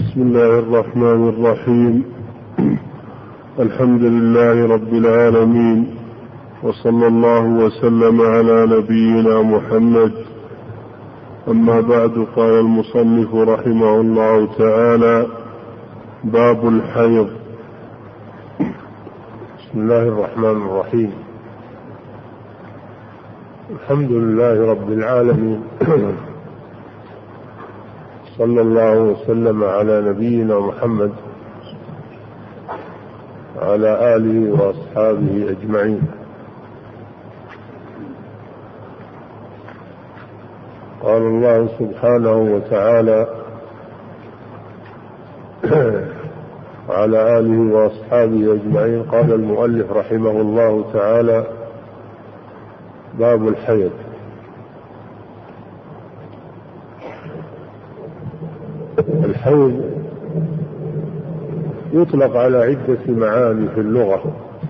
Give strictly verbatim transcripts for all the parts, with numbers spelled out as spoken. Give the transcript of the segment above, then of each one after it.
بسم الله الرحمن الرحيم. الحمد لله رب العالمين، وصلى الله وسلم على نبينا محمد. أما بعد، قال المصنف رحمه الله تعالى: باب الحيض. بسم الله الرحمن الرحيم. الحمد لله رب العالمين، صلى الله وسلم على نبينا محمد وعلى آله وأصحابه أجمعين. قال الله سبحانه وتعالى وعلى آله وأصحابه أجمعين. قال المؤلف رحمه الله تعالى: باب الحيض. الحيض يطلق على عدة معاني في اللغة،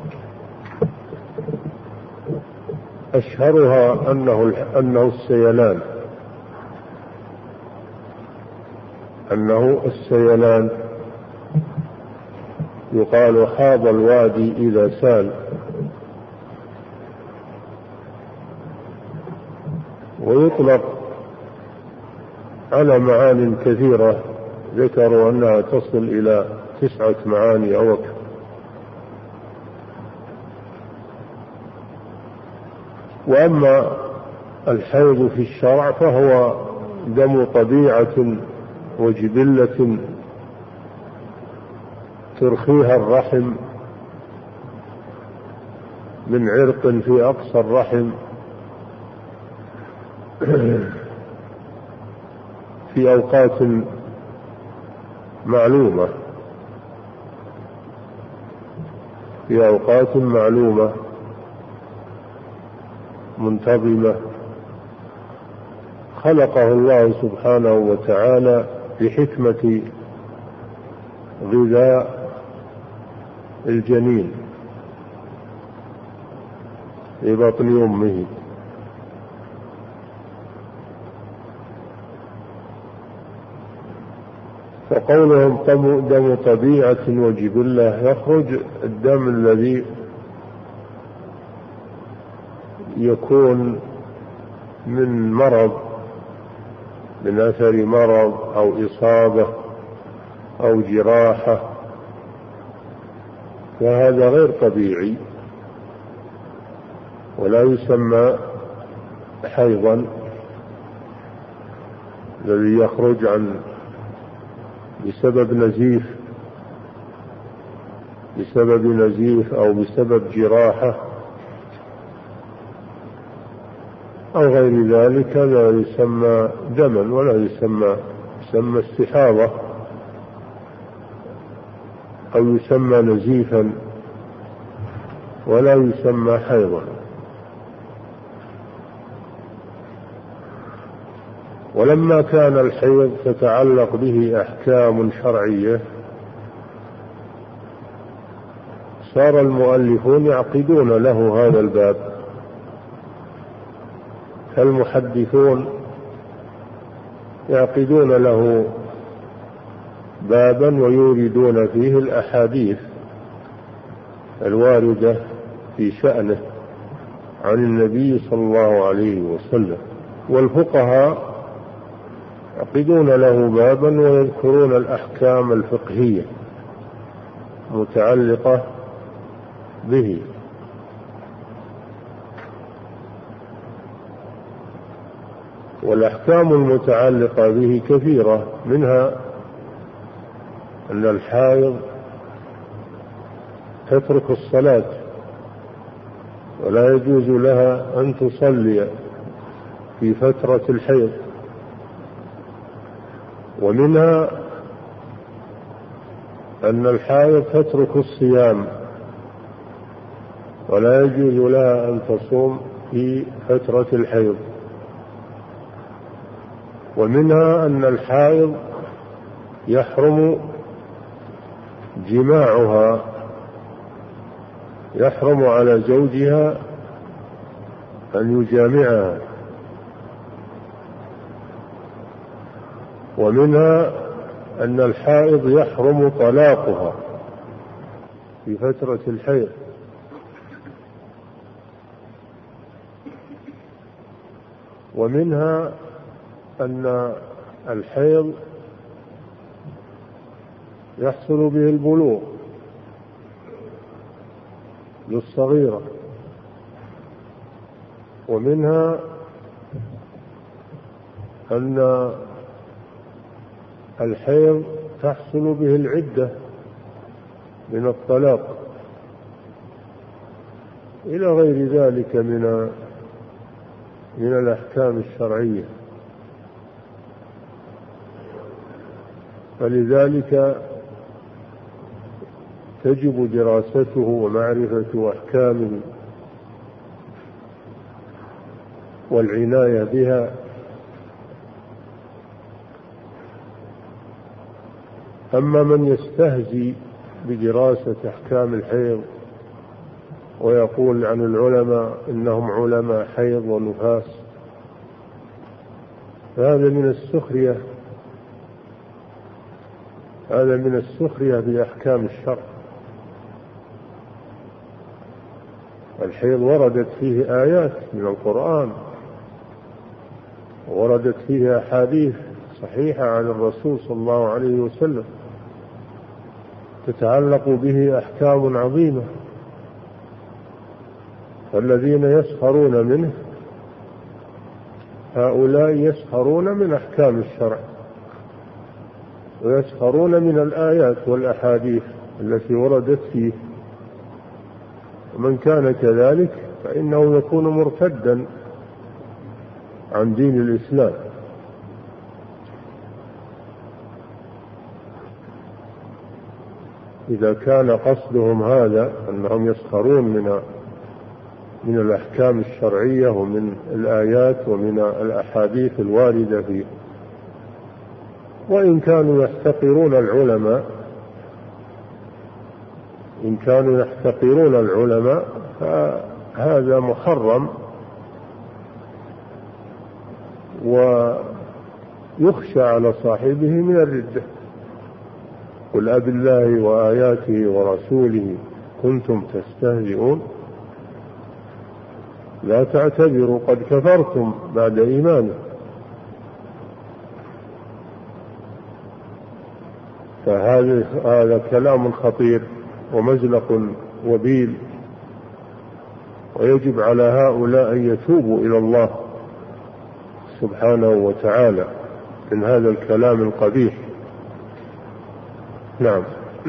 أشهرها أنه أنه السيلان أنه السيلان يقال حاض الوادي إذا سال. ويطلق على معان كثيرة ذكروا أنها تصل إلى تسعة معاني أو أكثر. وأما الحيض في الشرع فهو دم طبيعة وجبلة ترخيها الرحم من عرق في أقصى الرحم في أوقات معلومة في أوقات معلومة منتظمة خلقه الله سبحانه وتعالى بحكمة غذاء الجنين في بطن أمه. فقولهم دم طبيعة وجبلة، يخرج الدم الذي يكون من مرض، من أثر مرض أو إصابة أو جراحة، فهذا غير طبيعي ولا يسمى حيضا. الذي يخرج عن بسبب نزيف بسبب نزيف أو بسبب جراحة أو غير ذلك لا يسمى دما ولا يسمى يسمى استحاضة أو يسمى نزيفا ولا يسمى حيضا. ولما كان الحيض تتعلق به أحكام شرعية صار المؤلفون يعقدون له هذا الباب، فالمحدثون يعقدون له بابا ويوردون فيه الأحاديث الواردة في شأنه عن النبي صلى الله عليه وسلم. والفقهاء يعقدون له بابا ويذكرون الأحكام الفقهية متعلقة به. والأحكام المتعلقة به كثيرة، منها أن الحائض تترك الصلاة ولا يجوز لها أن تصلي في فترة الحيض. ومنها أن الحائض تترك الصيام ولا يجوز لها أن تصوم في فترة الحيض. ومنها أن الحائض يحرم جماعها، يحرم على زوجها أن يجامعها. ومنها أن الحائض يحرم طلاقها في فترة الحيض، ومنها أن الحيض يحصل به البلوغ للصغيرة، ومنها أن الحيض تحصل به العدة من الطلاق، إلى غير ذلك من من الأحكام الشرعية. فلذلك تجب دراسته ومعرفة أحكامه والعناية بها. أما من يستهزي بدراسة أحكام الحيض ويقول عن العلماء إنهم علماء حيض ونفاس، فهذا من السخرية هذا من السخرية بأحكام الشرع. الحيض وردت فيه آيات من القرآن، وردت فيه أحاديث صحيحة عن الرسول صلى الله عليه وسلم تتعلق به أحكام عظيمة، والذين يسخرون منه هؤلاء يسخرون من أحكام الشرع، ويسخرون من الآيات والأحاديث التي وردت فيه، ومن كان كذلك فإنه يكون مرتدا عن دين الإسلام. إذا كان قصدهم هذا أنهم يسخرون من من الأحكام الشرعية ومن الآيات ومن الأحاديث الواردة فيه، وإن كانوا يحتقرون العلماء إن كانوا يحتقرون العلماء فهذا محرم، ويخشى على صاحبه من الردة. قل أب الله وآياته ورسوله كنتم تستهزئون لا تعتذروا قد كفرتم بعد إيمانكم. فهذا هذا كلام خطير ومزلق وبيل، ويجب على هؤلاء أن يتوبوا إلى الله سبحانه وتعالى من هذا الكلام القبيح. نعم.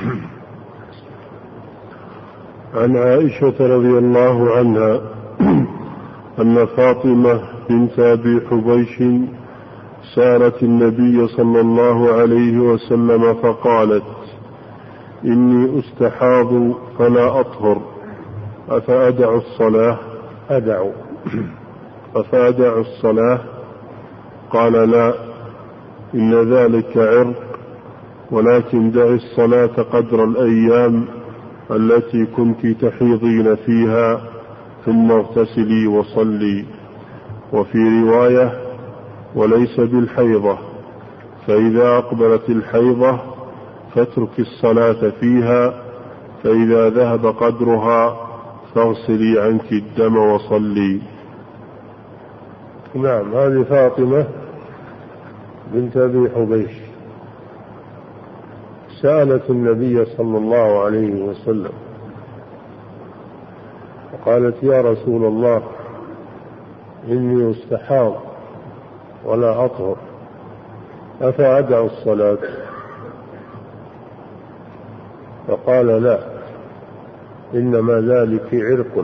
عن عائشة رضي الله عنها أن فاطمة بنت أبي حبيش سألت النبي صلى الله عليه وسلم فقالت: إني أستحاض فلا أطهر أفأدع الصلاة أدع أفأدع الصلاة؟ قال: لا، إن ذلك عرق، ولكن دع الصلاة قدر الأيام التي كنت تحيضين فيها ثم اغتسلي وصلي. وفي رواية: وليس بالحيضة، فإذا أقبلت الحيضة فاترك الصلاة فيها، فإذا ذهب قدرها فاغسلي عنك الدم وصلي. نعم. هذه فاطمة بنت أبي حبيش سألت النبي صلى الله عليه وسلم وقالت: يا رسول الله، إني أستحاض ولا أطهر أفأدع الصلاة؟ فقال: لا، إنما ذلك عرق.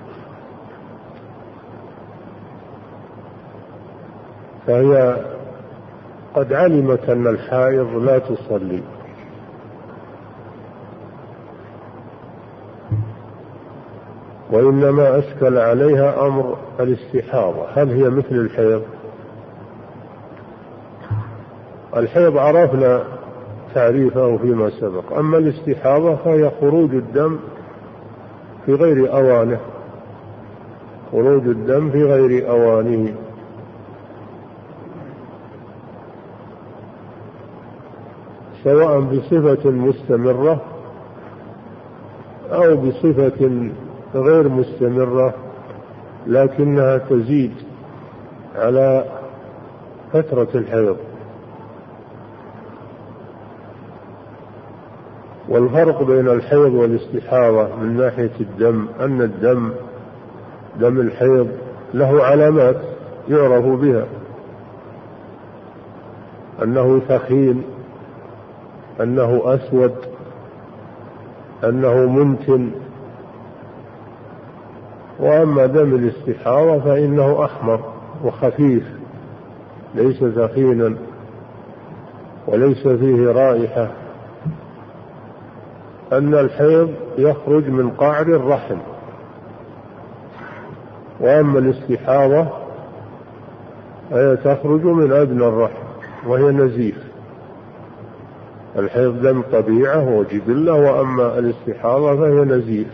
فهي قد علمت أن الحائض لا تصلي، وإنما أشكل عليها أمر الاستحاضة، هل هي مثل الحيض؟ الحيض عرفنا تعريفه فيما سبق، أما الاستحاضة فهي خروج الدم في غير أوانه خروج الدم في غير أوانه. سواء بصفة مستمرة أو بصفة غير مستمرة لكنها تزيد على فترة الحيض. والفرق بين الحيض والاستحاضة من ناحية الدم أن الدم دم الحيض له علامات يعرف بها، أنه ثخين، أنه أسود، أنه منتن. وأما دم الاستحاضة فإنه أحمر وخفيف ليس ثخينا وليس فيه رائحة. أن الحيض يخرج من قعر الرحم، وأما الاستحاضة هي تخرج من أدنى الرحم وهي نزيف. الحيض دم طبيعة وجبلة، وأما الاستحاضة فهي نزيف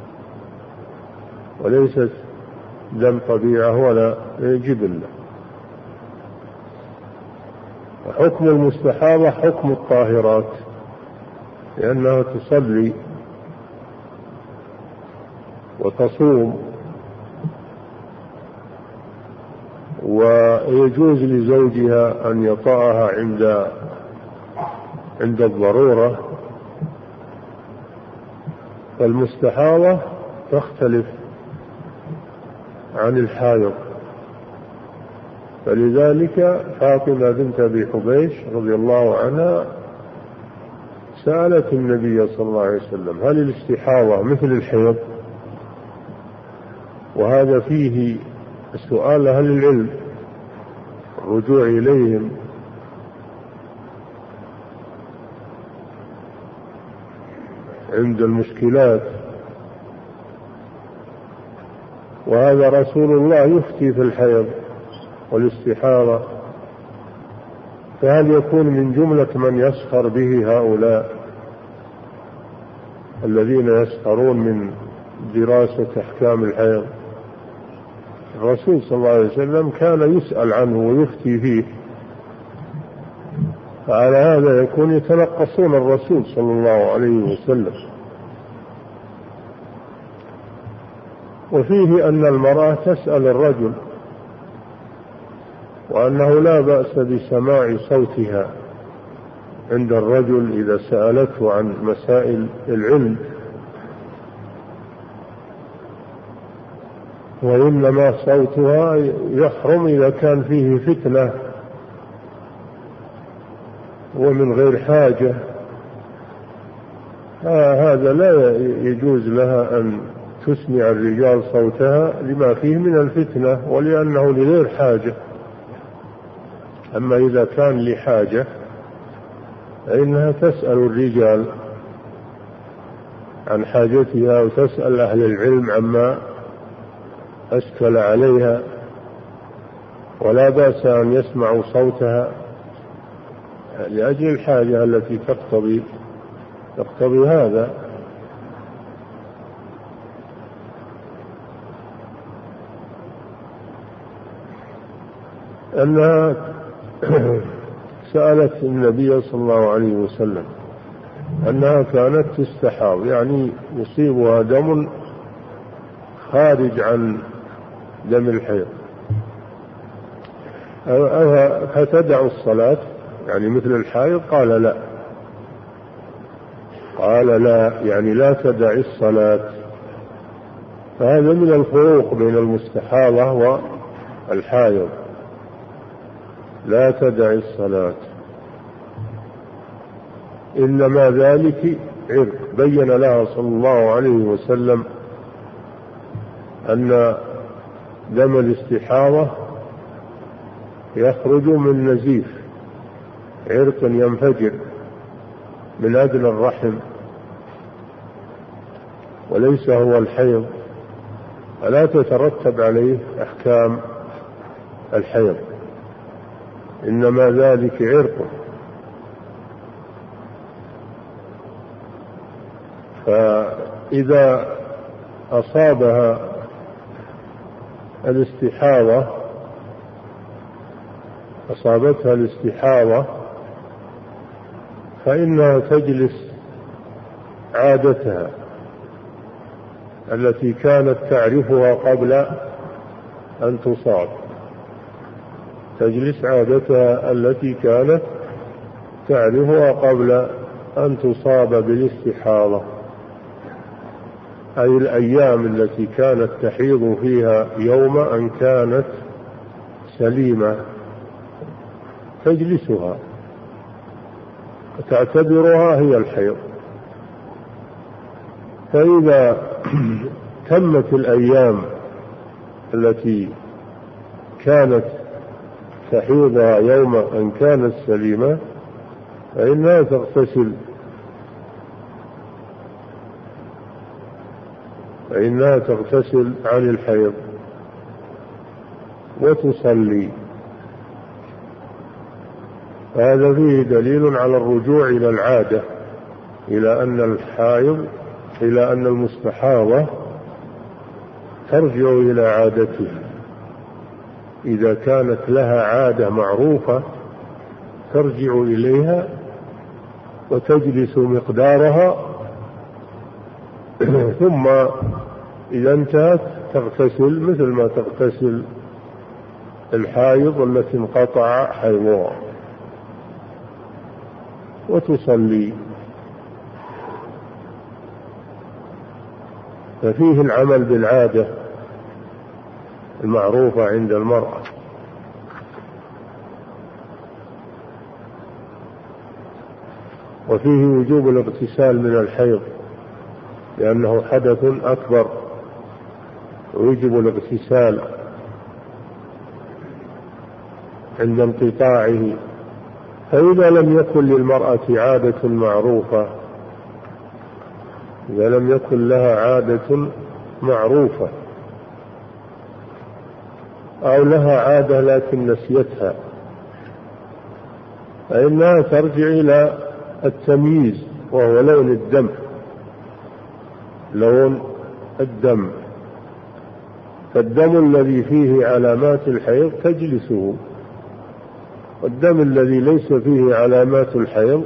وليست دم طبيعة ولا جبلة. حكم المستحاضة حكم الطاهرات، لأنها تصلي وتصوم، ويجوز لزوجها أن يطأها عند عند الضرورة. فالمستحاضة تختلف عن الحائض. فلذلك فاطمة بنت أبي حبيش رضي الله عنها سألت النبي صلى الله عليه وسلم: هل الاستحاضة مثل الحيض؟ وهذا فيه السؤال أهل العلم، الرجوع إليهم. عند المشكلات. وهذا رسول الله يفتي في الحيض والاستحاضة، فهل يكون من جملة من يسخر به هؤلاء الذين يسخرون من دراسة أحكام الحيض؟ الرسول صلى الله عليه وسلم كان يسأل عنه ويفتي فيه، فعلى هذا يكون يتنقصون الرسول صلى الله عليه وسلم. وفيه أن المرأة تسأل الرجل، وأنه لا بأس بسماع صوتها عند الرجل إذا سألته عن مسائل العلم، وإنما صوتها يحرم إذا كان فيه فتنة ومن غير حاجة. هذا لا يجوز لها أن تسمع الرجال صوتها لما فيه من الفتنة ولأنه لغير حاجة. أما إذا كان لحاجة فإنها تسأل الرجال عن حاجتها وتسأل أهل العلم عما أشكل عليها، ولا بأس أن يسمعوا صوتها لأجل الحاجة التي تقتضي تقتضي هذا. أنها سألت النبي صلى الله عليه وسلم أنها كانت تستحاض، يعني يصيبها دم خارج عن دم الحيض، فتدع الصلاة يعني مثل الحائض؟ قال لا. قال لا يعني لا تدع الصلاة. فهذا من الفروق بين المستحاضة والحائض، لا تدع الصلاة، إنما ذلك عرق. بين لها صلى الله عليه وسلم أن دم الاستحاضة يخرج من نزيف، عرق ينفجر من أدنى الرحم وليس هو الحيض، فلا تترتب عليه أحكام الحيض، إنما ذلك عرق. فإذا أصابها الاستحاضة أصابتها الاستحاضة فإنها تجلس عادتها التي كانت تعرفها قبل أن تصاب، تجلس عادتها التي كانت تعرفها قبل أن تصاب بالاستحاضة، أي الأيام التي كانت تحيض فيها يوم أن كانت سليمة تجلسها وتعتبرها هي الحيض. فإذا تمت الأيام التي كانت تحيضها يوم أن كانت سليمة فإنها تغتسل فإنها تغتسل عن الحيض وتصلي. هذا فيه دليل على الرجوع إلى العادة، إلى أن الحائض إلى أن المستحاضة ترجع إلى عادتها. إذا كانت لها عادة معروفة ترجع إليها وتجلس مقدارها، ثم إذا انتهت تغتسل مثل ما تغتسل الحائض التي انقطع حيضها وتصلي. ففيه العمل بالعادة المعروفة عند المرأة. وفيه وجوب الاغتسال من الحيض لأنه حدث أكبر ويجب الاغتسال عند انقطاعه. فإذا لم يكن للمرأة عادة معروفة إذا لم يكن لها عادة معروفة أو لها عادة لكن نسيتها فإنها ترجع إلى التمييز وهو لون الدم لون الدم فالدم الذي فيه علامات الحيض تجلسه، والدم الذي ليس فيه علامات الحيض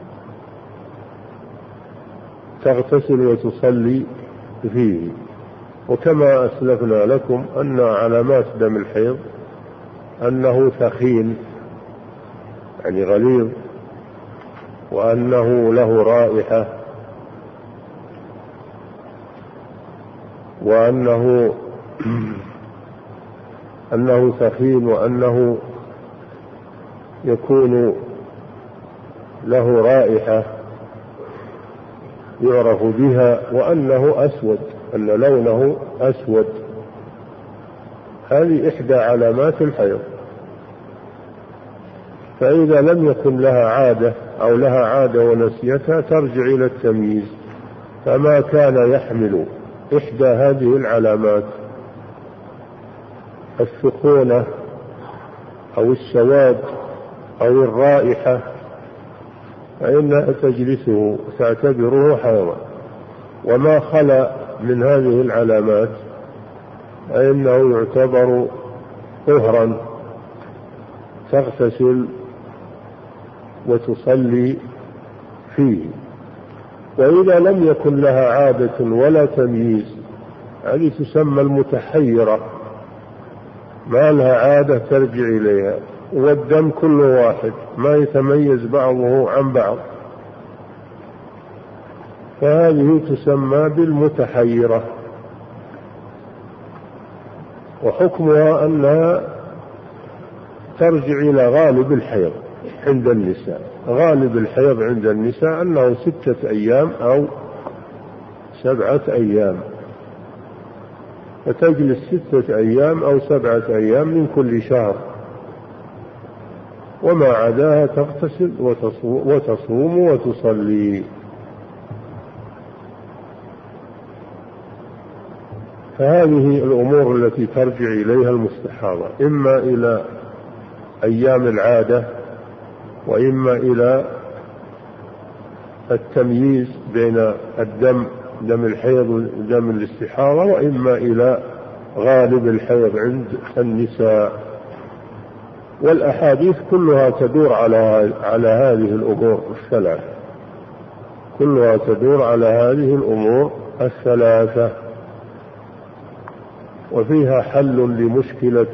تغتسل وتصلي فيه. وكما أسلفنا لكم أن علامات دم الحيض أنه ثخين يعني غليظ، وأنه له رائحة، وأنه أنه ثخين، وأنه يكون له رائحة يعرف بها، وأنه أسود أن لونه أسود. هذه إحدى علامات الحيض. فإذا لم يكن لها عادة أو لها عادة ونسيتها ترجع إلى التمييز، فما كان يحمل إحدى هذه العلامات السخونة أو السواد أو الرائحة فإنها تجلسه تعتبره حيضا. وما خلا من هذه العلامات فإنه يعتبر طهرا تغتسل وتصلي فيه. وإذا لم يكن لها عادة ولا تمييز هذه تسمى المتحيرة، ما لها عادة ترجع إليها، والدم كله واحد ما يتميز بعضه عن بعض، فهذه تسمى بالمتحيرة. وحكمها أنها ترجع إلى غالب الحيض عند النساء. غالب الحيض عند النساء أنه ستة أيام أو سبعة أيام، فتجلس ستة أيام أو سبعة أيام من كل شهر، وما عداها تغتسل وتصوم وتصلي. فهذه الأمور التي ترجع إليها المستحاضة إما إلى أيام العادة، وإما إلى التمييز بين الدم دم الحيض ودم الاستحاضة، وإما إلى غالب الحيض عند النساء. والأحاديث كلها تدور على على هذه الأمور الثلاث، كلها تدور على هذه الأمور الثلاثة، وفيها حل لمشكلة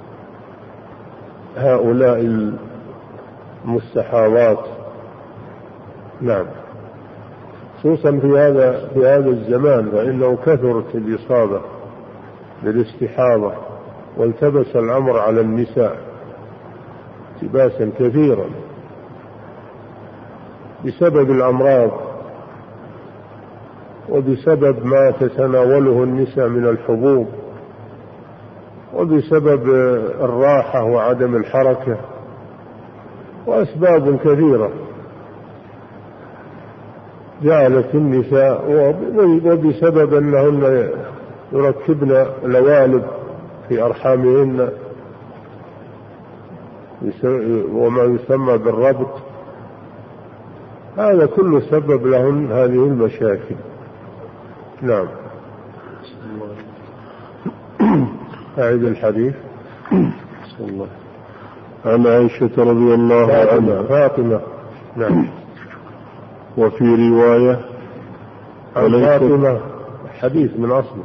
هؤلاء المستحاضات. نعم، خصوصا في هذا في هذا الزمان، فإنه كثرت الإصابة بالاستحاضة والتبس الأمر على النساء التباسا كثيرا بسبب الأمراض وبسبب ما تتناوله النساء من الحبوب وبسبب الراحة وعدم الحركة وأسباب كثيرة جعلت النساء، وبسبب أنهن يركبن لوالب في أرحامهن وما يسمى بالربط، هذا كله سبب لهن هذه المشاكل. نعم. أعيد الحديث. بسم الله. عن عائشة رضي الله عنها فاطمة. نعم. وفي رواية عن فاطمة حديث من أصله.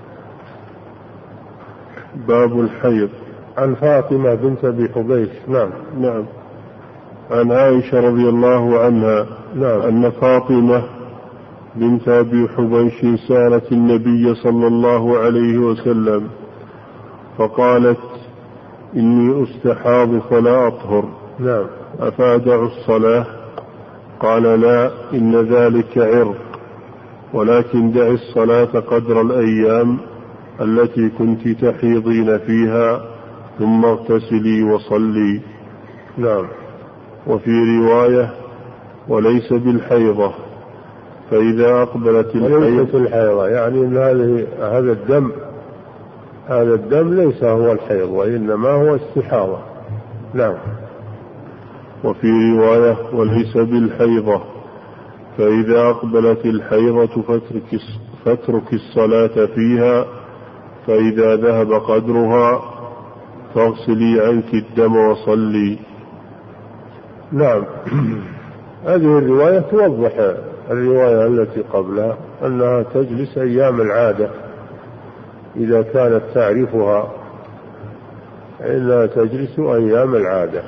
باب الحيض. عن فاطمة بنت أبي حبيش. نعم. نعم. عن عائشة رضي الله عنها نعم. أن فاطمة بنت أبي حبيش سألت النبي صلى الله عليه وسلم فقالت إني أستحاض فلا أطهر، نعم، أفأدع الصلاة؟ قال لا، إن ذلك عرق، ولكن دع الصلاة قدر الأيام التي كنت تحيضين فيها ثم اغتسلي وصلي. نعم. وفي رواية وليس بالحيضة، فإذا أقبلت وليست الحيضة يعني إن هذه هذا الدم هذا الدم ليس هو الحيض وإنما هو استحاضة. نعم. وفي رواية وليس بالحيضة، فإذا أقبلت الحيضة فاترك, فاترك الصلاة فيها، فإذا ذهب قدرها فاغسلي عنك الدم وصلي. نعم. هذه الرواية توضح الرواية التي قبلها أنها تجلس أيام العادة إذا كانت تعرفها، إنها تجلس أيام العادة،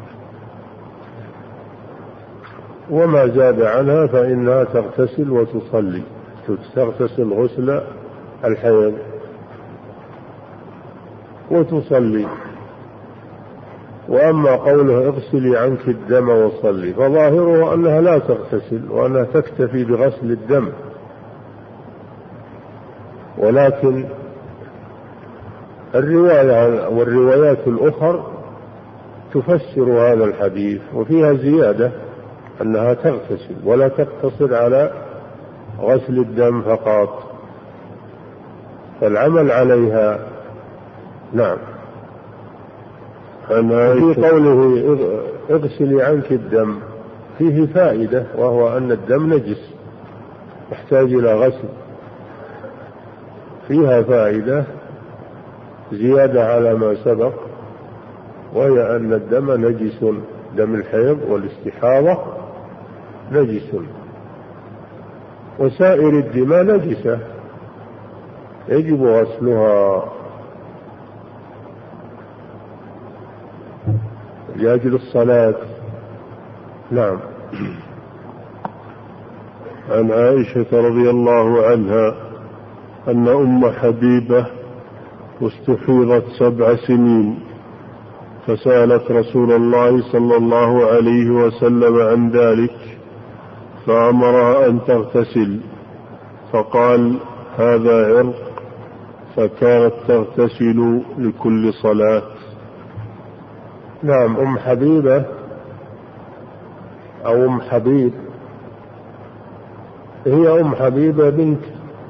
وما زاد عنها فإنها تغتسل وتصلي، تغتسل غسل الحيض وتصلي. وأما قوله اغسلي عنك الدم وصلي فظاهره أنها لا تغتسل وأنها تكتفي بغسل الدم، ولكن الرواية والروايات الأخرى تفسر هذا الحديث وفيها زيادة أنها تغتسل ولا تقتصر على غسل الدم فقط، فالعمل عليها. نعم. في قوله اغسلي عنك الدم فيه فائدة، وهو أن الدم نجس يحتاج إلى غسل، فيها فائدة زيادة على ما سبق، وهي أن الدم نجس، دم الحيض والاستحاضة نجس، وسائر الدماء نجسة يجب غسلها لأجل الصلاة. نعم. عن عائشة رضي الله عنها أن أم حبيبة استحيضت سبع سنين، فسألت رسول الله صلى الله عليه وسلم عن ذلك فأمرها أن تغتسل، فقال هذا عرق، فكانت تغتسل لكل صلاة. نعم. أم حبيبة أو أم حبيب هي أم حبيبة بنت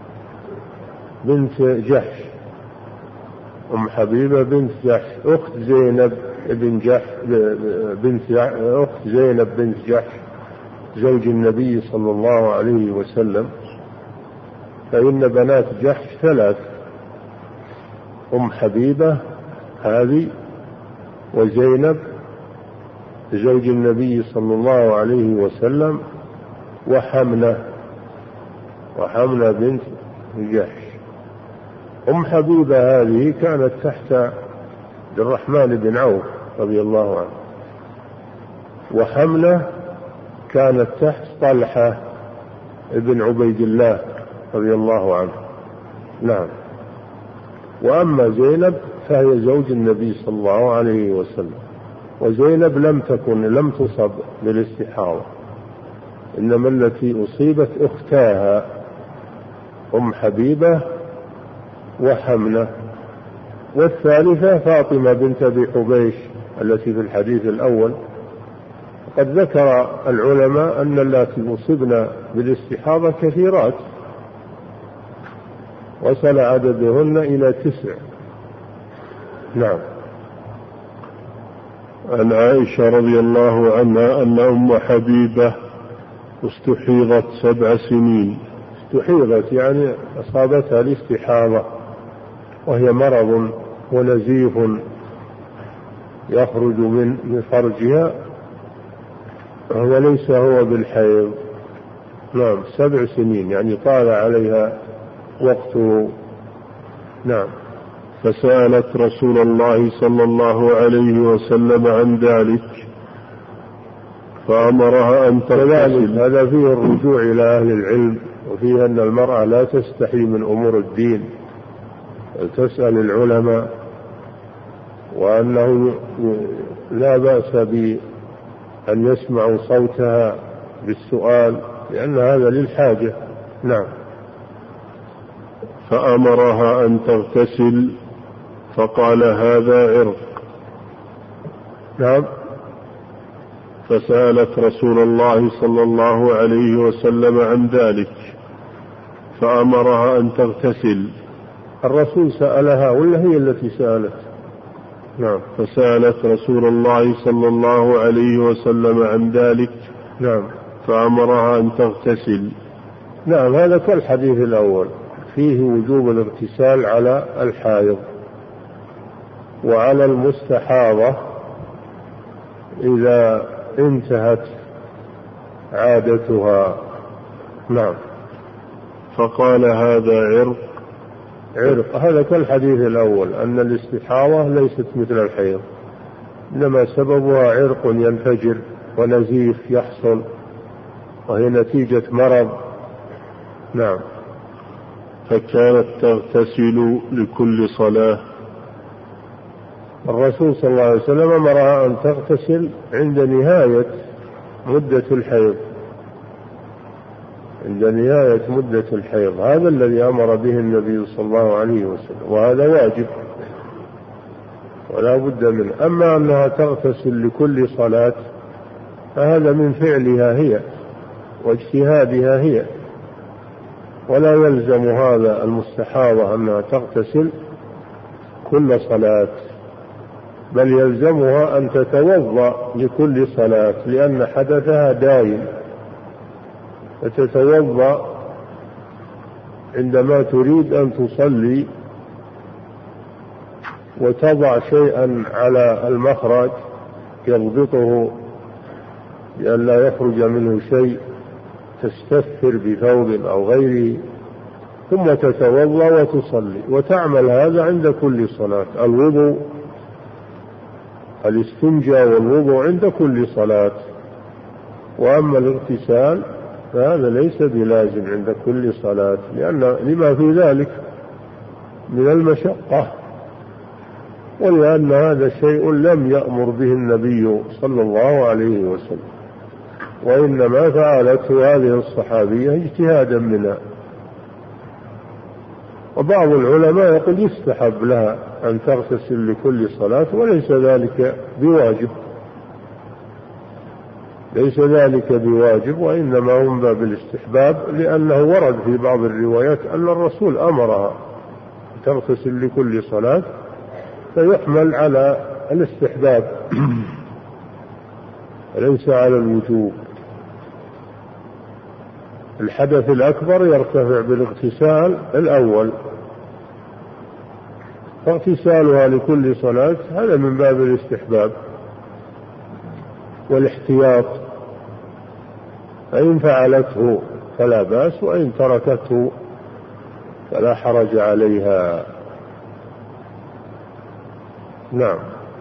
بنت جحش، أم حبيبة بنت جحش أخت زينب بن جحش بنت جحش أخت زينب بنت جحش زوج النبي صلى الله عليه وسلم، فإن بنات جحش ثلاث، أم حبيبة هذه وزينب زوج النبي صلى الله عليه وسلم وحمنة وحمنة بنت جحش. أم حبيبة هذه كانت تحت عبد الرحمن بن عوف رضي الله عنه، وحمنة كانت تحت طلحة ابن عبيد الله رضي الله عنه. نعم. وأما زينب فهي زوج النبي صلى الله عليه وسلم، وزينب لم تكن لم تصب بالاستحاضة، إنما التي أصيبت أختاها أم حبيبة وحمنة، والثالثة فاطمة بنت أبي حبيش التي في الحديث الأول. قد ذكر العلماء أن اللاتي أصبن بالاستحاضة كثيرات، وصل عددهن إلى تسع. نعم. عن عائشة رضي الله عنها أن أم حبيبة استحيضت سبع سنين. استحيضت يعني أصابتها الاستحاضة، وهي مرض ونزيف يخرج من فرجها، هو ليس هو بالحيض. نعم. سبع سنين يعني طال عليها وقته. نعم. فسألت رسول الله صلى الله عليه وسلم عن ذلك فأمرها أن تغتسل. هذا فيه الرجوع إلى أهل العلم، وفيه أن المرأة لا تستحي من أمور الدين، تسأل العلماء، وأنه لا بأس بأن يسمعوا صوتها بالسؤال، لأن هذا للحاجة. نعم. فأمرها أن تغتسل فقال هذا عرق. نعم. فسألت رسول الله صلى الله عليه وسلم عن ذلك فأمرها أن تغتسل. الرسول سألها ولا هي التي سألت؟ نعم. فسألت رسول الله صلى الله عليه وسلم عن ذلك. نعم. فأمرها أن تغتسل. نعم. هذا كالحديث الأول، فيه وجوب الاغتسال على الحائض، وعلى المستحاضة إذا انتهت عادتها. نعم. فقال هذا عرق. عرق هذا كالحديث الأول، أن الاستحاضة ليست مثل الحيض، إنما سببها عرق ينفجر ونزيف يحصل، وهي نتيجة مرض. نعم. فكانت تغتسل لكل صلاة. الرسول صلى الله عليه وسلم أمرها أن تغتسل عند نهاية مدة الحيض، عند نهاية مدة الحيض. هذا الذي أمر به النبي صلى الله عليه وسلم، وهذا واجب ولا بد منه. أما أنها تغتسل لكل صلاة فهذا من فعلها هي واجتهادها هي، ولا يلزم هذا المستحاضة أنها تغتسل كل صلاة، بل يلزمها أن تتوضأ لكل صلاة، لأن حدثها دائم، فتتوضأ عندما تريد أن تصلي، وتضع شيئا على المخرج يضبطه لأن لا يخرج منه شيء، تستثر بثوب أو غيره، ثم تتوضأ وتصلي، وتعمل هذا عند كل صلاة. الوضوء الاستنجاء والوضوء عند كل صلاة. وأما الاغتسال فهذا ليس بلازم عند كل صلاة، لأن لما في ذلك من المشقة، ولأن هذا شيء لم يأمر به النبي صلى الله عليه وسلم، وإنما فعلته هذه الصحابية اجتهادا منها. وبعض العلماء يقول يستحب لها أن تغتسل لكل صلاة، وليس ذلك بواجب، ليس ذلك بواجب، وإنما هم باب الاستحباب، لأنه ورد في بعض الروايات أن الرسول أمرها تغتسل لكل صلاة، فيحمل على الاستحباب ليس على الوجوب. الحدث الأكبر يرتفع بالاغتسال الأول، فاغتسالها لكل صلاة هذا من باب الاستحباب والاحتياط، فإن فعلته فلا بأس، وإن تركته فلا حرج عليها. نعم.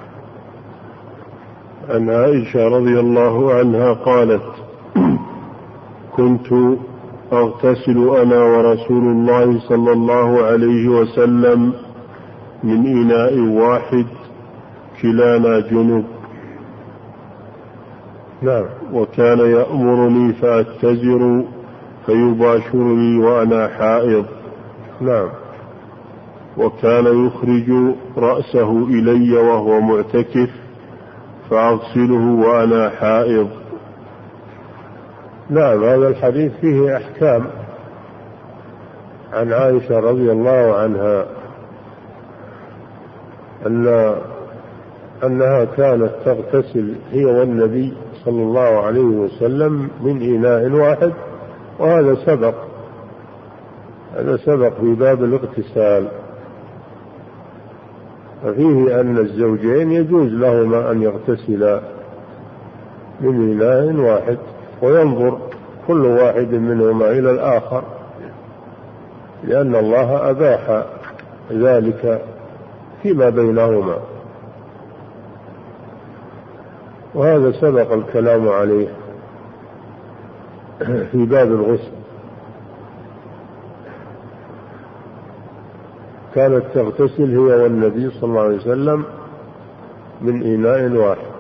عن عائشة رضي الله عنها قالت: كنت أغتسل أنا ورسول الله صلى الله عليه وسلم من إناء واحد كلانا جنب. نعم. وكان يأمرني فأتزر فيباشرني وأنا حائض. نعم. وكان يخرج رأسه إلي وهو معتكف فأغسله وأنا حائض. نعم. هذا الحديث فيه أحكام عن عائشة رضي الله عنها أن أنها كانت تغتسل هي والنبي صلى الله عليه وسلم من إناء واحد، وهذا سبق هذا سبق في باب الاغتسال، ففيه أن الزوجين يجوز لهما أن يغتسلا من إناء واحد، وينظر كل واحد منهما إلى الآخر، لأن الله أباح ذلك فيما بينهما، وهذا سبق الكلام عليه في باب الغسل. كانت تغتسل هي والنبي صلى الله عليه وسلم من إناء واحد،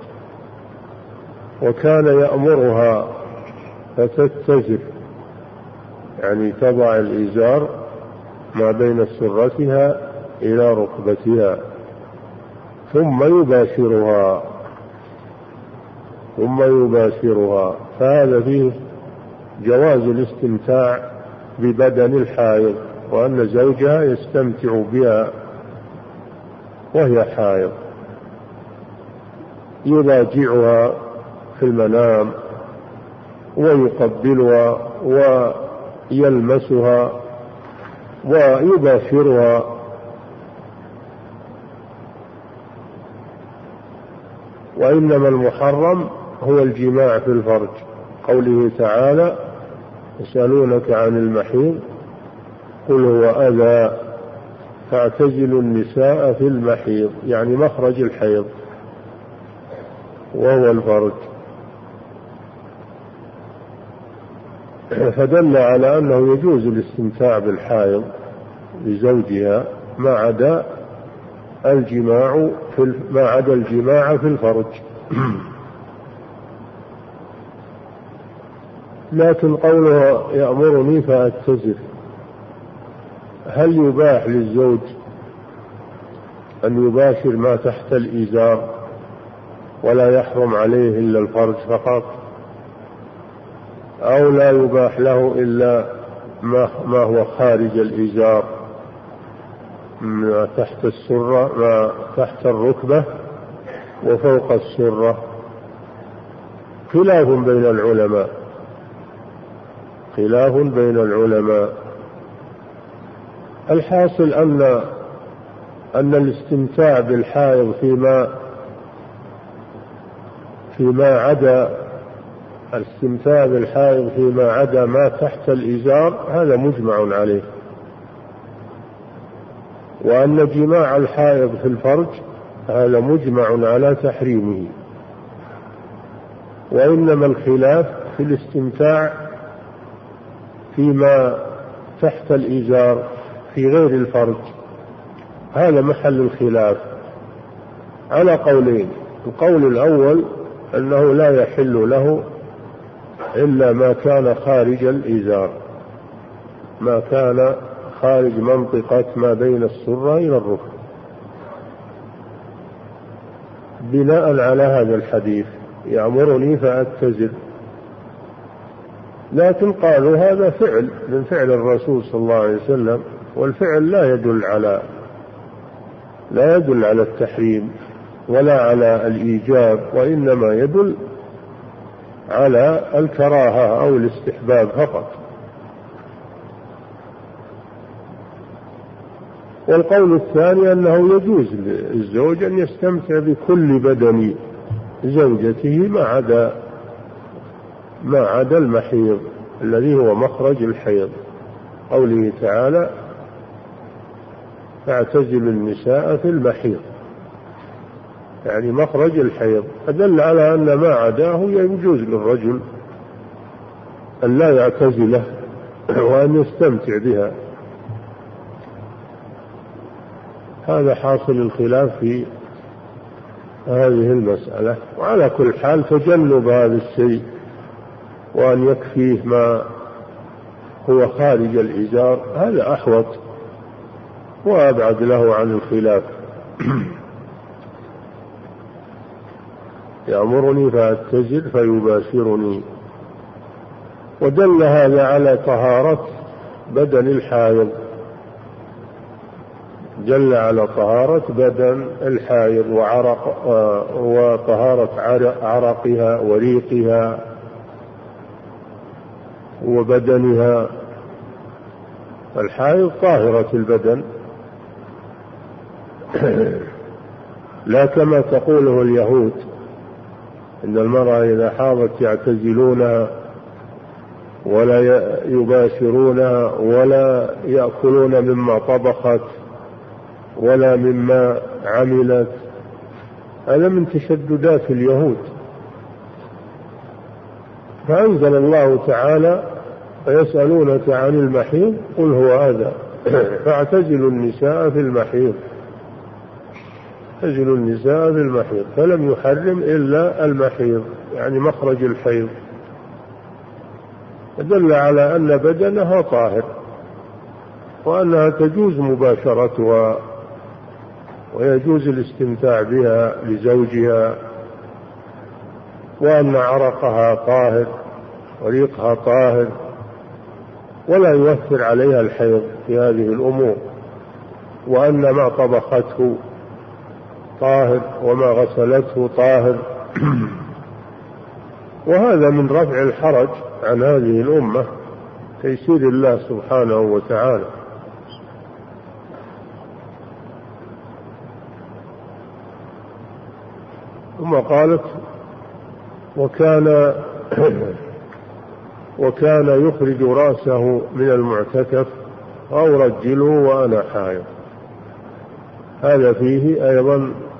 وكان يأمرها فتتزر، يعني تضع الإزار ما بين سرتها إلى ركبتها، ثم يباشرها ثم يباشرها فهذا فيه جواز الاستمتاع ببدن الحائض، وأن زوجها يستمتع بها وهي حائض، يراجعها في المنام ويقبلها ويلمسها ويباشرها. وإنما المحرم هو الجماع في الفرج، قوله تعالى: يسألونك عن المحيض قل هو أذى فاعتزلوا النساء في المحيض، يعني مخرج الحيض وهو الفرج، فدل على أنه يجوز الاستمتاع بالحائض لزوجها ما عدا الجماع في ما عدا الجماع في الفرج. لكن قوله يأمرني فأتزر، هل يباح للزوج أن يباشر ما تحت الإزار ولا يحرم عليه إلا الفرج فقط، أو لا يباح له إلا ما هو خارج الإزار ما تحت السرة ما تحت الركبة وفوق السرة؟ خلاف بين العلماء خلاف بين العلماء الحاصل أن أن الاستمتاع بالحائض فيما فيما عدا الاستمتاع بالحائض فيما عدا ما تحت الإزار هذا مجمع عليه، وأن جماع الحائض في الفرج هذا مجمع على تحريمه، وإنما الخلاف في الاستمتاع فيما تحت الإزار في غير الفرج، هذا محل الخلاف على قولين. القول الأول أنه لا يحل له إلا ما كان خارج الإزار، ما كان خارج منطقة ما بين السرة إلى الركبة، بناء على هذا الحديث يأمرني فأتزر. لكن قالوا هذا فعل من فعل الرسول صلى الله عليه وسلم، والفعل لا يدل على لا يدل على التحريم ولا على الإيجاب، وإنما يدل على الكراهة أو الاستحباب فقط. والقول الثاني أنه يجوز للزوج أن يستمتع بكل بدن زوجته ما عدا ما عدا المحيض الذي هو مخرج الحيض، قوله تعالى فاعتزلوا النساء في المحيض، يعني مخرج الحيض، أدل على أن ما عداه يجوز للرجل أن لا يعتزله وأن يستمتع بها. هذا حاصل الخلاف في هذه المسألة. وعلى كل حال تجنب هذا الشيء وأن يكفيه ما هو خارج الإزار هذا أحوط وأبعد له عن الخلاف. يأمرني فأتزل فيباشرني. ودل هذا على طهارة بدن الحائض، جل على طهارة بدن الحائض وعرق وطهارة عرقها وريقها وبدنها. الحائض طاهرة البدن لا كما تقوله اليهود إن المرأة إذا حاضت يعتزلونها ولا يباشرونها ولا يأكلون مما طبخت ولا مما عملت. هذا من تشددات اليهود. فأنزل الله تعالى ويسألونك عن المحيض قل هو أذى فاعتزلوا النساء في المحيض، اعتزلوا النساء في المحيض، فلم يحرم إلا المحيض يعني مخرج الحيض، دل على أن بدنها طاهر وأنها تجوز مباشرتها ويجوز الاستمتاع بها لزوجها، وأن عرقها طاهر وريقها طاهر ولا يؤثر عليها الحيض في هذه الأمور، وأن ما طبخته طاهر وما غسلته طاهر. وهذا من رفع الحرج عن هذه الأمة تيسير الله سبحانه وتعالى. ثم قالت وكان وكان يخرج رأسه من المعتكف أو رجله وأنا حائض. هذا فيه أيضا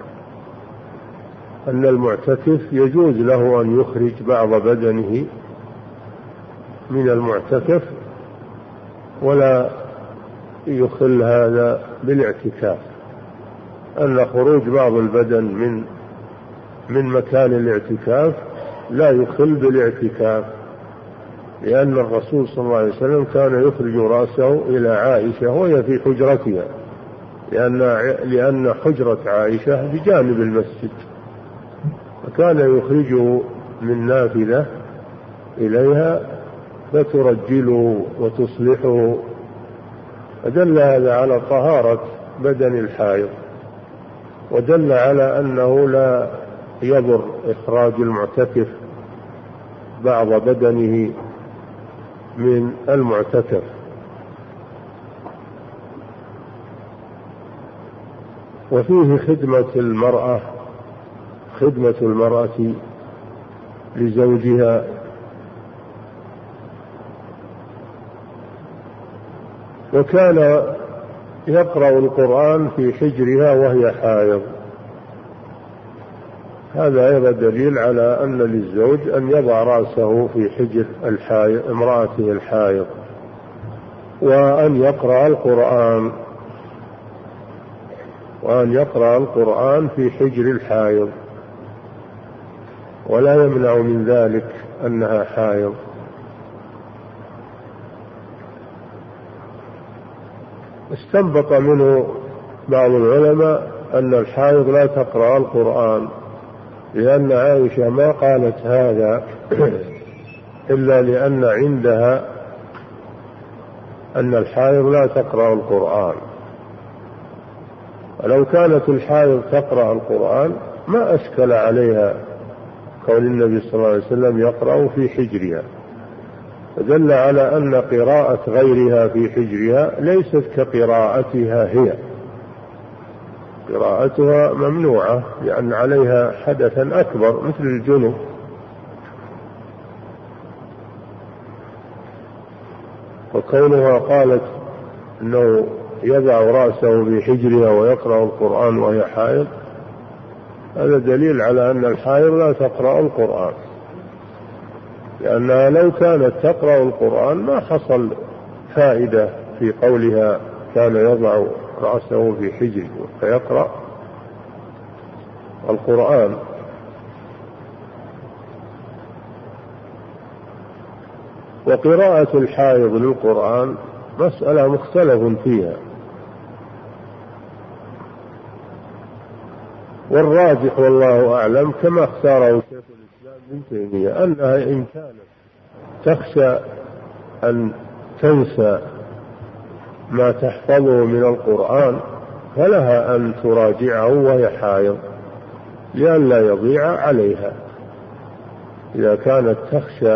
أن المعتكف يجوز له أن يخرج بعض بدنه من المعتكف ولا يخل هذا بالاعتكاف، أن خروج بعض البدن من من مكان الاعتكاف لا يخل بالاعتكاف، لأن الرسول صلى الله عليه وسلم كان يخرج رأسه إلى عائشة وهي في حجرتها، لأن لأن حجرة عائشة بجانب المسجد، فكان يخرجه من نافذة إليها فترجله وتصلحه. فدل هذا على طهارة بدن الحائض، ودل على أنه لا يضر إخراج المعتكف بعض بدنه من المعتكف. وفيه خدمة المرأة خدمة المرأة لزوجها، وكان يقرأ القرآن في حجرها وهي حائض. هذا أيضا دليل على أن للزوج أن يضع رأسه في حجر الحائض امرأته الحائض وأن يقرأ القرآن وأن يقرأ القرآن في حجر الحائض، ولا يمنع من ذلك أنها حائض. استنبط منه بعض العلماء أن الحائض لا تقرأ القرآن، لأن عائشة ما قالت هذا إلا لأن عندها أن الحائض لا تقرأ القرآن. ولو كانت الحائض تقرأ القرآن ما أشكل عليها قول النبي صلى الله عليه وسلم يقرأ في حجرها، فدل على أن قراءة غيرها في حجرها ليست كقراءتها هي، قراءتها ممنوعة لأن عليها حدثا أكبر مثل الجنوب. وكونها قالت أنه يضع رأسه في حجرها ويقرأ القرآن وهي حائض، هذا دليل على أن الحائض لا تقرأ القرآن، لأنها لو كانت تقرأ القرآن ما حصل فائدة في قولها كان يضع رأسه في حجره فيقرأ القرآن. وقراءة الحائض للقرآن مسألة مختلف فيها، والراجح والله أعلم كما اختاره شيخ الإسلام ابن تيمية أنها إن كانت تخشى أن تنسى ما تحفظه من القرآن فلها أن تراجعه وهي حائض لئلا يضيع عليها. إذا كانت تخشى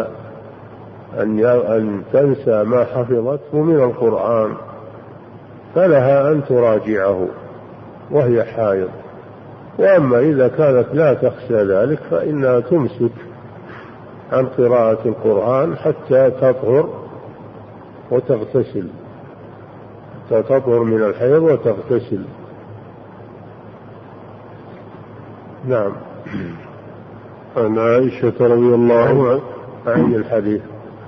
أن تنسى ما حفظته من القرآن فلها أن تراجعه وهي حائض. وأما إذا كانت لا تخشى ذلك فإنها تمسك عن قراءة القرآن حتى تطهر وتغتسل، حتى تطهر من الحيض وتغتسل. نعم. عن عائشة رضي الله عنها عن الحديث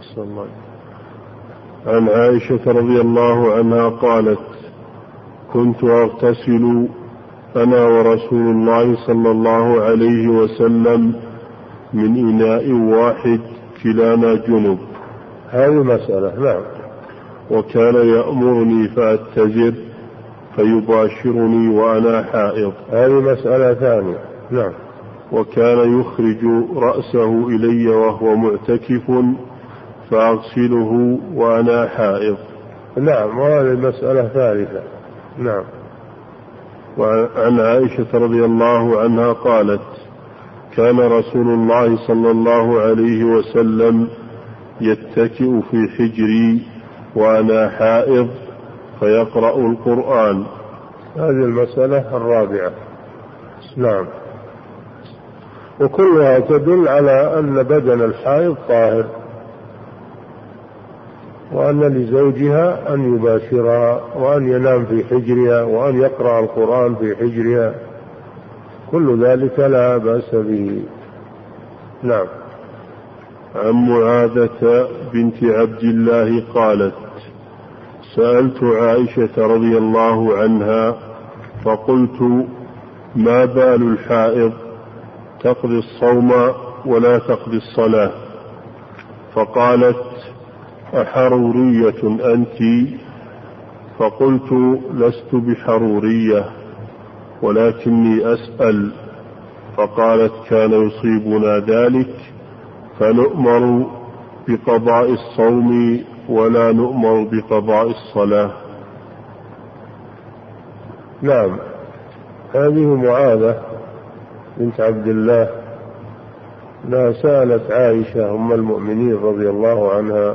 عن عائشة رضي الله عنها قالت: كنت أغتسل أنا ورسول الله صلى الله عليه وسلم من إناء واحد كلانا جنب. هذه مسألة. نعم. وكان يأمرني فأتزر فيباشرني وأنا حائض. هذه مسألة ثانية. نعم. وكان يخرج رأسه إلي وهو معتكف فأغسله وأنا حائض. نعم. وهذه مسألة ثالثة. نعم. وعن عائشة رضي الله عنها قالت: كان رسول الله صلى الله عليه وسلم يتكئ في حجري وأنا حائض فيقرأ القرآن. هذه المسألة الرابعة. نعم. وكلها تدل على أن بدن الحائض طاهر، وأن لزوجها أن يباشرها وأن ينام في حجرها وأن يقرأ القرآن في حجرها، كل ذلك لا بأس به. نعم. عن معاذة بنت عبد الله قالت: سألت عائشة رضي الله عنها فقلت: ما بال الحائض تقضي الصوم ولا تقضي الصلاة؟ فقالت: أحرورية أنت؟ فقلت: لست بحرورية ولكني أسأل. فقالت: كان يصيبنا ذلك فنؤمر بقضاء الصوم ولا نؤمر بقضاء الصلاة. نعم. هذه معاذة بنت عبد الله لا سألت عائشة أم المؤمنين رضي الله عنها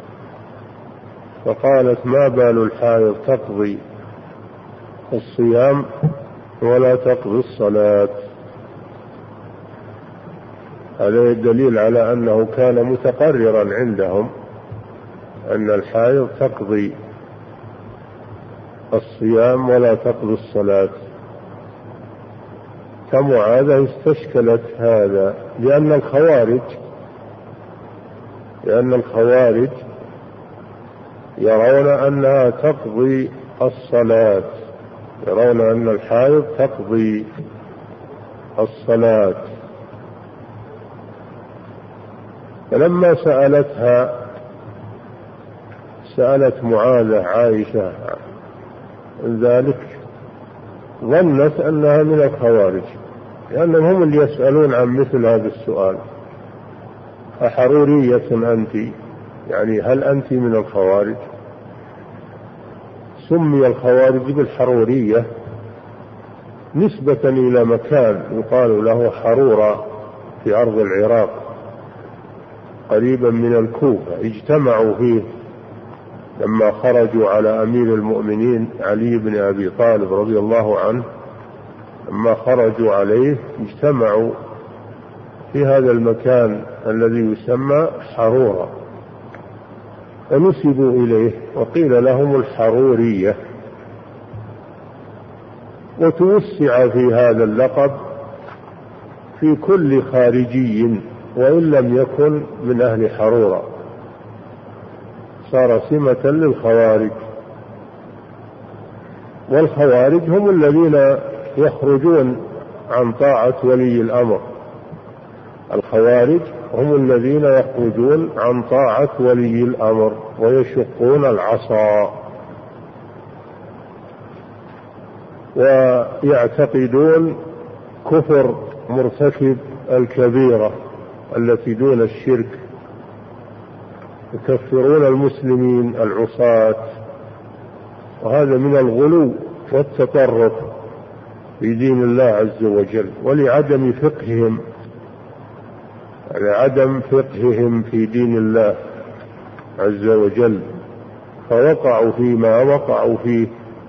فقالت: ما بال الحائض تقضي الصيام ولا تقضي الصلاة؟ هذا دليل على أنه كان متقررا عندهم أن الحائض تقضي الصيام ولا تقضي الصلاة. فمعاذة استشكلت هذا لأن الخوارج لأن الخوارج يرون أنها تقضي الصلاة، يرون أن الحائض تقضي الصلاة. فلما سألتها سألت معاذة عائشة ذلك ظنت أنها من الخوارج، لأنهم هم اللي يسألون عن مثل هذا السؤال: أحرورية أنت؟ يعني هل أنت من الخوارج؟ سمي الخوارج بالحرورية نسبة إلى مكان يقال له حرورة في أرض العراق قريبا من الكوفة، اجتمعوا فيه لما خرجوا على أمير المؤمنين علي بن أبي طالب رضي الله عنه لما خرجوا عليه اجتمعوا في هذا المكان الذي يسمى حرورة، ونسبوا إليه وقيل لهم الحرورية، وتوسع في هذا اللقب في كل خارجي وإن لم يكن من أهل حرورة، صار سمة للخوارج. والخوارج هم الذين يخرجون عن طاعة ولي الأمر، الخوارج هم الذين يخرجون عن طاعة ولي الأمر ويشقون العصا ويعتقدون كفر مرتكب الكبيرة التي دون الشرك، يكفرون المسلمين العصاة، وهذا من الغلو والتطرف في دين الله عز وجل، ولعدم فقههم لعدم فقههم في دين الله عز وجل، فوقعوا فيما وقعوا فيه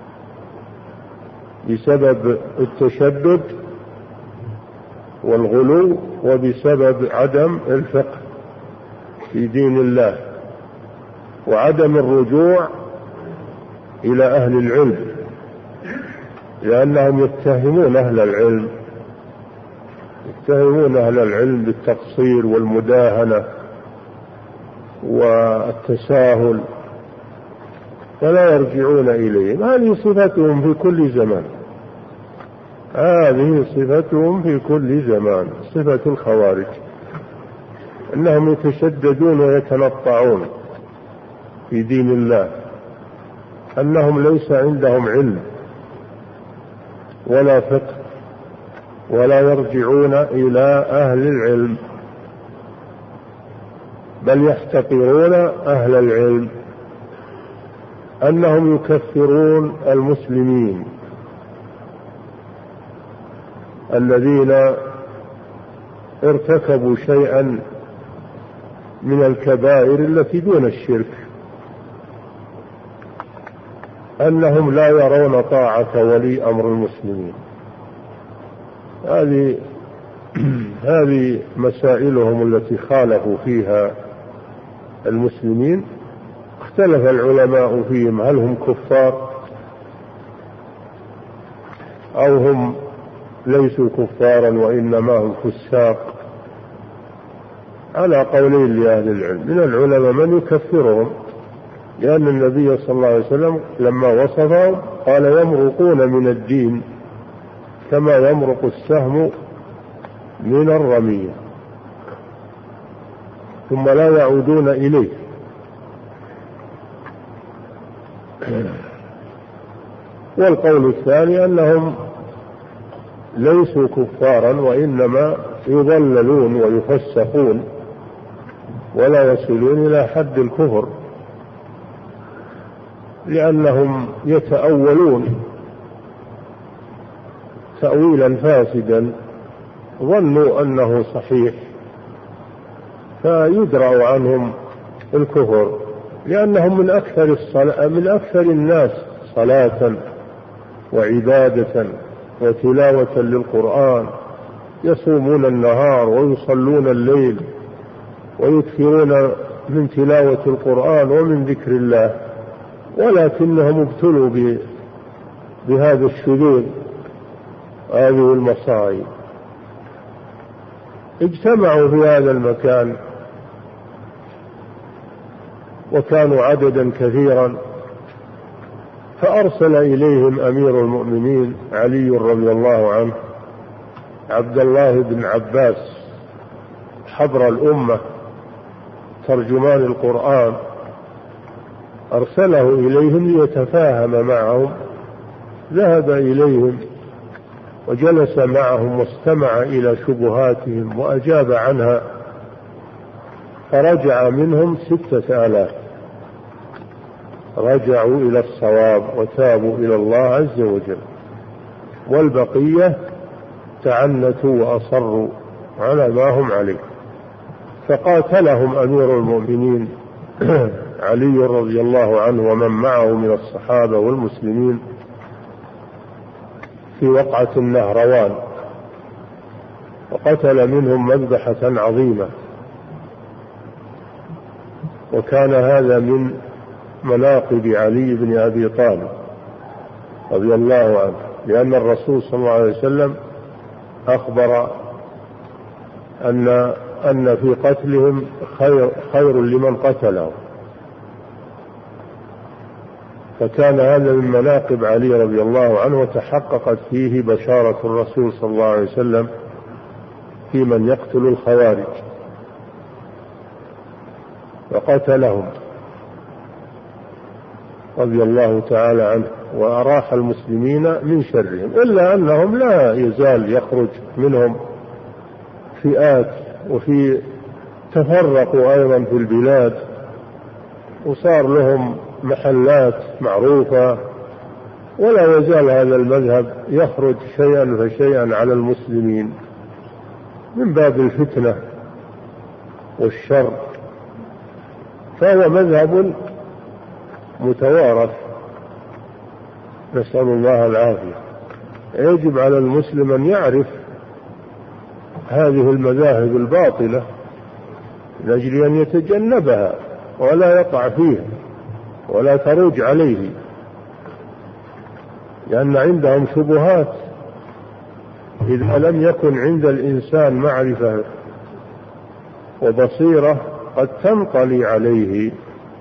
بسبب التشدد والغلو وبسبب عدم الفقه في دين الله وعدم الرجوع إلى أهل العلم، لأنهم يتهمون أهل العلم يتهمون أهل العلم بالتقصير والمداهنة والتساهل، فلا يرجعون إليهم. هذه صفتهم في كل زمان، هذه صفتهم في كل زمان، صفة الخوارج، أنهم يتشددون ويتنطعون في دين الله، أنهم ليس عندهم علم ولا فقه ولا يرجعون إلى أهل العلم، بل يحتقرون أهل العلم، أنهم يكفرون المسلمين الذين ارتكبوا شيئا من الكبائر التي دون الشرك، أنهم لا يرون طاعة ولي أمر المسلمين. هذه هذه مسائلهم التي خالفوا فيها المسلمين. اختلف العلماء فيهم، هل هم كفار أو هم ليسوا كفارا وإنما هم فساق، على قولين لأهل العلم. من العلماء من يكفرهم، لأن النبي صلى الله عليه وسلم لما وصفهم قال يمرقون من الدين كما يمرق السهم من الرمية ثم لا يعودون إليه. والقول الثاني أنهم ليسوا كفارا وإنما يضللون ويفسقون ولا يصلون إلى حد الكفر، لأنهم يتأولون تأويلا فاسدا ظنوا أنه صحيح فيدرأ عنهم الكفر، لأنهم من أكثر الصلاة من أكثر الناس صلاة وعبادة وتلاوة للقرآن، يصومون النهار ويصلون الليل ويكثرون من تلاوة القرآن ومن ذكر الله، ولكنهم ابتلوا بهذا الشذوذ هذه المصائب. اجتمعوا في هذا المكان وكانوا عددا كثيرا، فأرسل إليهم أمير المؤمنين علي رضي الله عنه عبد الله بن عباس حبر الأمة ترجمان القرآن، أرسله إليهم ليتفاهم معهم. ذهب إليهم وجلس معهم واستمع إلى شبهاتهم وأجاب عنها، فرجع منهم ستة آلاف، رجعوا إلى الصواب وتابوا إلى الله عز وجل، والبقية تعنتوا وأصروا على ما هم عليه. فقاتلهم أمير المؤمنين علي رضي الله عنه ومن معه من الصحابة والمسلمين في وقعة النهروان، وقتل منهم مذبحة عظيمة، وكان هذا من مناقب علي بن أبي طالب رضي الله عنه، لأن الرسول صلى الله عليه وسلم أخبر أن أن في قتلهم خير, خير لمن قتلهم، فكان هذا من مناقب علي رضي الله عنه، وتحققت فيه بشارة الرسول صلى الله عليه وسلم في من يقتل الخوارج، وقتلهم رضي الله تعالى عنه، وأراح المسلمين من شرهم، إلا أنهم لا يزال يخرج منهم فئات، وفي تفرقوا أيضا في البلاد، وصار لهم محلات معروفة، ولا يزال هذا المذهب يخرج شيئا فشيئا على المسلمين من باب الفتنة والشر، فهو مذهب متوارث، نسأل الله العافية. يجب على المسلم أن يعرف هذه المذاهب الباطلة من أجل أن يتجنبها ولا يقع فيها ولا تروج عليه، لأن عندهم شبهات إذا لم يكن عند الإنسان معرفة وبصيرة قد تنقلي عليه،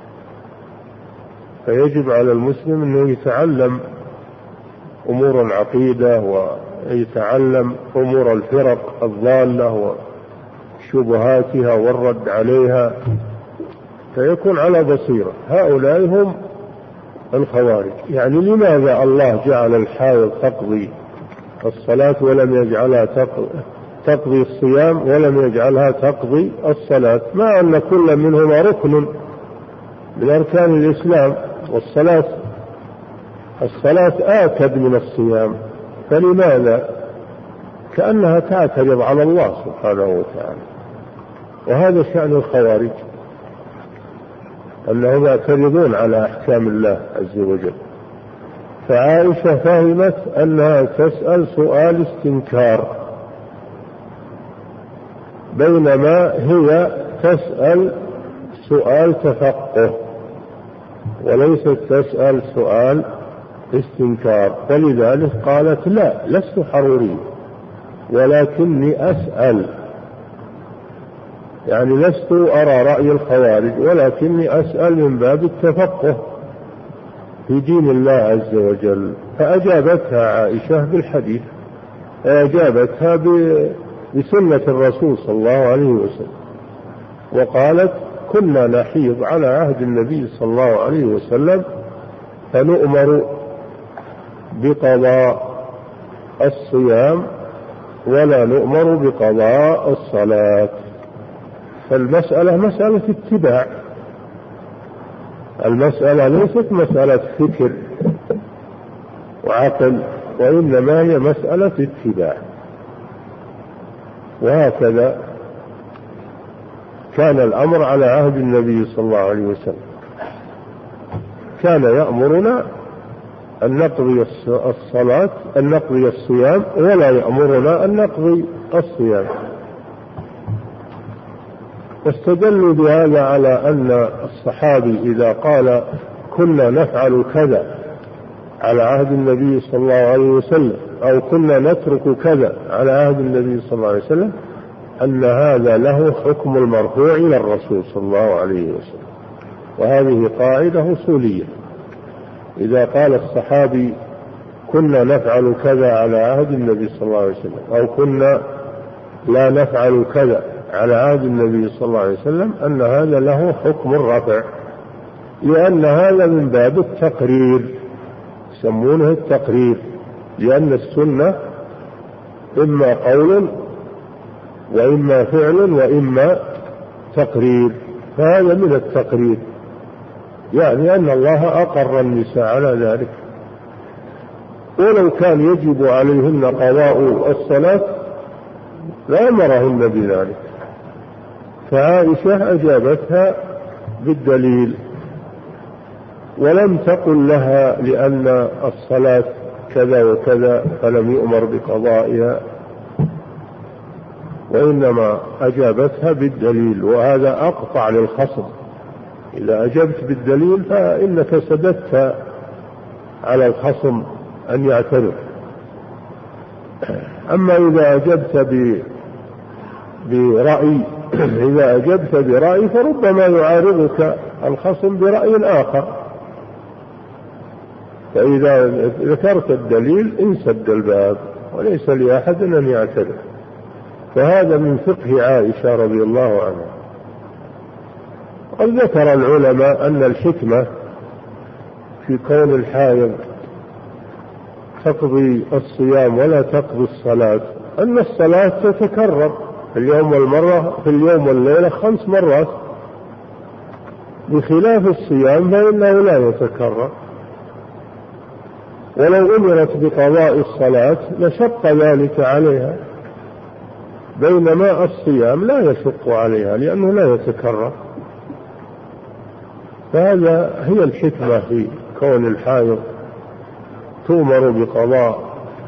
فيجب على المسلم أنه يتعلم أمور العقيدة ويتعلم أمور الفرق الضالة وشبهاتها والرد عليها، فيكون على بصيرة. هؤلاء هم الخوارج. يعني لماذا الله جعل الحائض تقضي الصلاة ولم يجعلها تقضي الصيام ولم يجعلها تقضي الصلاة، مع أن كل منهما ركن من أركان الإسلام، والصلاة الصلاة آكد من الصيام، فلماذا؟ كأنها تعترض على الله سبحانه وتعالى. وهذا شأن الخوارج، أنهم يعترضون على أحكام الله عز وجل. فعائشة فهمت أنها تسأل سؤال استنكار، بينما هي تسأل سؤال تفقه وليست تسأل سؤال استنكار، ولذلك قالت: لا، لست حروري ولكني أسأل، يعني لست أرى رأي الخوارج ولكني أسأل من باب التفقه في دين الله عز وجل. فأجابتها عائشة بالحديث، أجابتها بسنة الرسول صلى الله عليه وسلم، وقالت: كنا نحيض على عهد النبي صلى الله عليه وسلم فنؤمر بقضاء الصيام ولا نؤمر بقضاء الصلاة. فالمسألة مسألة اتباع، المسألة ليست مسألة فكر وعقل، وإنما هي مسألة اتباع. وهكذا كان الأمر على عهد النبي صلى الله عليه وسلم، كان يأمرنا أن نقضي الصلاة أن نقضي الصيام، ولا يأمرنا أن نقضي الصيام. واستدلوا بهذا على أن الصحابي إذا قال كنا نفعل كذا على عهد النبي صلى الله عليه وسلم، أو كنا نترك كذا على عهد النبي صلى الله عليه وسلم، أن هذا له حكم المرفوع إلى الرسول صلى الله عليه وسلم. وهذه قاعدة أصولية، إذا قال الصحابي كنا نفعل كذا على عهد النبي صلى الله عليه وسلم، أو كنا لا نفعل كذا على عهد النبي صلى الله عليه وسلم، أن هذا له حكم الرفع، لأن هذا من باب التقرير، يسمونه التقرير، لأن السنة إما قول وإما فعل وإما تقرير، فهذا من التقرير، يعني أن الله أقر النساء على ذلك. ولو كان يجب عليهن قضاء الصلاة لأمرهن بذلك. فعائشة أجابتها بالدليل، ولم تقل لها لأن الصلاة كذا وكذا فلم يؤمر بقضائها، وإنما أجابتها بالدليل، وهذا أقطع للخصم. إذا أجبت بالدليل فإنك سددت على الخصم أن يعترف. أما إذا أجبت برأي إذا أجبت برأي فربما يعارضك الخصم برأي آخر، فإذا ذكرت الدليل انسد الباب وليس لأحد أن يعترف. فهذا من فقه عائشة رضي الله عنها. قد ذكر العلماء أن الحكمة في كون الحائض تقضي الصيام ولا تقضي الصلاة أن الصلاة تتكرر في اليوم والمرة في اليوم والليلة خمس مرات، بخلاف الصيام فإنه لا يتكرر. ولو أمرت بقضاء الصلاة لشق ذلك عليها، بينما الصيام لا يشق عليها لأنه لا يتكرر. فهذا هي الحكمة في كون الحائض تؤمر بقضاء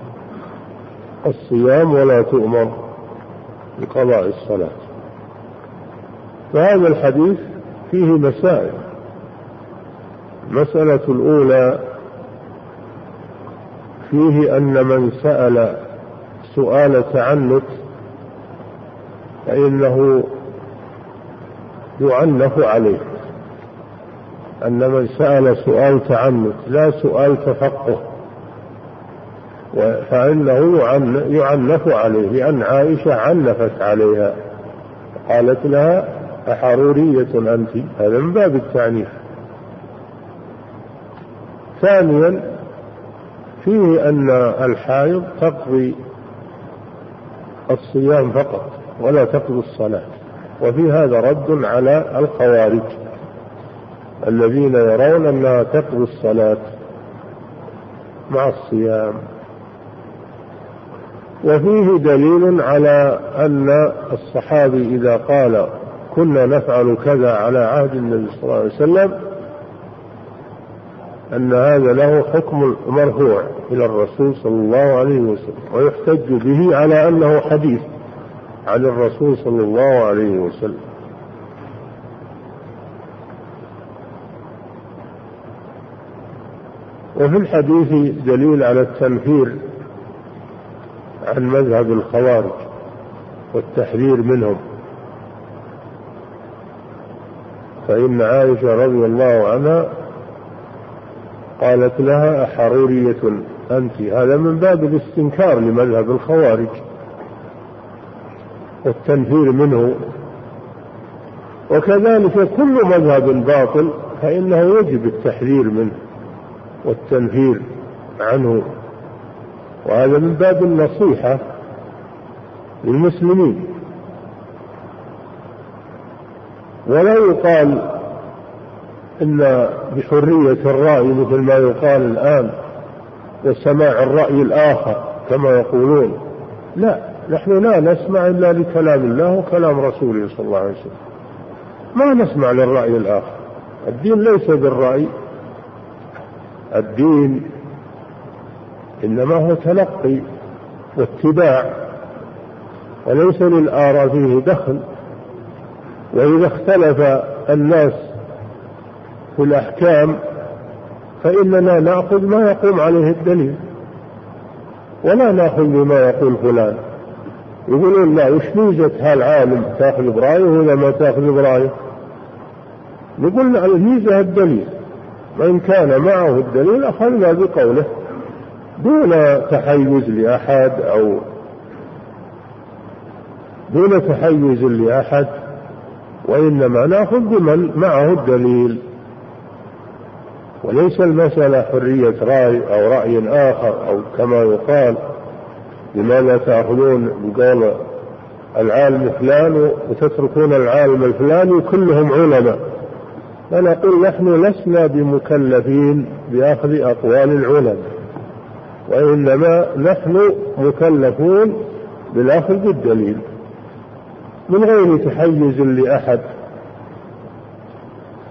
الصيام ولا تؤمر بقضاء الصلاة. فهذا الحديث فيه مسائل. المسألة الأولى فيه أن من سأل سؤال تعنت فإنه يعنف عليه، أن من سأل سؤال تعنت لا سؤال تفقه فإنه يعنف عليه، لأن عائشة عنفت عليها قالت لها أحرورية أنت، هذا من باب التعنيف. ثانيا فيه أن الحائض تقضي الصيام فقط ولا تقضي الصلاة، وفي هذا رد على الخوارج الذين يرون أنها تقضي الصلاة مع الصيام. وفيه دليل على أن الصحابي إذا قال كنا نفعل كذا على عهد النبي صلى الله عليه وسلم أن هذا له حكم مرفوع إلى الرسول صلى الله عليه وسلم، ويحتج به على أنه حديث عن الرسول صلى الله عليه وسلم. وفي الحديث دليل على التنفير عن مذهب الخوارج والتحذير منهم، فإن عائشة رضي الله عنها قالت لها أحرورية أنت، هذا من باب الاستنكار لمذهب الخوارج والتنفير منه. وكذلك كل مذهب باطل فإنه يجب التحذير منه والتنفير عنه، وهذا من باب النصيحة للمسلمين. ولا يقال إن بحرية الرأي مثل ما يقال الآن وسماع الرأي الآخر كما يقولون، لا، نحن لا نسمع إلا لكلام الله وكلام رسوله صلى الله عليه وسلم، ما نسمع للرأي الآخر. الدين ليس بالرأي، الدين إنما هو تلقي واتباع، وليس للآراء فيه دخل. وإذا اختلف الناس في الأحكام فإننا نأخذ ما يقوم عليه الدليل، ولا نأخذ بما يقول فلان. يقولون لا، وش ميزة هالعالم تأخذ برأيه ولا ما تأخذ برأيه؟ نقول على الميزة الدليل، وإن كان معه الدليل أخذنا بقوله دون تحيز لأحد أو دون تحيز لأحد، وإنما نأخذ بمن معه الدليل. وليس المسألة حرية رأي أو رأي آخر، أو كما يقال لماذا تأخذون بقول العالم فلان وتتركون العالم الفلاني وكلهم علماء. فنقول نحن لسنا بمكلفين بأخذ أقوال العلماء، وإنما نحن مكلفون بالأخذ بالدليل من غير تحيز لأحد،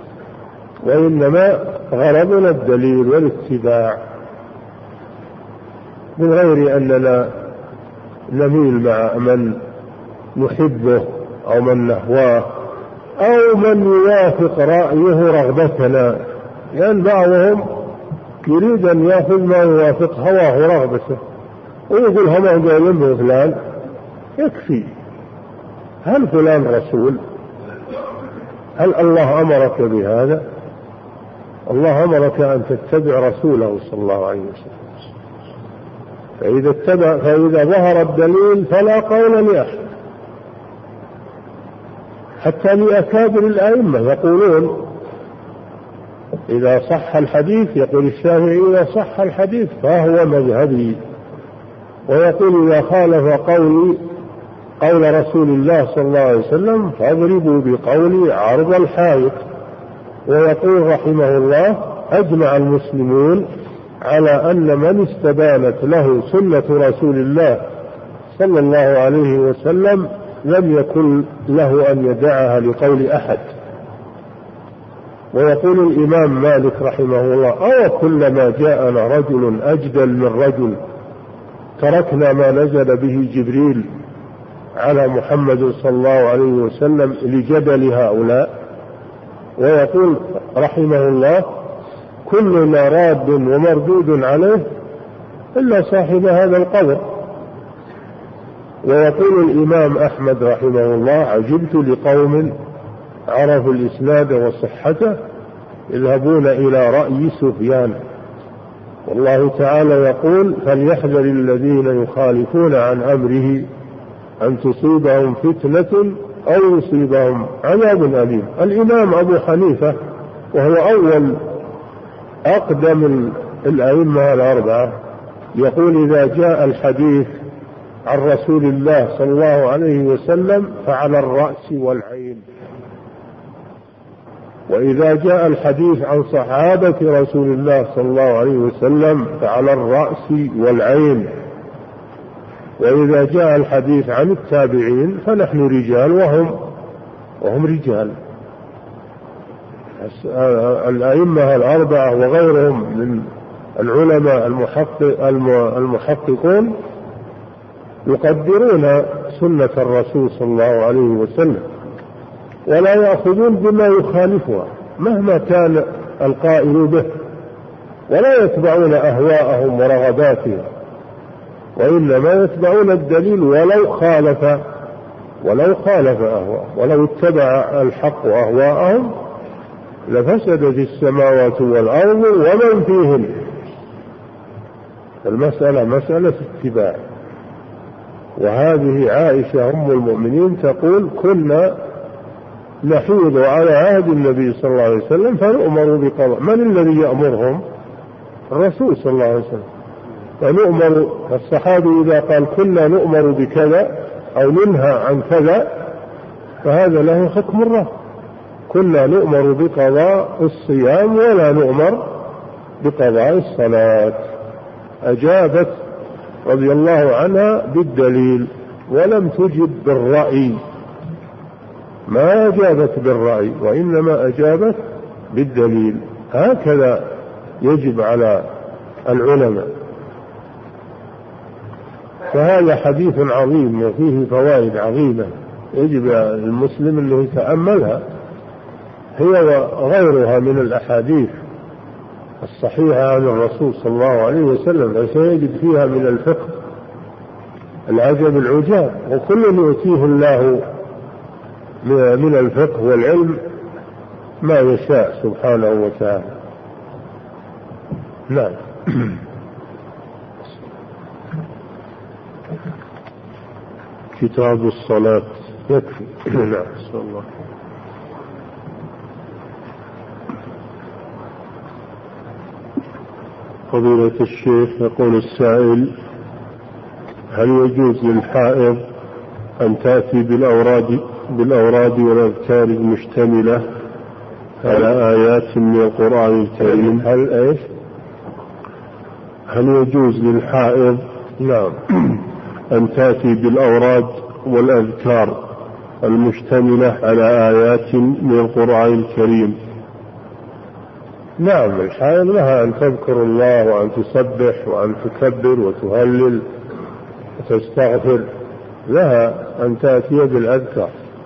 وإنما غرضنا الدليل والاتباع. من غير أننا نميل مع من نحبه أو من نهواه أو من يوافق رأيه رغبتنا، لأن بعضهم يريد أن يأخذ ما يوافق هواه ورغبته ويقول هم قالوا به فلان يكفي. هل فلان رسول؟ هل الله أمرك بهذا؟ الله أمرك أن تتبع رسوله صلى الله عليه وسلم. فإذا, اتبع فإذا ظهر الدليل فلا قول لأحد، حتى لأكابر الأئمة يقولون إذا صح الحديث، يقول الشافعي إذا صح الحديث فهو مذهبي، ويقول إذا خالف قولي قول رسول الله صلى الله عليه وسلم فاضربوا بقولي عرض الحائط. ويقول رحمه الله أجمع المسلمون على أن من استبانت له سنة رسول الله صلى الله عليه وسلم لم يكن له أن يدعها لقول أحد. ويقول الإمام مالك رحمه الله أو كلما جاءنا رجل أجدل من رجل تركنا ما نزل به جبريل على محمد صلى الله عليه وسلم لجدل هؤلاء. ويقول رحمه الله كلنا راد ومردود عليه إلا صاحب هذا القبر. ويقول الإمام أحمد رحمه الله عجبت لقوم عرفوا الإسناد وصحته يذهبون إلى رأي سفيان. والله تعالى يقول فليحذر الذين يخالفون عن أمره أن تصيبهم فتنة أو يصيبهم عذاب أليم. الإمام أبو حنيفة وهو أول أقدم الأئمة الأربعة يقول إذا جاء الحديث عن رسول الله صلى الله عليه وسلم فعلى الرأس والعين، وإذا جاء الحديث عن صحابة رسول الله صلى الله عليه وسلم فعلى الرأس والعين، وإذا جاء الحديث عن التابعين فنحن رجال وهم وهم رجال. الأئمة الأربعة وغيرهم من العلماء المحقق المحققون يقدرون سنة الرسول صلى الله عليه وسلم ولا يأخذون بما يخالفها مهما كان القائل به، ولا يتبعون أهواءهم ورغباتهم، وإنما يتبعون الدليل ولو خالف ولو خالف أهواء. ولو اتبع الحق أهواءهم لفسدت السماوات والأرض ومن فيهن. المسألة مسألة اتباع. وهذه عائشة أم المؤمنين تقول كنا نحيض على عهد النبي صلى الله عليه وسلم فنؤمر بقضاء. من الذي يأمرهم؟ الرسول صلى الله عليه وسلم. فنؤمر الصحابي إذا قال كنا نؤمر بكذا أو ننهى عن كذا فهذا له حكم الله. كنا نؤمر بقضاء الصيام ولا نؤمر بقضاء الصلاة. أجابت رضي الله عنها بالدليل ولم تجب بالرأي، ما أجابت بالرأي وإنما أجابت بالدليل. هكذا يجب على العلماء. فهذا حديث عظيم وفيه فوائد عظيمة يجب المسلم أنه يتأملها، هي وغيرها من الأحاديث الصحيحة عن الرسول صلى الله عليه وسلم، فسيجد فيها من الفقه العجب العجاب، وكل يؤتيه الله من الفقه والعلم ما يشاء سبحانه وتعالى. نعم. كتاب الصلاة يكفي. نعم. صلى الله. فضيلة الشيخ يقول السائل هل يجوز للحائض أن تأتي بالأوراد بالأوراد والأذكار المشتملة على آيات من القرآن الكريم؟ هل إيش؟ هل يجوز للحائض نعم أن تأتي بالأوراد والأذكار المشتملة على آيات من القرآن الكريم؟ نعم الحائض لها أن تذكر الله وأن تسبح وأن تكبر وتهلل وتستغفر، لها أن تأتي بالأذكار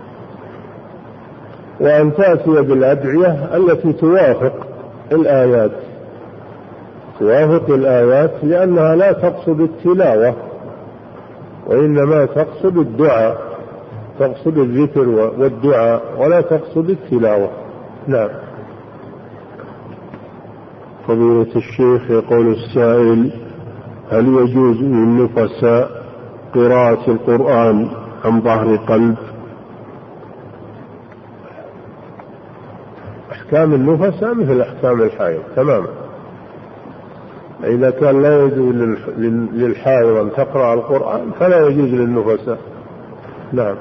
وأن تأتي بالأدعية التي توافق الآيات توافق الآيات لأنها لا تقصد التلاوة وإنما تقصد الدعاء، تقصد الذكر والدعاء ولا تقصد التلاوة. نعم. فضيلة الشيخ يقول السائل: هل يجوز للنفساء قراءة القرآن عن ظهر قلب؟ أحكام النفساء مثل أحكام الحائض تماما. إذا كان لا يجوز للحائض أن تقرأ القرآن فلا يجوز للنفساء. نعم.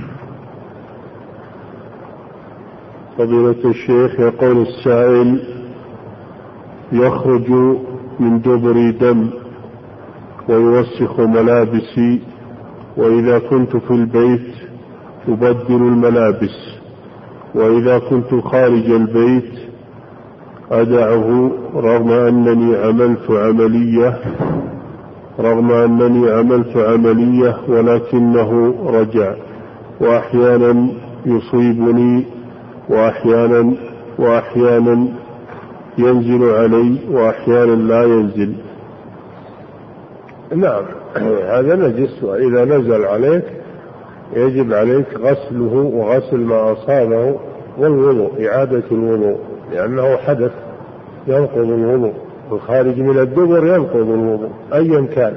فضيلة الشيخ يقول السائل: يخرج من دبري دم ويوسخ ملابسي، وإذا كنت في البيت أبدل الملابس، وإذا كنت خارج البيت أدعه رغم أنني عملت عملية رغم أنني عملت عملية ولكنه رجع، وأحيانا يصيبني وأحيانا وأحيانا ينزل علي وأحيانا لا ينزل. نعم هذا نجس، وإذا نزل عليك يجب عليك غسله وغسل ما أصابه والوضوء، إعادة الوضوء، لأنه حدث ينقض الوضوء، الخارج من الدبر ينقض الوضوء أيا كان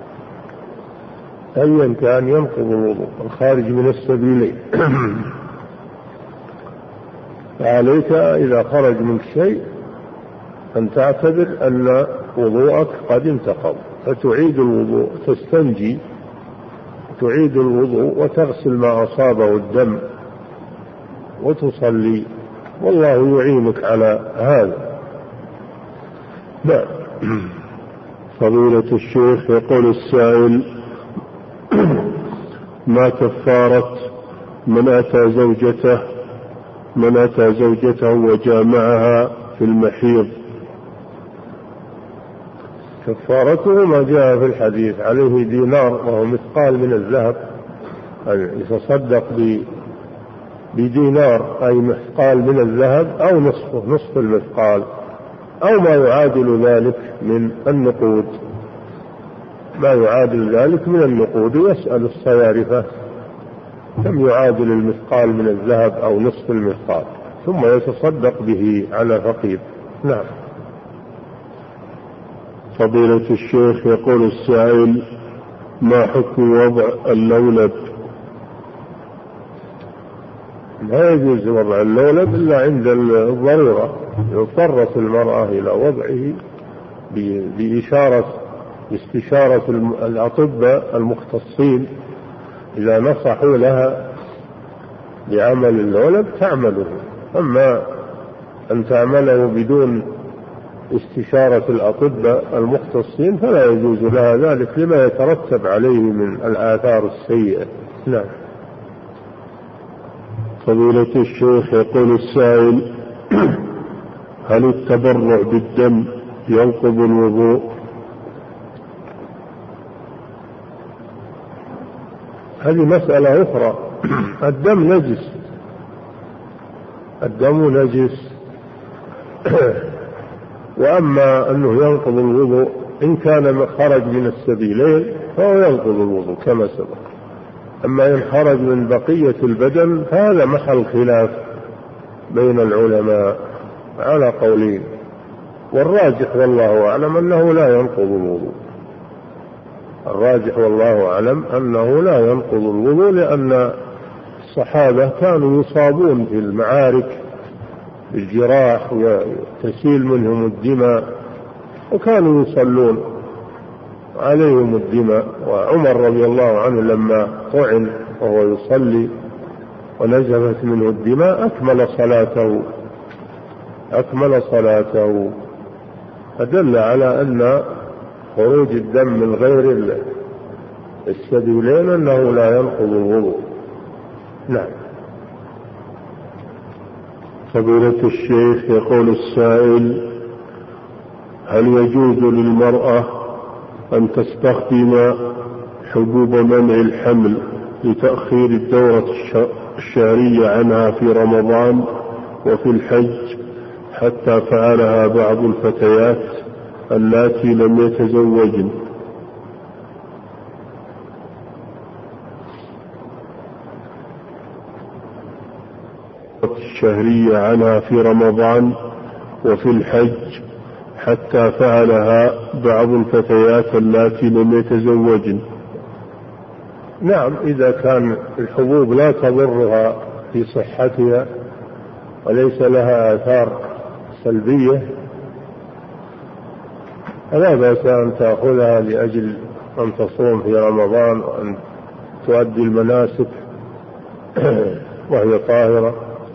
أيا كان ينقض الوضوء الخارج من السبيلين. فعليك إذا خرج منك شيء أن تعتبر أن وضوءك قد انتقض، فتعيد الوضوء، تستنجي تعيد الوضوء وتغسل ما أصابه الدم وتصلي، والله يعينك على هذا. نعم. فضيلة الشيخ يقول السائل: ما كفارة من أتى زوجته من أتى زوجته وجامعها في المحيض؟ كفارته ما جاء في الحديث: عليه دينار وهو مثقال من الذهب، يتصدق بدينار أي مثقال من الذهب أو نصفه نصف المثقال أو ما يعادل ذلك من النقود ما يعادل ذلك من النقود ويسأل الصيارفة كم يعادل المثقال من الذهب أو نصف المثقال ثم يتصدق به على فقير. نعم. فضيلة الشيخ يقول السائل: ما حكم وضع اللولب؟ لا يجوز وضع اللولب إلا عند الضرورة، يضطرت المرأة إلى وضعه بإشارة باستشارة الأطباء المختصين، إذا نصحوا لها بعمل اللولب تعمله، أما أن تعمله بدون استشارة الأطباء المختصين فلا يجوز لها ذلك لما يترتب عليه من الآثار السيئة. نعم. فضيلة الشيخ يقول السائل: هل التبرع بالدم ينقض الوضوء؟ هذه مسألة أخرى. الدم نجس الدم نجس وأما أنه ينقض الوضوء إن كان خرج من السبيلين فهو ينقض الوضوء كما سبق، أما إن خرج من بقية البدن فهذا محل خلاف بين العلماء على قولين، والراجح والله أعلم أنه لا ينقض الوضوء الراجح والله أعلم أنه لا ينقض الوضوء لأن الصحابة كانوا يصابون في المعارك بالجراح وتسيل منهم الدماء وكانوا يصلون عليهم الدماء، وعمر رضي الله عنه لما طعن وهو يصلي ونزفت منه الدماء أكمل صلاته أكمل صلاته فدل على أن خروج الدم من غير السبيلين أنه لا ينقض الوضوء. نعم. فضيلة الشيخ، يقول السائل: هل يجوز للمرأة أن تستخدم حبوب منع الحمل لتأخير الدورة الشهرية عنها في رمضان وفي الحج، حتى فعلها بعض الفتيات اللاتي لم يتزوجن؟ الشهرية عنها في رمضان وفي الحج حتى فعلها بعض الفتيات اللاتي لم يتزوجن. نعم، إذا كان الحبوب لا تضرها في صحتها وليس لها آثار سلبية فلا بأس أن تأخذها لأجل أن تصوم في رمضان وأن تؤدي المناسك وهي طاهرة،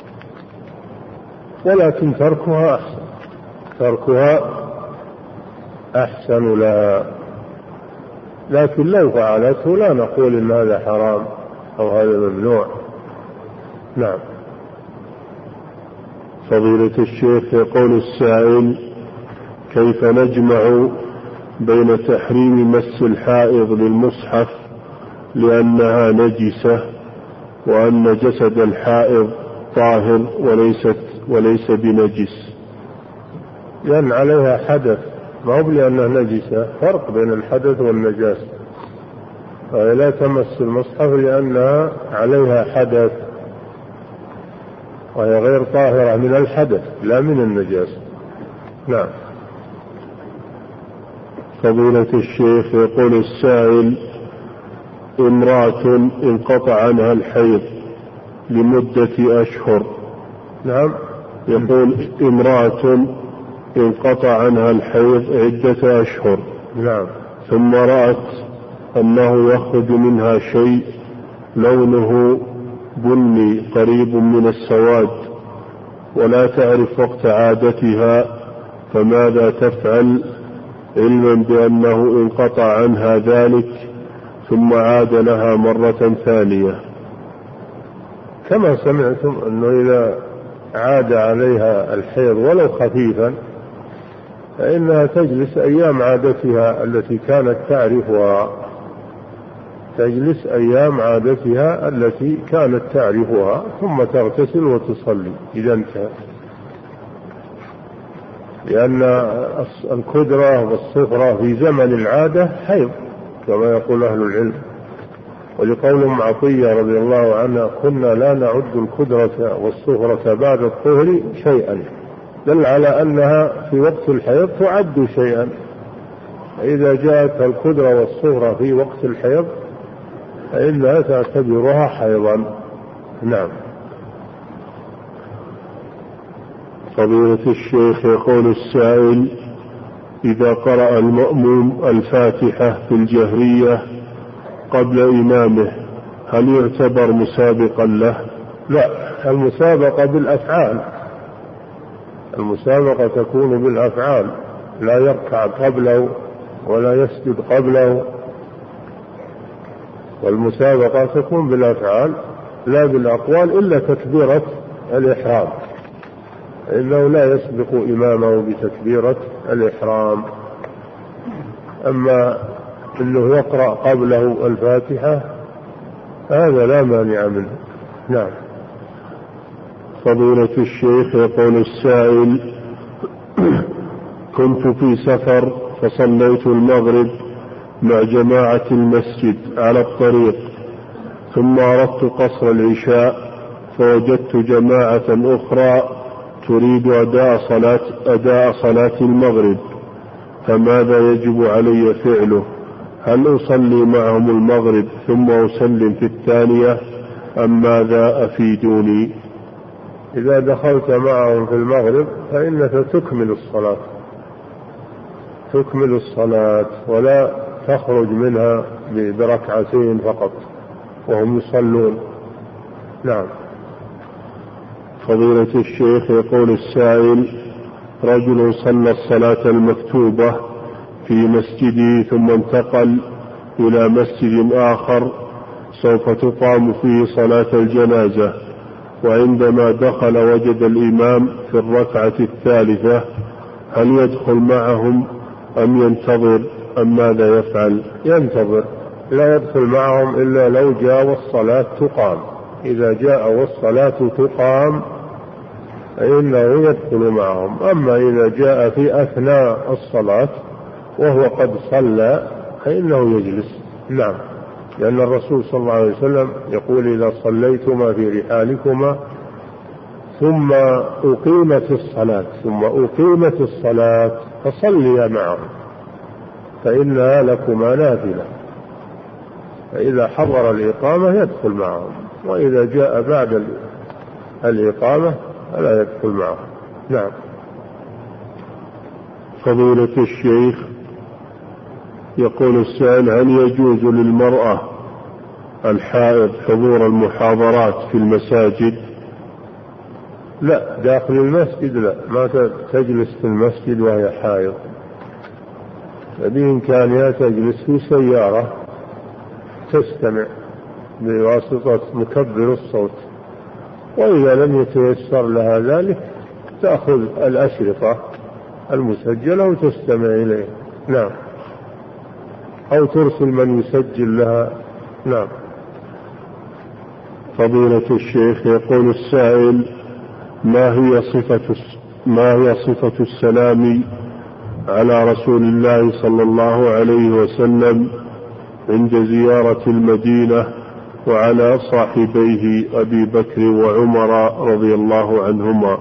ولكن تركها أحسن تركها أحسن لها. لكن لو فعلته لا نقول إن هذا حرام أو هذا ممنوع. نعم. فضيلة الشيخ، يقول السائل: كيف نجمع بين تحريم مس الحائض للمصحف لأنها نجسة وأن جسد الحائض طاهر وليست وليس بنجس؟ لأن عليها حدث، ما هو لأنها نجسة، فرق بين الحدث والنجاسة. فهي لا تمس المصحف لأنها عليها حدث، وهي غير طاهرة من الحدث لا من النجاسة. نعم. فضيلة الشيخ، يقول السائل: امرأة انقطع عنها الحيض لمدة أشهر. نعم. يقول: امرأة انقطع عنها الحيض عدة أشهر. نعم. ثم رأت أنه يخرج منها شيء لونه بني قريب من السواد ولا تعرف وقت عادتها، فماذا تفعل علما بأنه انقطع عنها ذلك ثم عاد لها مرة ثانية؟ كما سمعتم أنه إذا عاد عليها الحيض ولو خفيفا فإنها تجلس أيام عادتها التي كانت تعرفها تجلس أيام عادتها التي كانت تعرفها ثم تغتسل وتصلي إذا انتهت، لأن الكدرة والصفرة في زمن العادة حيض كما يقول أهل العلم. ولقول عطية رضي الله عنها: كنا لا نعد الكدرة والصفرة بعد الطهر شيئا، دل على أنها في وقت الحيض تعد شيئا. إذا جاءت الكدرة والصفرة في وقت الحيض فإنها تعتبرها حيضا. نعم. فضيلة الشيخ، يقول السائل: إذا قرأ المأموم الفاتحة في الجهرية قبل إمامه هل يعتبر مسابقا له؟ لا، المسابقة بالأفعال، المسابقة تكون بالأفعال، لا يركع قبله ولا يسجد قبله، والمسابقة تكون بالأفعال لا بالأقوال إلا تكبيرة الإحرام، إنه لا يسبق إمامه بتكبيرة الإحرام. أما إنه يقرأ قبله الفاتحة هذا لا مانع منه. نعم. فضيلة الشيخ، يقول السائل: كنت في سفر فصليت المغرب مع جماعة المسجد على الطريق، ثم أردت قصر العشاء فوجدت جماعة أخرى تريد أداء صلاة, أداء صلاة المغرب، فماذا يجب علي فعله؟ هل أصلي معهم المغرب ثم أسلم في الثانية أم ماذا؟ أفيدوني. إذا دخلت معهم في المغرب فإنك تكمل الصلاة تكمل الصلاة ولا تخرج منها بركعتين فقط وهم يصلون. نعم. فضيلة الشيخ، يقول السائل: رجل صلى الصلاة المكتوبة في مسجده ثم انتقل إلى مسجد آخر سوف تقام فيه صلاة الجنازة، وعندما دخل وجد الإمام في الركعة الثالثة هل يدخل معهم أم ينتظر أم ماذا يفعل؟ ينتظر، لا يدخل معهم إلا لو جاء والصلاة تقام. إذا جاء والصلاة تقام فإنه يدخل معهم. أما إذا جاء في أثناء الصلاة وهو قد صلى فإنه يجلس. نعم، لأن الرسول صلى الله عليه وسلم يقول إذا صليتما في رحالكما ثم أقيمت الصلاة ثم أقيمت الصلاة فصليا معهم فإنها لكما نافلة. فإذا حضر الإقامة يدخل معهم، وإذا جاء بعد الإقامة فلا يدخل معهم. نعم. فضيلة الشيخ، يقول السائل هل يجوز للمرأة الحائض حضور المحاضرات في المساجد؟ لا، داخل المسجد لا، ما تجلس في المسجد وهي حائض. بإمكانها تجلس في سيارة تستمع بواسطة مكبر الصوت، وإذا لم يتيسر لها ذلك تأخذ الأشرطة المسجلة وتستمع إليه. نعم، أو ترسل من يسجل لها. نعم. فضيلة الشيخ، يقول السائل ما هي صفة ما هي صفة السلام على رسول الله صلى الله عليه وسلم عند زيارة المدينة وعلى صاحبيه أبي بكر وعمر رضي الله عنهما؟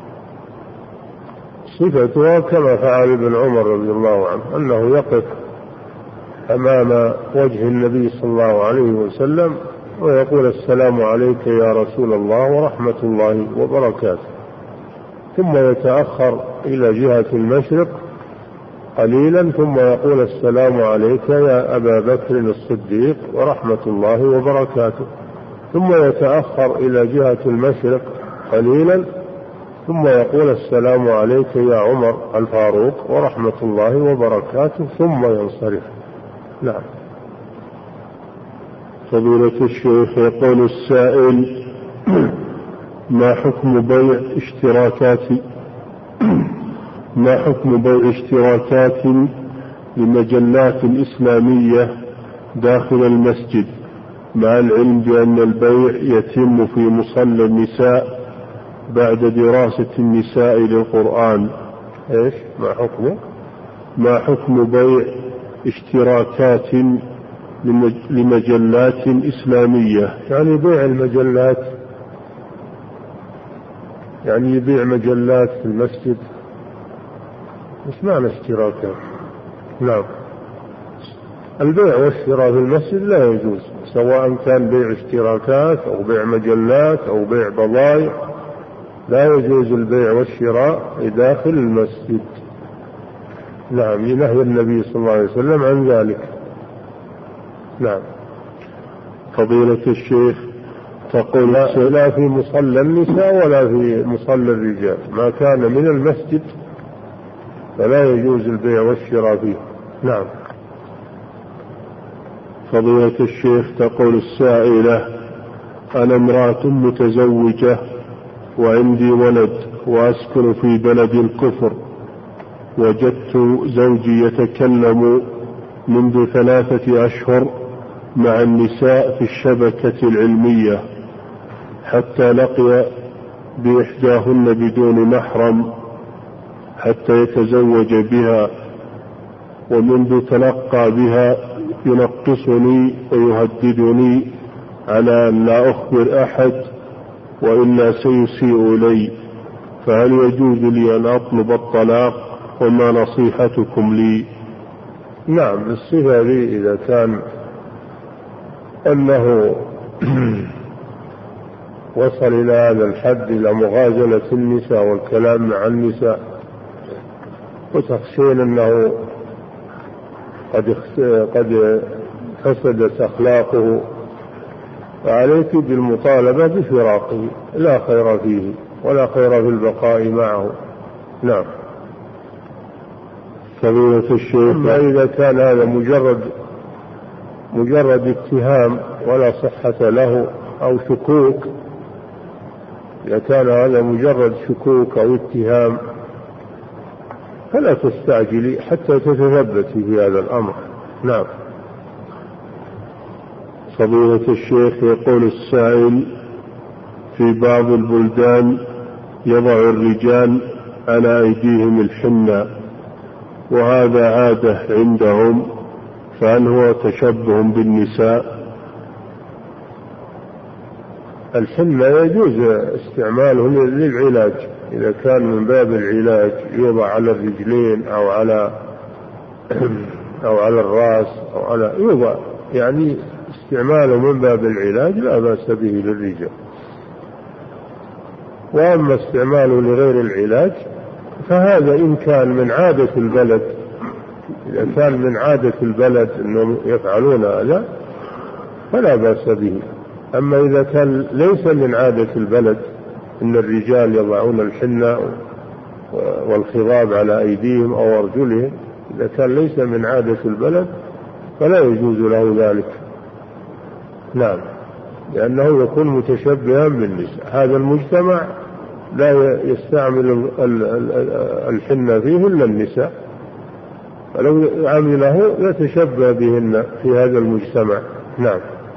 صفتها كما فعل ابن عمر رضي الله عنه، أنه يقف أمام وجه النبي صلى الله عليه وسلم ويقول السلام عليك يا رسول الله ورحمة الله وبركاته، ثم يتأخر إلى جهة المشرق قليلا ثم يقول السلام عليك يا أبا بكر الصديق ورحمة الله وبركاته، ثم يتأخر إلى جهة المشرق قليلا ثم يقول السلام عليك يا عمر الفاروق ورحمة الله وبركاته، ثم ينصرف. نعم. فضيلة الشيخ، يقول السائل ما حكم بيع اشتراكات ما حكم بيع اشتراكات لمجلات إسلامية داخل المسجد مع العلم بأن البيع يتم في مصلى النساء بعد دراسة النساء للقرآن؟ إيش ما حكمه؟ ما حكم بيع اشتراكات لمجلات إسلامية؟ يعني بيع المجلات، يعني يبيع مجلات في المسجد. مش معنى اشتراكات؟ نعم، البيع والشراء في المسجد لا يجوز، سواء كان بيع اشتراكات أو بيع مجلات أو بيع بضائع، لا يجوز البيع والشراء داخل المسجد. نعم، لنهي النبي صلى الله عليه وسلم عن ذلك. نعم. فضيلة الشيخ، تقول لا, لا في مصلى النساء ولا في مصلى الرجال، ما كان من المسجد فلا يجوز البيع والشراء فيه. نعم. فضيلة الشيخ، تقول السائلة أنا امرأة متزوجة وعندي ولد وأسكن في بلد الكفر، وجدت زوجي يتكلم منذ ثلاثة أشهر مع النساء في الشبكة العلمية حتى لقي بإحداهن بدون محرم حتى يتزوج بها، ومنذ تلقى بها ينقصني ويهددني على أن لا أخبر أحد وإلا سيسيء لي، فهل يجوز لي أن أطلب الطلاق وما نصيحتكم لي؟ نعم، الصفة لي إذا كان أنه وصل إلى هذا الحد، إلى مغازلة النساء والكلام مع النساء، وتخشين أنه قد قد فسدت أخلاقه، فعليك بالمطالبة بفراقه، لا خير فيه ولا خير في البقاء معه. نعم. فضيلة الشيخ، أما إذا كان هذا مجرد مجرد اتهام ولا صحة له أو شكوك إذا كان هذا مجرد شكوك أو اتهام فلا تستعجلي حتى تتثبتي في هذا الأمر. نعم. فضيلة الشيخ يقول السائل: في بعض البلدان يضع الرجال على أيديهم الحنة وهذا عادة عندهم، فهل هو تشبه بالنساء؟ الحنة يجوز استعماله للعلاج، إذا كان من باب العلاج يوضع على الرجلين أو على أو على الرأس أو على يوضع، يعني استعماله من باب العلاج لا بأس به للرجال. وأما استعماله لغير العلاج فهذا إن كان من عادة البلد، إذا كان من عادة البلد أنهم يفعلون هذا فلا بأس به. أما إذا كان ليس من عادة البلد أن الرجال يضعون الحنة والخضاب على أيديهم أو أرجلهم، إذا كان ليس من عادة البلد فلا يجوز له ذلك. نعم، لأنه يكون متشبها بالنساء. هذا المجتمع لا يستعمل الحنة فيه إلا النساء، فلو عمله يتشبه بهن في هذا المجتمع. نعم.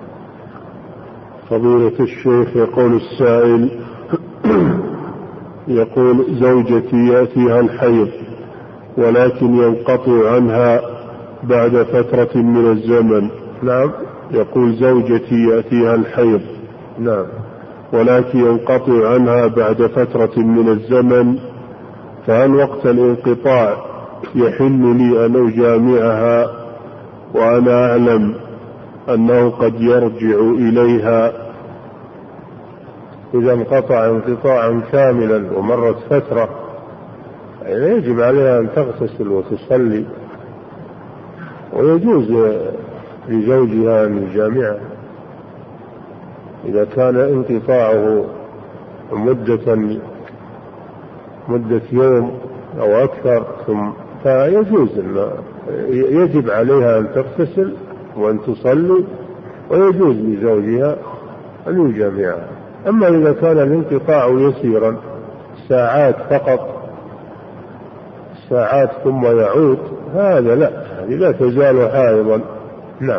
فضيلة الشيخ يقول السائل: يقول زوجتي يأتيها الحيض ولكن ينقطع عنها بعد فترة من الزمن. نعم. يقول زوجتي يأتيها الحيض نعم ولكن ينقطع عنها بعد فترة من الزمن، فهل وقت الانقطاع يحل لي أن أجامعها وأنا أعلم أنه قد يرجع إليها؟ إذا انقطع انقطاعا كاملا ومرت فترة يجب عليها أن تغتسل وتصلي، ويجوز لزوجها أن يجامعها إذا كان انقطاعه مدة مدة يوم أو أكثر، ثم فيجوز يجب عليها أن تغتسل وأن تصلي، ويجوز لزوجها أن يجامعها. أما إذا كان الانقطاع يسيرا ساعات فقط ساعات ثم يعود، هذا لا، هذه لا تزال حائضا. نعم.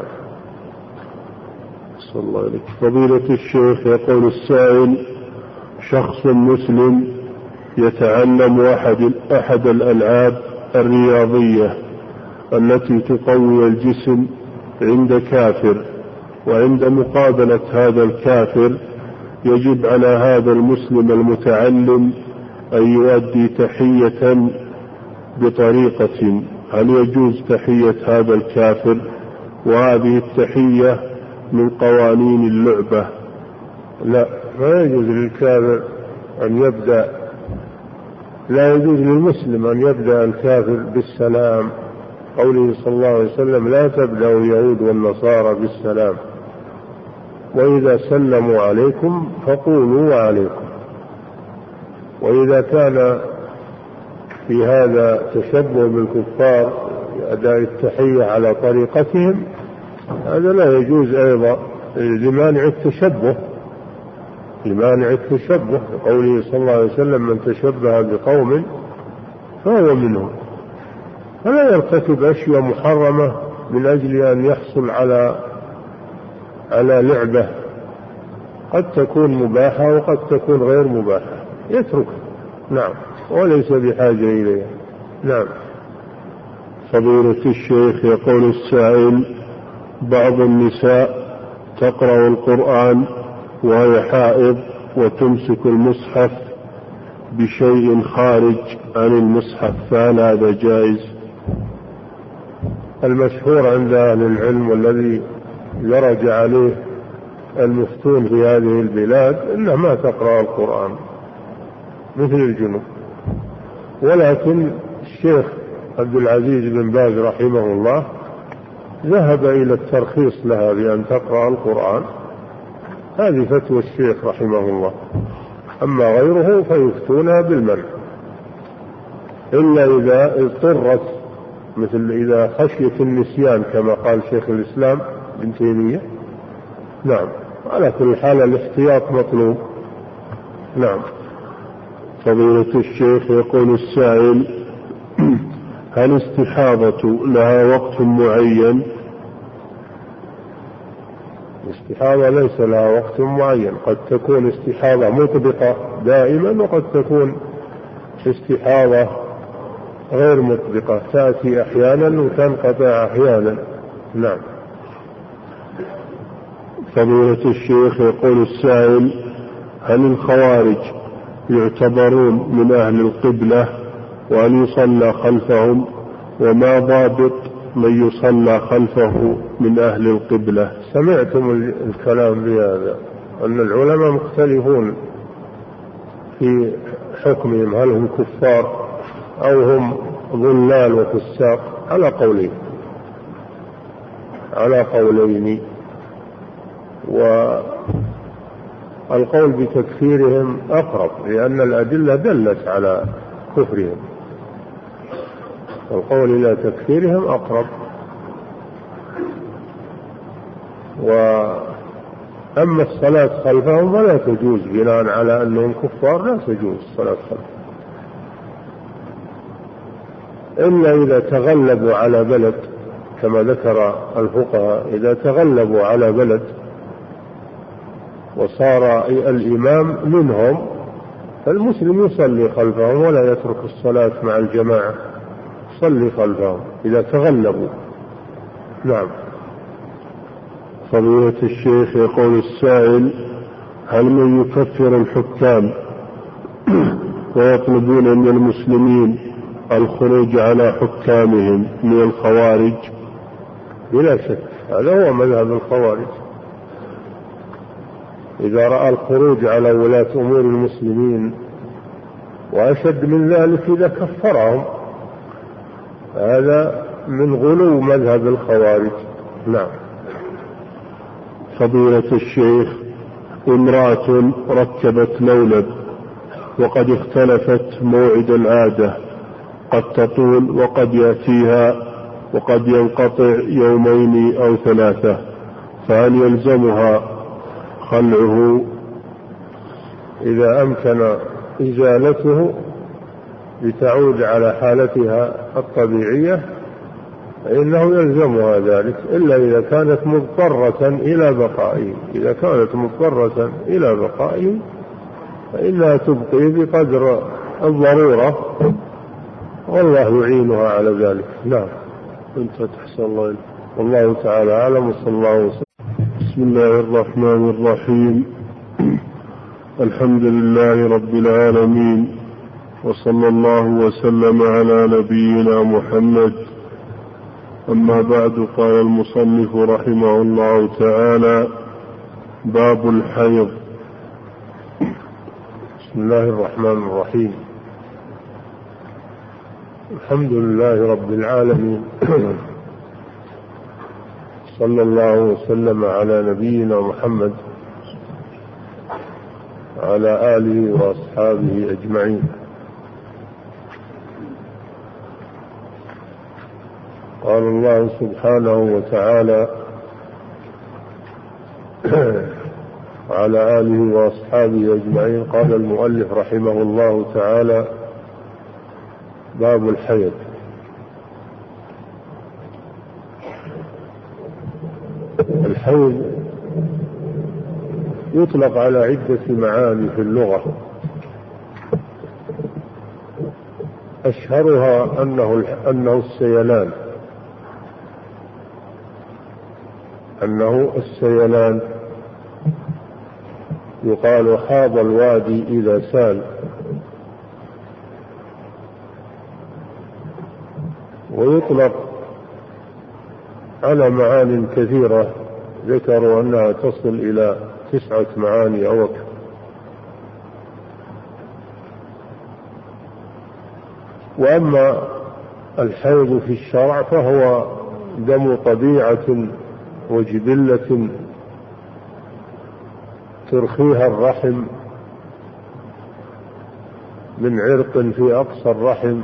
صلى الله عليك. فضيلة الشيخ يقول السائل: شخص مسلم يتعلم أحد, أحد الألعاب الرياضية التي تقوي الجسم عند كافر، وعند مقابلة هذا الكافر يجب على هذا المسلم المتعلم أن يؤدي تحية بطريقة، هل يجوز تحية هذا الكافر؟ وهذه التحية من قوانين اللعبة. لا، ما يجوز للكافر أن يبدأ لا يجوز للمسلم أن يبدأ الكافر بالسلام، قوله صلى الله عليه وسلم: لا تبدأوا اليهود والنصارى بالسلام، وإذا سلموا عليكم فقولوا وعليكم. وإذا كان في هذا تشبه بالكفار أداء التحية على طريقتهم، هذا لا يجوز أيضا لمانع التشبه لمانع التشبه قوله صلى الله عليه وسلم: من تشبه بقوم فهو منهم. فلا يرتكب أشياء محرمة من أجل أن يحصل على على لعبة قد تكون مباحة وقد تكون غير مباحة، يترك. نعم، وليس بحاجة إليها. نعم. فضيلة الشيخ يقول السائل: بعض النساء تقرأ القرآن وهي حائض وتمسك المصحف بشيء خارج عن المصحف، فهل هذا جائز؟ المشهور عند أهل العلم والذي درج عليه المفتون في هذه البلاد إنها ما تقرأ القرآن مثل الجنوب، ولكن الشيخ عبد العزيز بن باز رحمه الله ذهب إلى الترخيص لها بأن تقرأ القرآن، هذه فتوى الشيخ رحمه الله. أما غيره فيفتونها بالمنع، إلا إذا اضطرت، مثل إذا خشيت النسيان كما قال شيخ الإسلام ابن تيمية. نعم، على كل حال الاحتياط مطلوب. نعم. فضيلة الشيخ يقول السائل: هل استحاضة لها وقت معين؟ الاستحاضة ليس لها وقت معين، قد تكون استحاضة مطبقة دائما، وقد تكون استحاضة غير مطبقة تأتي أحيانا وتنقطع أحيانا. نعم. فضيلة الشيخ يقول السائل: هل الخوارج يعتبرون من أهل القبلة وأن يصلى خلفهم؟ وما ضابط من يصلى خلفه من أهل القبلة؟ سمعتم الكلام بهذا، أن العلماء مختلفون في حكمهم، هل هم كفار أو هم ضلال وفساق، على قولين على قولين والقول بتكفيرهم أقرب، لأن الأدلة دلت على كفرهم، والقول إلى تكفيرهم أقرب. وأما الصلاة خلفهم فلا تجوز بناء على أنهم كفار، لا تجوز الصلاة خلفهم إلا إذا تغلبوا على بلد، كما ذكر الفقهاء، إذا تغلبوا على بلد وصار الإمام منهم فالمسلم يصلي خلفهم ولا يترك الصلاة مع الجماعة، يصلي خلفهم إذا تغلبوا. نعم. فضيلة الشيخ يقول السائل: هل من يكفر الحكام ويطلبون من المسلمين الخروج على حكامهم من الخوارج؟ بلا شك هذا هو مذهب الخوارج، إذا رأى الخروج على ولاة أمور المسلمين، وأشد من ذلك إذا كفرهم، هذا من غلو مذهب الخوارج. نعم. فضيلة الشيخ: امرأة ركبت لولب وقد اختلفت موعد العادة، قد تطول وقد يأتيها وقد ينقطع يومين أو ثلاثة، فهل يلزمها خلعه؟ إذا أمكن إزالته لتعود على حالتها الطبيعية فإنه يلزمها ذلك، إلا إذا كانت مضطرة إلى بقائه. إذا كانت مضطرة إلى بقائه فإنها تبقي بقدر الضرورة، والله يعينها على ذلك. نعم. أنت تحسن الله إليك. والله تعالى أعلم، صلى الله وسلم. بسم الله الرحمن الرحيم. الحمد لله رب العالمين، وصلى الله وسلم على نبينا محمد. أما بعد، قال المصنف رحمه الله تعالى: باب الحيض. بسم الله الرحمن الرحيم. الحمد لله رب العالمين، صلى الله وسلم على نبينا محمد وعلى آله وأصحابه أجمعين. قال الله سبحانه وتعالى: وعلى آله وأصحابه أجمعين. قال المؤلف رحمه الله تعالى: باب الحيض. الحيض يطلق على عدة معاني في اللغة، أشهرها أنه أنه السيلان أنه السيلان يقال حاض الوادي إذا سال. ويطلق على معان كثيرة، ذكروا أنها تصل إلى تسعة معاني أو أكثر. وأما الحيض في الشرع فهو دم طبيعة وجبلة ترخيها الرحم من عرق في أقصى الرحم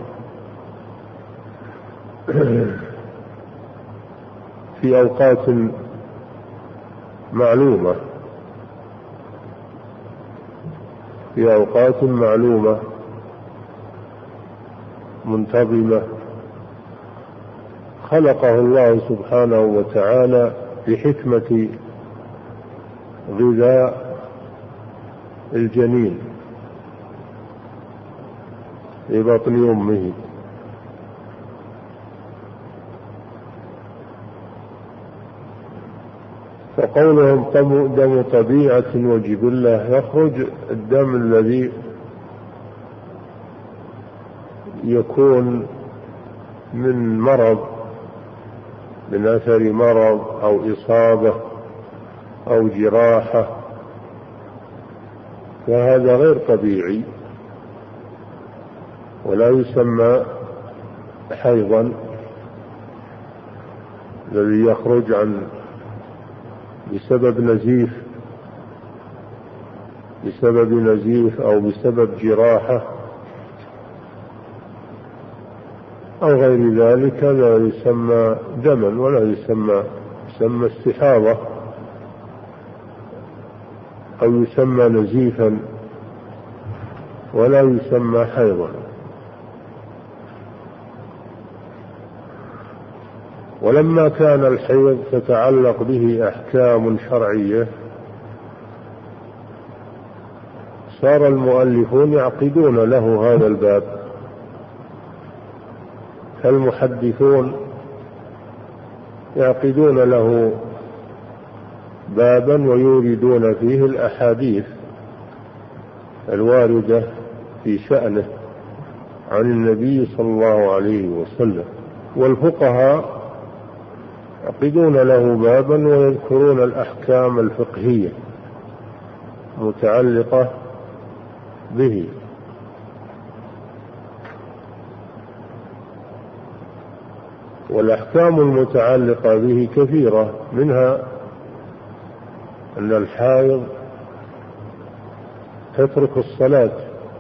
في أوقات معلومة، في أوقات معلومة منتظمة خلقه الله سبحانه وتعالى بحكمة غذاء الجنين في بطن أمه. فقولهم دم طبيعة وجبلة، يخرج الدم الذي يكون من مرض، من أثر مرض أو إصابة أو جراحة، فهذا غير طبيعي ولا يسمى حيضا، الذي يخرج عن بسبب نزيف بسبب نزيف أو بسبب جراحة أو غير ذلك، لا يسمى دما ولا يسمى يسمى استحاضة أو يسمى نزيفا ولا يسمى حيضا. ولما كان الحيض تتعلق به أحكام شرعية، صار المؤلفون يعقدون له هذا الباب، فالمحدثون يعقدون له بابا ويوردون فيه الأحاديث الواردة في شأنه عن النبي صلى الله عليه وسلم، والفقهاء يعقدون له بابا ويذكرون الأحكام الفقهية متعلقة به. والأحكام المتعلقة به كثيرة، منها أن الحائض تترك الصلاة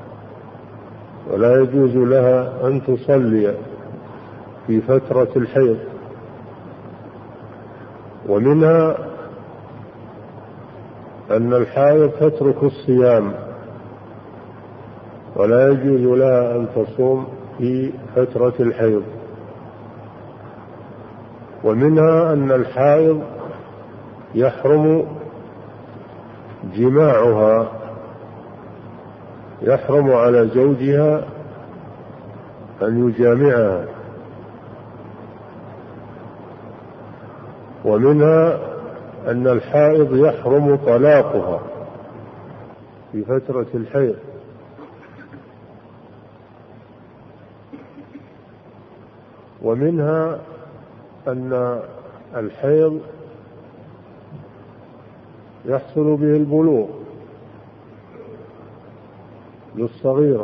ولا يجوز لها أن تصلي في فترة الحيض، ومنها أن الحائض تترك الصيام ولا يجوز لها أن تصوم في فترة الحيض، ومنها أن الحائض يحرم جماعها، يحرم على زوجها أن يجامعها، ومنها أن الحائض يحرم طلاقها في فترة الحيض، ومنها أن الحيض يحصل به البلوغ للصغيرة،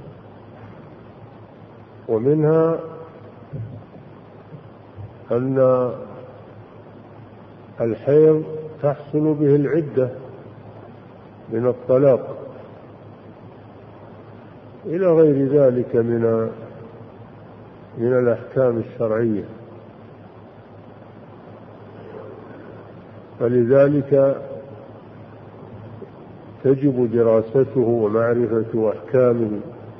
ومنها أن الحيض تحصل به العدة من الطلاق، إلى غير ذلك من من الأحكام الشرعية. فلذلك تجب دراسته ومعرفة أحكامه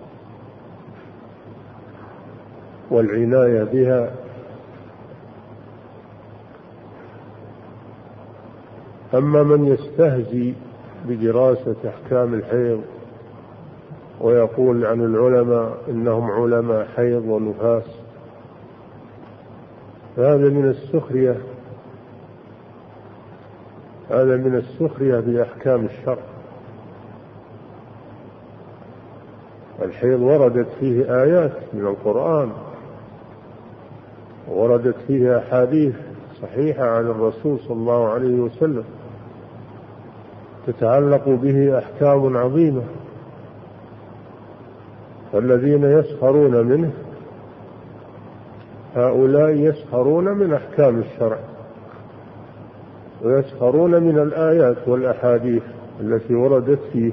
والعناية بها. أما من يستهزي بدراسة أحكام الحيض ويقول عن العلماء إنهم علماء حيض ونفاس، فهذا من السخرية هذا من السخرية بأحكام الشرع. الحيض وردت فيه آيات من القرآن، وردت فيه أحاديث صحيحة عن الرسول صلى الله عليه وسلم تتعلق به أحكام عظيمة، والذين يسخرون منه هؤلاء يسخرون من أحكام الشرع ويسخرون من الآيات والأحاديث التي وردت فيه،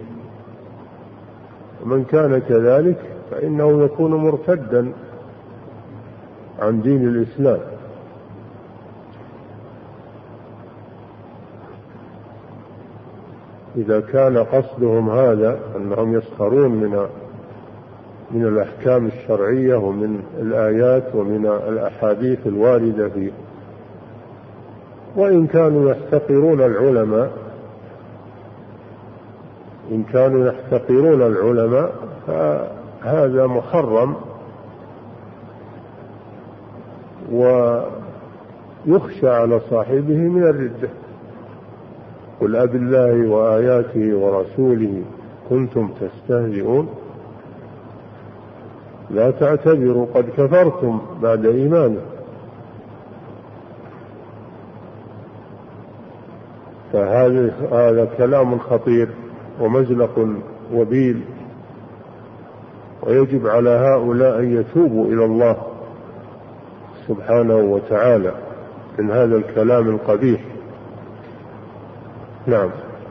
ومن كان كذلك فإنه يكون مرتدا عن دين الإسلام. إذا كان قصدهم هذا أنهم يسخرون من من الأحكام الشرعية ومن الآيات ومن الأحاديث الواردة فيه، وإن كانوا يحتقرون العلماء إن كانوا يحتقرون العلماء فهذا محرم، ويخشى على صاحبه من الردة. قل أب الله وآياته ورسوله كنتم تستهزئون لا تعتذروا قد كفرتم بعد إيمانكم. فهذا هذا كلام خطير ومزلق وبيل، ويجب على هؤلاء أن يتوبوا إلى الله سبحانه وتعالى من هذا الكلام القبيح. نعم.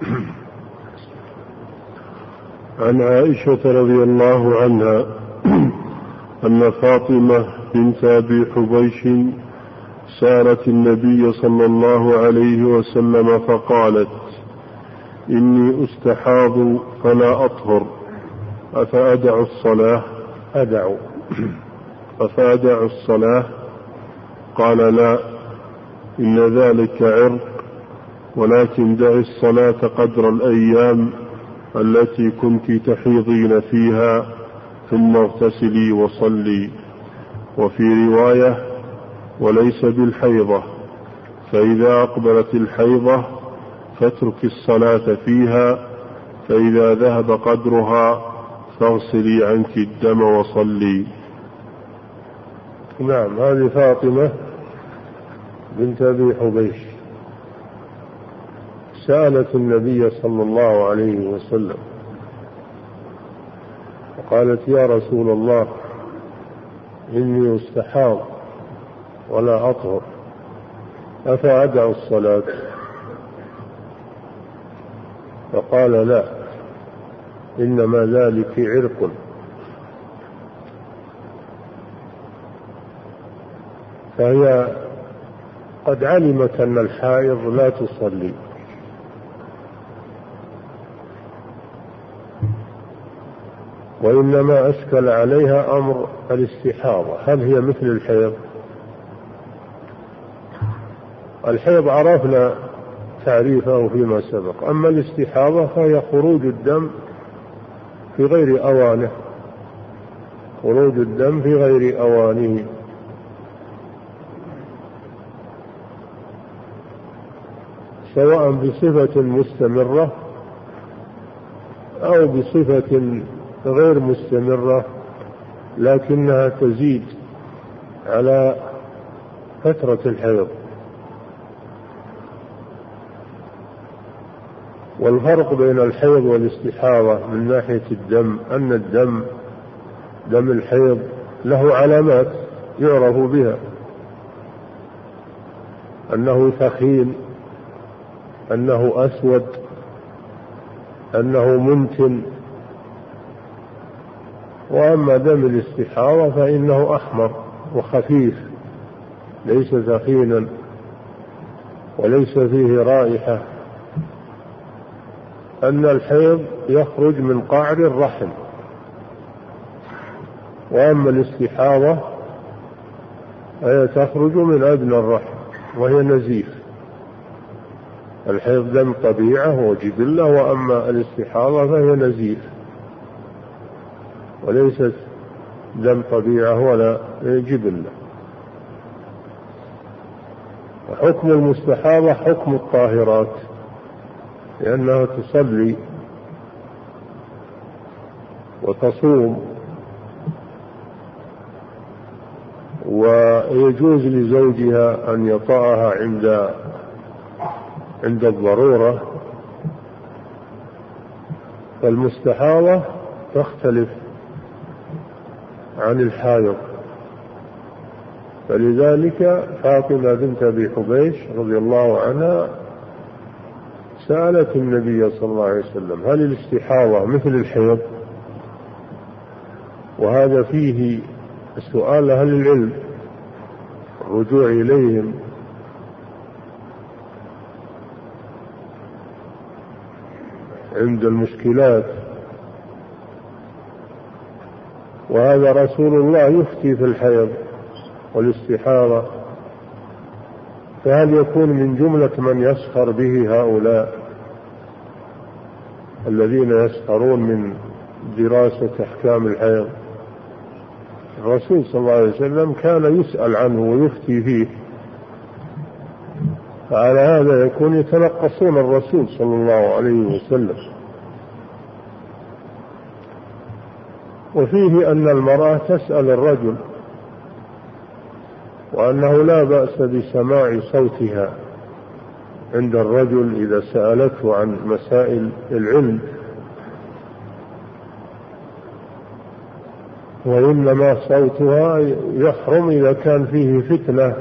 عن عائشة رضي الله عنها أن فاطمة بنت أبي حبيش سألت النبي صلى الله عليه وسلم فقالت: إني أستحاض فلا أطهر أفأدع الصلاة أدع أفأدع الصلاة؟ قال: لا، إن ذلك عرق، ولكن دع الصلاة قدر الأيام التي كنت تحيضين فيها ثم اغتسلي وصلي. وفي رواية: وليس بالحيضة، فإذا أقبلت الحيضة فاترك الصلاة فيها، فإذا ذهب قدرها فاغسلي عنك الدم وصلي. نعم. هذه فاطمة بنت أبي حبيش سألت النبي صلى الله عليه وسلم وقالت: يا رسول الله، إني أستحاض ولا أطهر أفأدع الصلاة؟ فقال: لا، إنما ذلك عرق. فهي قد علمت أن الحائض لا تصلي، وإنما أشكل عليها أمر الاستحاضة، هل هي مثل الحيض؟ الحيض عرفنا تعريفه فيما سبق، أما الاستحاضة فهي خروج الدم في غير أوانه، خروج الدم في غير أوانه. سواء بصفة مستمرة أو بصفة غير مستمرة، لكنها تزيد على فترة الحيض. والفرق بين الحيض والاستحاضة من ناحية الدم أن الدم دم الحيض له علامات يعرف بها، أنه ثخين، أنه أسود، أنه منتن. وأما دم الاستحاضة فإنه أحمر وخفيف، ليس ثخينا وليس فيه رائحة. أن الحيض يخرج من قعر الرحم، وأما الاستحاضة فهي تخرج من أدنى الرحم وهي نزيف. الحيض دم طبيعة وجبلة، وأما الاستحاضة فهي نزيف وليست دم طبيعة ولا جبلة. وحكم المستحاضة حكم الطاهرات، لأنها تصلي وتصوم، ويجوز لزوجها أن يطأها عند عند الضرورة. فالمستحاضة تختلف عن الحائض، فلذلك فاطمة بنت أبي حبيش رضي الله عنها سألت النبي صلى الله عليه وسلم: هل الاستحاضة مثل الحيض؟ وهذا فيه السؤال أهل العلم، الرجوع إليهم. عند المشكلات. وهذا رسول الله يفتي في الحيض والاستحاضة، فهل يكون من جملة من يسخر به هؤلاء الذين يسخرون من دراسة أحكام الحيض؟ الرسول صلى الله عليه وسلم كان يسأل عنه ويفتي فيه، فعلى هذا يكون يتنقصون الرسول صلى الله عليه وسلم. وفيه أن المرأة تسأل الرجل، وأنه لا بأس بسماع صوتها عند الرجل إذا سألته عن مسائل العلم، وإنما صوتها يحرم إذا كان فيه فتنة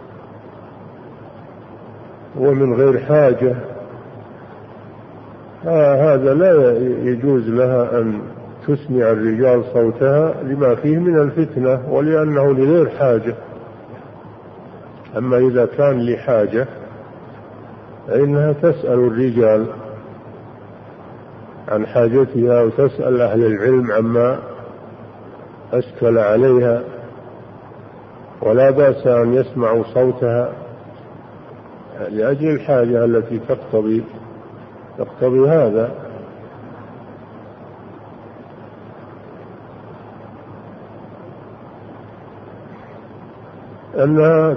ومن غير حاجة. هذا لا يجوز لها أن تسمع الرجال صوتها لما فيه من الفتنة ولأنه لغير حاجة. أما إذا كان لحاجة فإنها تسأل الرجال عن حاجتها وتسأل أهل العلم عما أشكل عليها، ولا بأس أن يسمعوا صوتها لأجل الحاجة التي تقتضي تقتضي هذا. أنها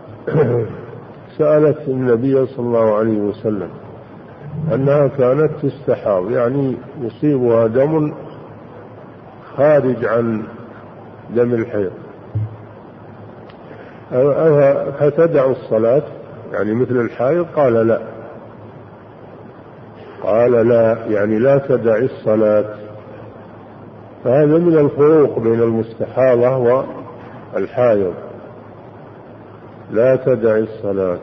سألت النبي صلى الله عليه وسلم أنها كانت تستحاض، يعني يصيبها دم خارج عن دم الحيض، فتدع الصلاة يعني مثل الحائض؟ قال لا، قال لا يعني لا تدع الصلاة. فهذا من الفروق بين المستحاضة والحائض، لا تدع الصلاة،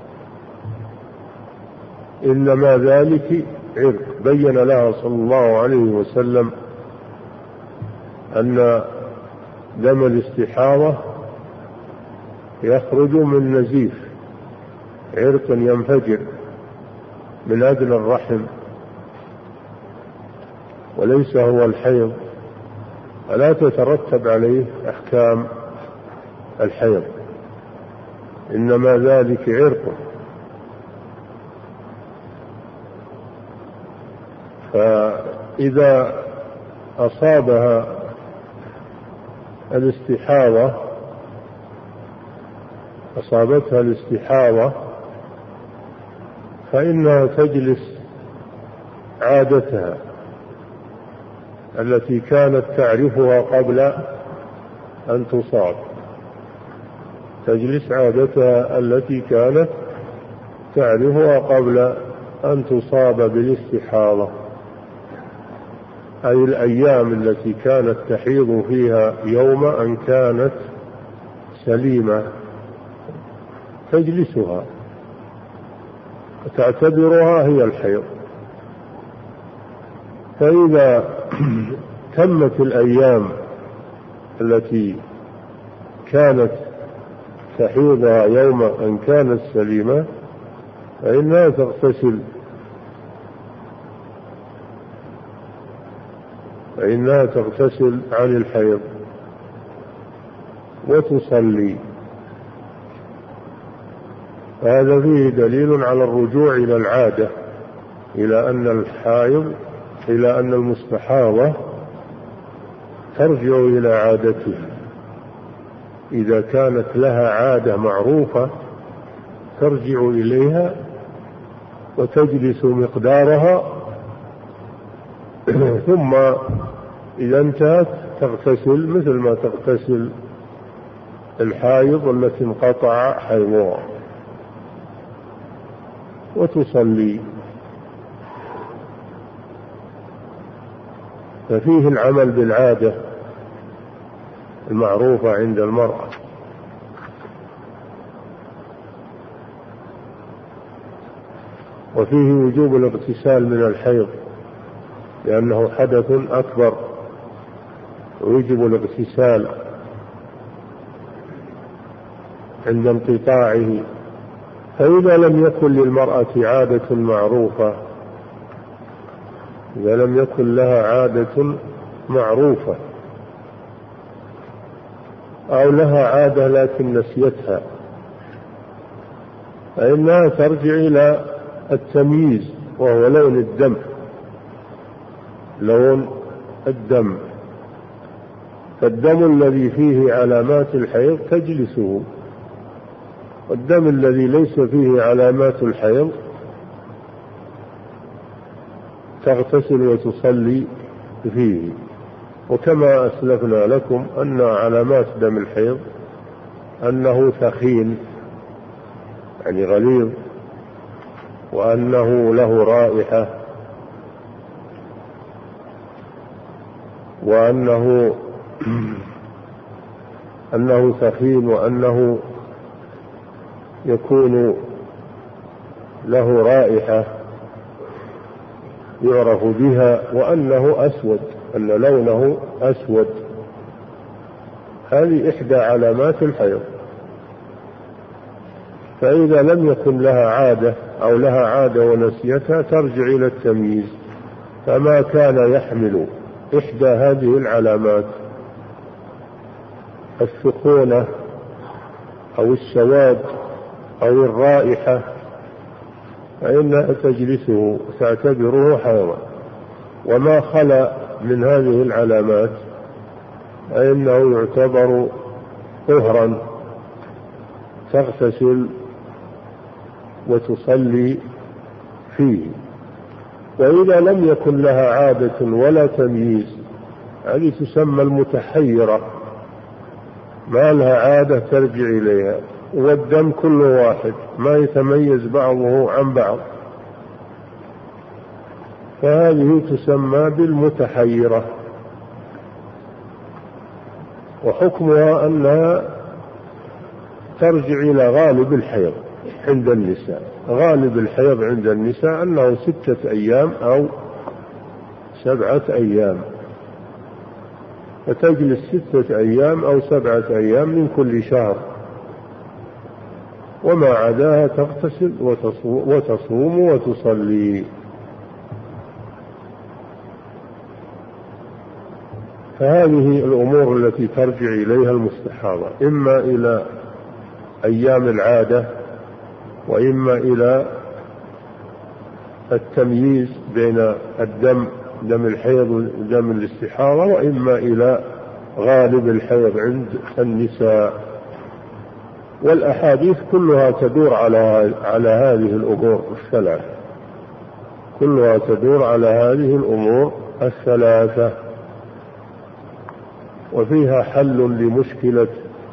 إنما ذلك عرق. بين لها صلى الله عليه وسلم أن دم الاستحاضة يخرج من نزيف، عرق ينفجر من أدنى الرحم، وليس هو الحيض، فلا تترتب عليه أحكام الحيض، إنما ذلك عرق. فإذا أصابها الاستحاضة أصابتها الاستحاضة فإنها تجلس عادتها التي كانت تعرفها قبل أن تصاب، تجلس عادتها التي كانت تعرفها قبل أن تصاب بالاستحاضة، أي الأيام التي كانت تحيض فيها يوم أن كانت سليمة تجلسها وتعتبرها هي الحيض. فإذا تمت الأيام التي كانت تحيضها يوم أن كانت سليمة فإنها تغتسل فإنها تغتسل عن الحيض وتصلي. هذا فيه دليل على الرجوع إلى العادة، إلى أن الحائض إلى أن المستحاضة ترجع إلى عادتها. إذا كانت لها عادة معروفة ترجع إليها وتجلس مقدارها، ثم إذا انتهت تغتسل مثل ما تغتسل الحائض التي انقطع حيضها وتصلي. ففيه العمل بالعادة المعروفة عند المرأة. وفيه وجوب الاغتسال من الحيض لأنه حدث أكبر، ويجب الاغتسال عند انقطاعه. فإذا لم يكن للمرأة عادة معروفة إذا لم يكن لها عادة معروفة أو لها عادة لكن نسيتها، فإنها ترجع إلى التمييز وهو لون الدم، لون الدم. فالدم الذي فيه علامات الحيض تجلسه، والدم الذي ليس فيه علامات الحيض تغتسل وتصلي فيه. وكما أسلفنا لكم أن علامات دم الحيض أنه ثخين يعني غليظ، وأنه له رائحة، وأنه أنه ثخين، وأنه يكون له رائحة يعرف بها، وأنه أسود، أن لونه أسود. هذه إحدى علامات الحيض. فإذا لم يكن لها عادة أو لها عادة ونسيتها ترجع إلى التمييز. فما كان يحمل إحدى هذه العلامات، السخونة أو السواد أو الرائحة، فإنها تجلسه تعتبره حيضا. وما خلا من هذه العلامات فإنه يعتبر طهرا، تغتسل وتصلي فيه. وإذا لم يكن لها عادة ولا تمييز، هذه تسمى المتحيرة، ما لها عادة ترجع إليها، والدم كله واحد ما يتميز بعضه عن بعض، فهذه تسمى بالمتحيرة. وحكمها أنها ترجع إلى غالب الحيض عند النساء. غالب الحيض عند النساء أنه ستة أيام أو سبعة أيام، فتجلس ستة أيام أو سبعة أيام من كل شهر، وما عداها تغتسل وتصوم وتصلي. فهذه الأمور التي ترجع إليها المستحاضة، إما إلى أيام العادة، وإما إلى التمييز بين الدم دم الحيض ودم الاستحاضة، وإما إلى غالب الحيض عند النساء. والأحاديث كلها تدور على على هذه الأمور الثلاثة، كلها تدور على هذه الأمور الثلاثة، وفيها حل لمشكلة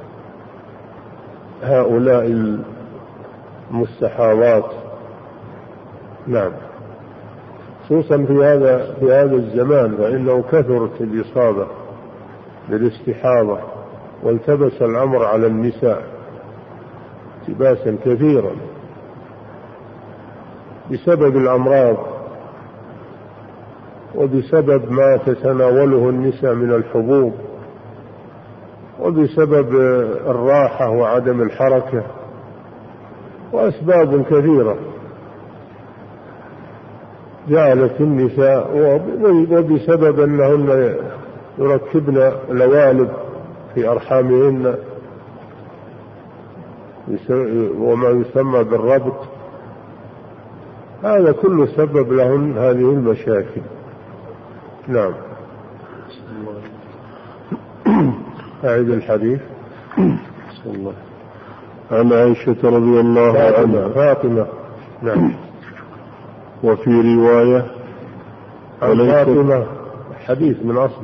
هؤلاء المستحاضات. نعم، خصوصا في هذا في هذا الزمان، فإنه كثرت الإصابة بالاستحاضة، والتبس الأمر على النساء التباسا كثيرا بسبب الأمراض، وبسبب ما تتناوله النساء من الحبوب، وبسبب الراحة وعدم الحركة، وأسباب كثيرة جعلت النساء، وبسبب أنهن يركبن لوالب في أرحامهن وما يسمى بالربط، هذا كله سبب لهن هذه المشاكل. نعم. أعيد الحديث. بسم الله. عن عائشة رضي الله عنها. فاطمة. نعم. وفي رواية عن فاطمة حديث من أصله.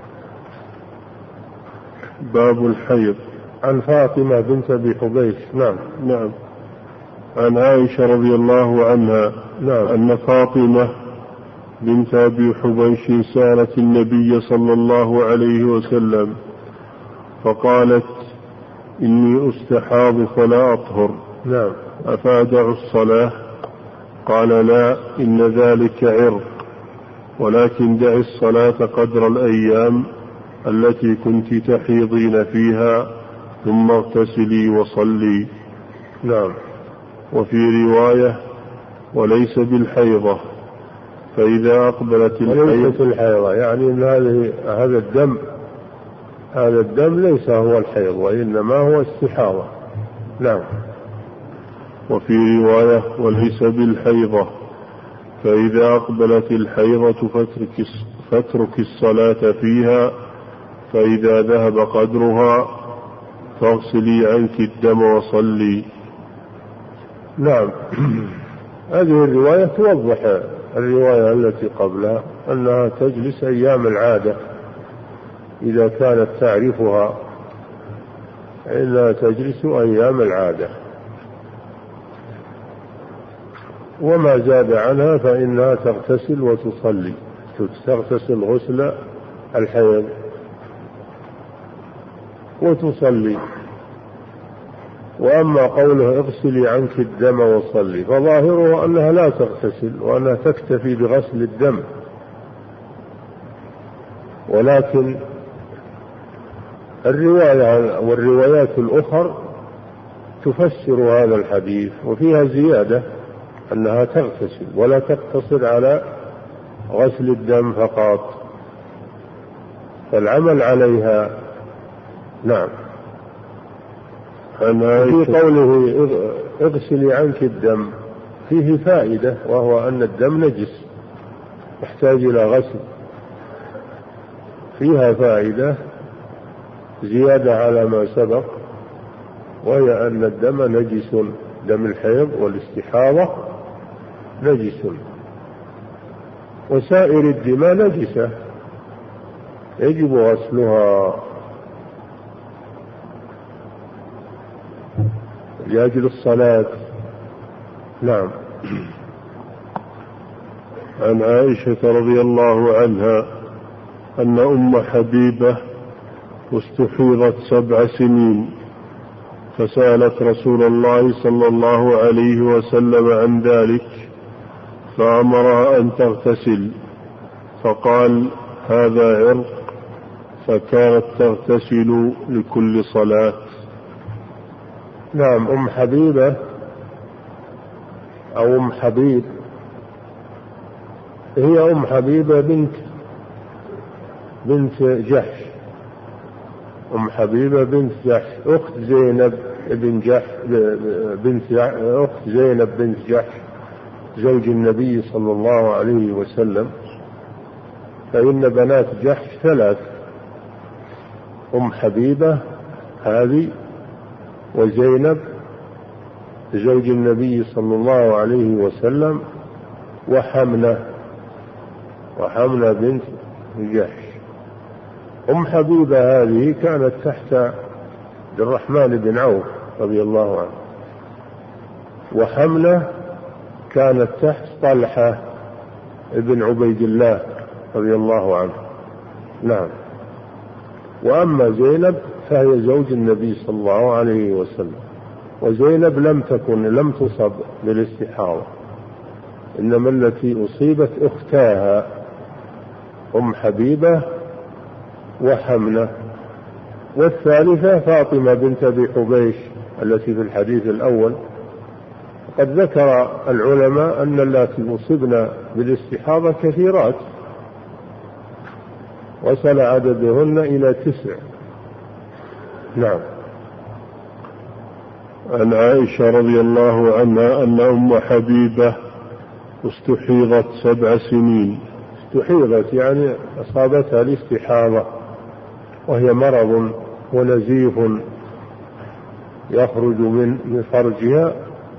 باب الحيض. عن فاطمة بنت أبي حبيش. نعم. نعم. عن عائشة رضي الله عنها. نعم. أن فاطمة بنت أبي حبيش سألت النبي صلى الله عليه وسلم فقالت: إني أستحاض فلا أطهر، نعم، أفأدع الصلاة؟ قال: لا، إن ذلك عرق، ولكن دع الصلاة قدر الأيام التي كنت تحيضين فيها، ثم اغتسلي وصلي. نعم. وفي رواية: وليس بالحيضة، فإذا أقبلت وليست الحيضة، يعني إن هذه هذا الدم هذا الدم ليس هو الحيض وإنما هو استحاضة. نعم. وفي رواية وليس بالحيضة، فإذا أقبلت الحيضة فاترك, فاترك الصلاة فيها، فإذا ذهب قدرها فاغسلي عنك الدم وصلي. نعم. هذه الرواية توضح الرواية التي قبلها أنها تجلس أيام العادة إذا كانت تعرفها، إلا تجلس أيام العادة، وما زاد عنها فإنها تغتسل وتصلي، تغتسل غسل الحيض وتصلي. وأما قوله اغسلي عنك الدم وصلي فظاهره أنها لا تغتسل وأنها تكتفي بغسل الدم، ولكن الرواية والروايات الأخرى تفسر هذا الحديث وفيها زيادة أنها تغتسل ولا تقتصر على غسل الدم فقط، فالعمل عليها. نعم. في قوله اغسلي عنك الدم فيه فائدة، وهو أن الدم نجس يحتاج إلى غسل، فيها فائدة زيادة على ما سبق، وهي أن الدم نجس، دم الحيض والاستحاضة نجس، وسائر الدماء نجسة يجب غسلها لأجل الصلاة. نعم. عن عائشة رضي الله عنها أن أم حبيبة استحيضت سبع سنين، فسألت رسول الله صلى الله عليه وسلم عن ذلك فأمرها أن تغتسل، فقال هذا عرق، فكانت تغتسل لكل صلاة. نعم. أم حبيبة أو أم حبيب هي أم حبيبة بنت بنت جحش، أم حبيبة بنت جحش أخت زينب بن جحش بنت أخت زينب بنت جحش زوج النبي صلى الله عليه وسلم، فإن بنات جحش ثلاث: أم حبيبة هذه، وزينب زوج النبي صلى الله عليه وسلم، وحمنة وحمنة بنت جحش. أم حبيبة هذه كانت تحت عبد الرحمن بن عوف رضي الله عنه، وحمنة كانت تحت طلحة ابن عبيد الله رضي الله عنه. نعم. وأما زينب فهي زوج النبي صلى الله عليه وسلم، وزينب لم تكن لم تصب بالاستحاضة، إنما التي أصيبت أختاها أم حبيبة وحمنة، والثالثة فاطمة بنت أبي حبيش التي في الحديث الأول. قد ذكر العلماء أن اللاتي أصبن بالاستحاضة كثيرات، وصل عددهن إلى تسع. نعم. عن عائشة رضي الله عنها أن أم حبيبة استحيضت سبع سنين. استحيضت يعني أصابتها الاستحاضة، وهي مرض ونزيف يخرج من فرجها،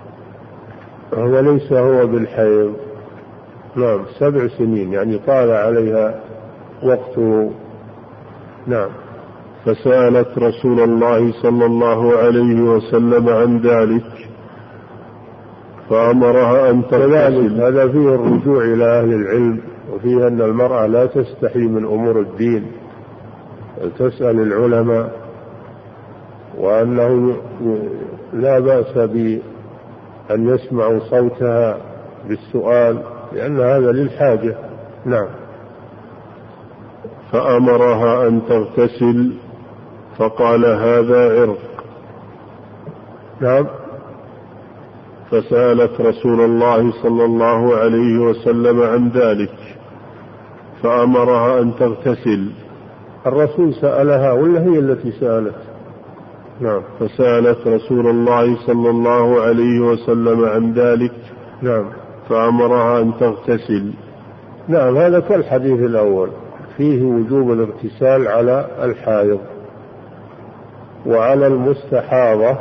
وليس هو بالحيض. نعم. سبع سنين يعني طال عليها وقته. نعم. فسألت رسول الله صلى الله عليه وسلم عن ذلك فأمرها أن تغتسل. هذا فيه الرجوع إلى أهل العلم، وفيه أن المرأة لا تستحي من أمور الدين، تسأل العلماء، وأنه لا بأس بأن يسمعوا صوتها بالسؤال، لأن هذا للحاجة. نعم. فأمرها أن تغتسل، فقال هذا عرق. نعم. فسألت رسول الله صلى الله عليه وسلم عن ذلك فأمرها أن تغتسل. الرسول سألها ولا هي التي سألت؟ نعم. فسألت رسول الله صلى الله عليه وسلم عن ذلك. نعم. فأمرها أن تغتسل. نعم، هذا كالحديث الأول، فيه وجوب الاغتسال على الحائض، وعلى المستحاضة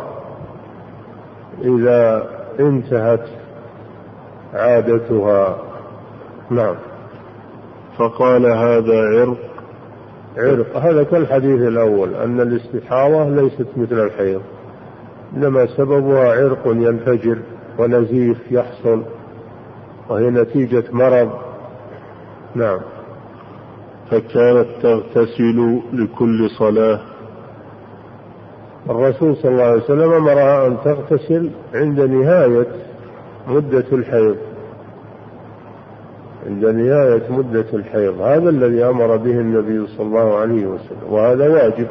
إذا انتهت عادتها. نعم. فقال هذا عرق عرق هذا كالحديث الأول، أن الاستحاضة ليست مثل الحيض، إنما سببها عرق ينفجر ونزيف يحصل، وهي نتيجة مرض. نعم. فكانت تغتسل لكل صلاة. الرسول صلى الله عليه وسلم أمرها أن تغتسل عند نهاية مدة الحيض، عند نهاية مدة الحيض، هذا الذي أمر به النبي صلى الله عليه وسلم، وهذا واجب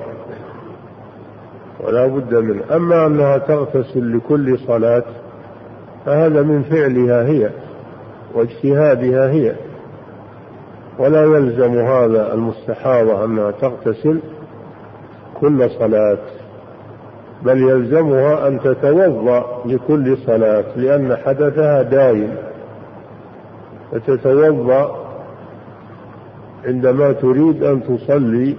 ولا بد منه. أما أنها تغتسل لكل صلاة فهذا من فعلها هي واجتهادها هي، ولا يلزم هذا المستحاضة أنها تغتسل كل صلاة، بل يلزمها أن تتوضأ لكل صلاة لأن حدثها دائم، فتتوضأ عندما تريد أن تصلي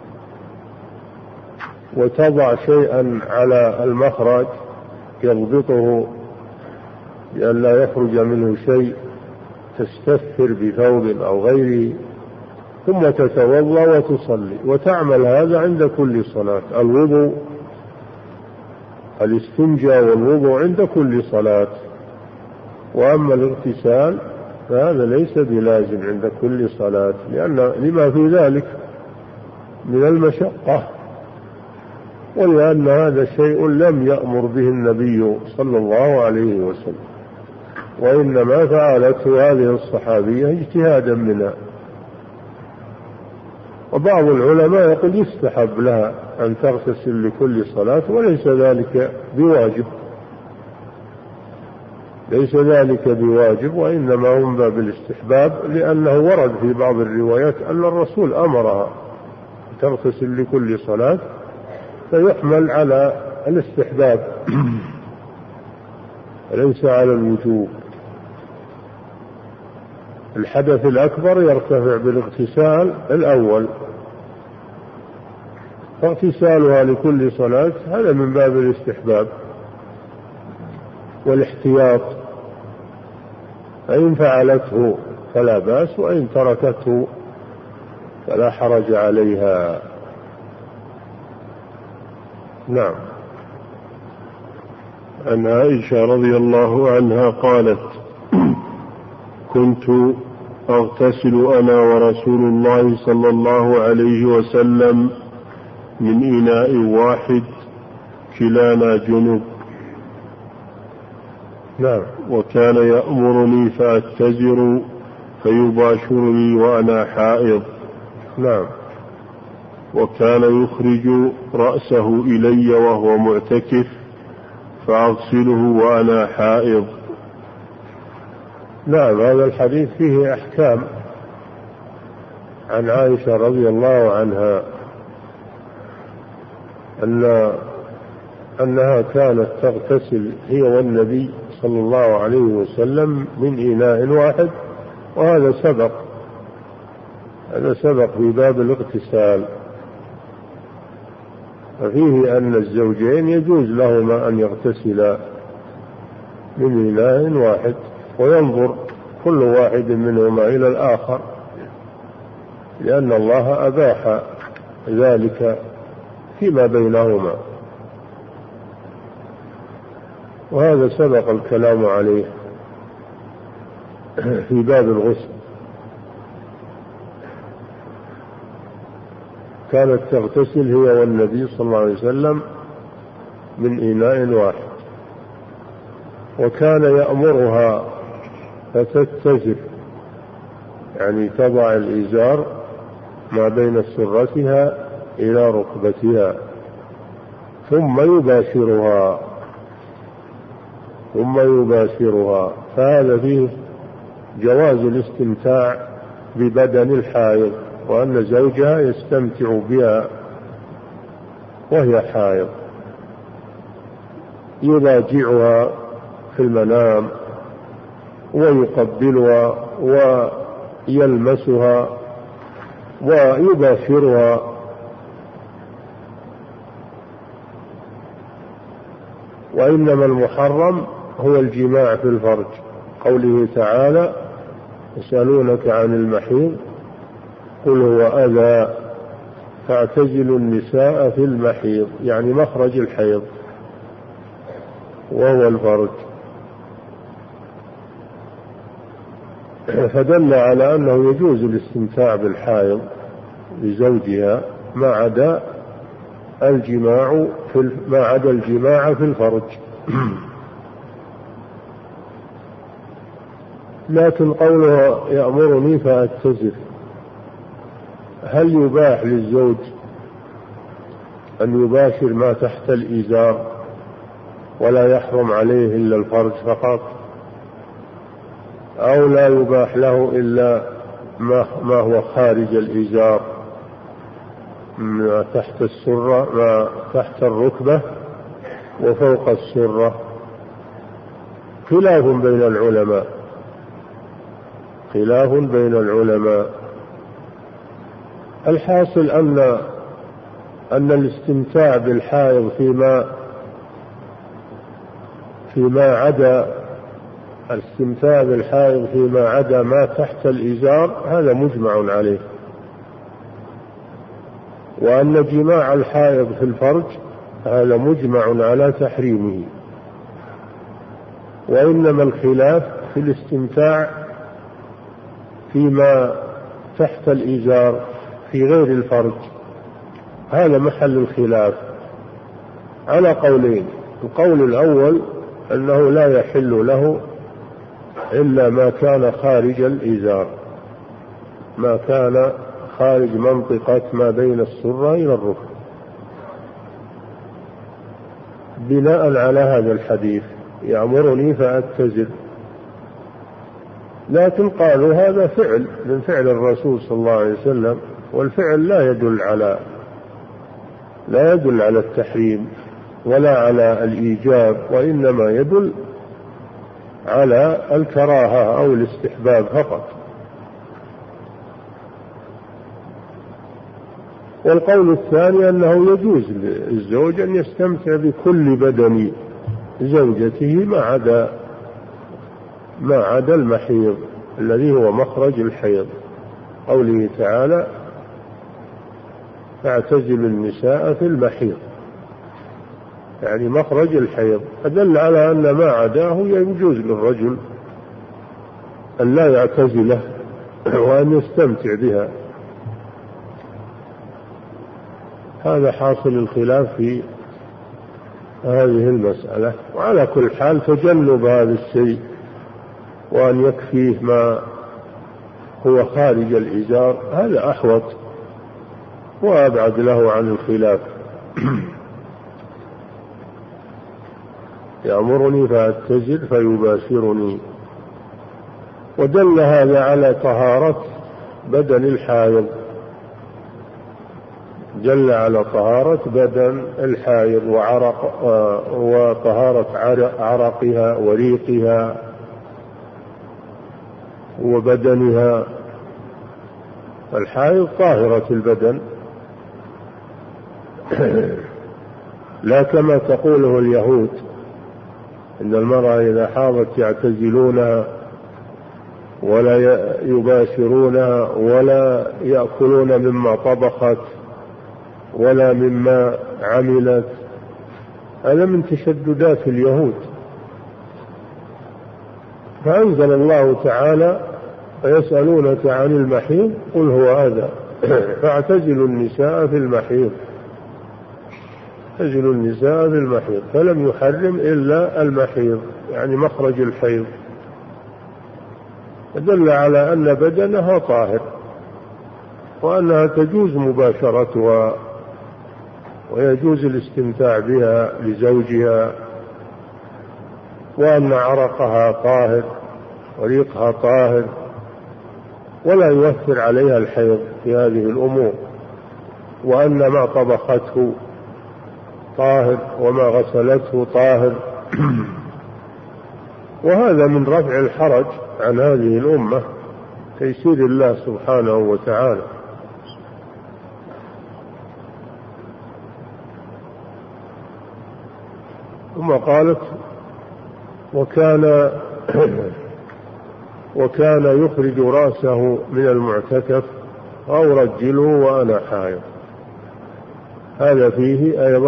وتضع شيئا على المخرج يضبطه لئلا يخرج منه شيء، تستثر بثوب أو غيره، ثم تتوضأ وتصلي، وتعمل هذا عند كل صلاة. الوضوء الاستنجاء والوضوء عند كل صلاة، وأما الاغتسال فهذا ليس بلازم عند كل صلاة، لأن لما في ذلك من المشقة، ولأن هذا شيء لم يأمر به النبي صلى الله عليه وسلم، وإنما فعلته هذه الصحابية اجتهادا منها. وبعض العلماء يقول يستحب لها أن تغتسل لكل صلاة، وليس ذلك بواجب، ليس ذلك بواجب، وإنما هم باب الاستحباب، لأنه ورد في بعض الروايات أن الرسول أمرها تغتسل لكل صلاة، فيحمل على الاستحباب ليس على الوجوب. الحدث الأكبر يرتفع بالاغتسال الأول، فاغتسالها لكل صلاة هذا من باب الاستحباب والاحتياط، فإن فعلته فلا بأس، وإن تركته فلا حرج عليها. نعم. عن عائشة رضي الله عنها قالت: كنت أغتسل أنا ورسول الله صلى الله عليه وسلم من إناء واحد كلانا جنب. نعم. وكان يأمرني فأتزر فيباشرني وأنا حائض. نعم. وكان يخرج رأسه إلي وهو معتكف فأغسله وأنا حائض. نعم. هذا الحديث فيه أحكام عن عائشة رضي الله عنها أن أنها كانت تغتسل هي والنبي صلى الله عليه وسلم من إناء واحد، وهذا سبق هذا سبق في باب الاغتسال، ففيه أن الزوجين يجوز لهما أن يغتسلا من إناء واحد، وينظر كل واحد منهما إلى الآخر، لأن الله أباح ذلك فيما بينهما، وهذا سبق الكلام عليه في باب الغسل. كانت تغتسل هي والنبي صلى الله عليه وسلم من إناء واحد، وكان يأمرها فتتزر، يعني تضع الإزار ما بين سرتها إلى ركبتها، ثم يباشرها ثم يباشرها، فهذا فيه جواز الاستمتاع ببدن الحائض، وأن زوجها يستمتع بها وهي حائض، يراجعها في المنام ويقبلها ويلمسها ويباشرها. وإنما المحرم هو الجماع في الفرج، قوله تعالى: يسألونك عن المحيض قل هو أذى فاعتزلوا النساء في المحيض، يعني مخرج الحيض وهو الفرج. فدل على أنه يجوز الاستمتاع بالحائض لزوجها ما عدا الجماع في ما عدا الجماع في الفرج. لكن قولها يأمرني فأتزر، هل يباح للزوج أن يباشر ما تحت الإزار ولا يحرم عليه إلا الفرج فقط، أو لا يباح له إلا ما هو خارج الإزار، ما تحت السرة، ما تحت الركبة وفوق السرة؟ خلاف بين العلماء، خلاف بين العلماء. الحاصل أن أن الاستمتاع بالحائض فيما فيما عدا الاستمتاع بالحائض فيما عدا ما تحت الإزار هذا مجمع عليه، وأن جماع الحائض في الفرج هذا مجمع على تحريمه. وإنما الخلاف في الاستمتاع فيما تحت الإزار في غير الفرج، هذا محل الخلاف على قولين. القول الأول أنه لا يحل له إلا ما كان خارج الإزار، ما كان خارج منطقة ما بين السرة إلى الركبة، بناء على هذا الحديث يأمرني فأتزر. لكن قالوا هذا فعل من فعل الرسول صلى الله عليه وسلم، والفعل لا يدل على لا يدل على التحريم ولا على الإيجاب، وإنما يدل على الكراهة أو الاستحباب فقط. والقول الثاني أنه يجوز للزوج أن يستمتع بكل بدن زوجته ما عدا ما عدا المحيض الذي هو مخرج الحيض، قوله تعالى: فاعتزلوا النساء في المحيض، يعني مخرج الحيض. فدل على أن ما عداه يجوز للرجل أن لا يعتزله وأن يستمتع بها. هذا حاصل الخلاف في هذه المسألة. وعلى كل حال تجنب هذا الشيء وأن يكفيه ما هو خارج الإزار هذا أحوط وأبعد له عن الخلاف. يأمرني فأتزر فيباشرني. ودل هذا على طهارة بدن الحائض، جل على طهارة بدن الحائض وعرق وطهارة عرقها وريقها وبدنها. الحائض طاهرة البدن لا كما تقوله اليهود إن المرأة إذا حاضت يعتزلونها ولا يباشرونها ولا يأكلون مما طبخت ولا مما عملت. هذا من تشددات اليهود. فأنزل الله تعالى: فيسألونك عن المحيض قل هو أذى فاعتزلوا النساء في المحيض، اعتزلوا النساء في المحيض، فلم يحرم إلا المحيض يعني مخرج الحيض، دل على أن بدنها طاهر وأنها تجوز مباشرتها و ويجوز الاستمتاع بها لزوجها وأن عرقها طاهر وريقها طاهر، ولا يؤثر عليها الحيض في هذه الأمور، وأن ما طبخته طاهر وما غسلته طاهر. وهذا من رفع الحرج عن هذه الأمة، تيسير الله سبحانه وتعالى. ثم قالت: وكان وكان يخرج رأسه من المعتكف أو رجله وأنا حائض. هذا فيه أيضا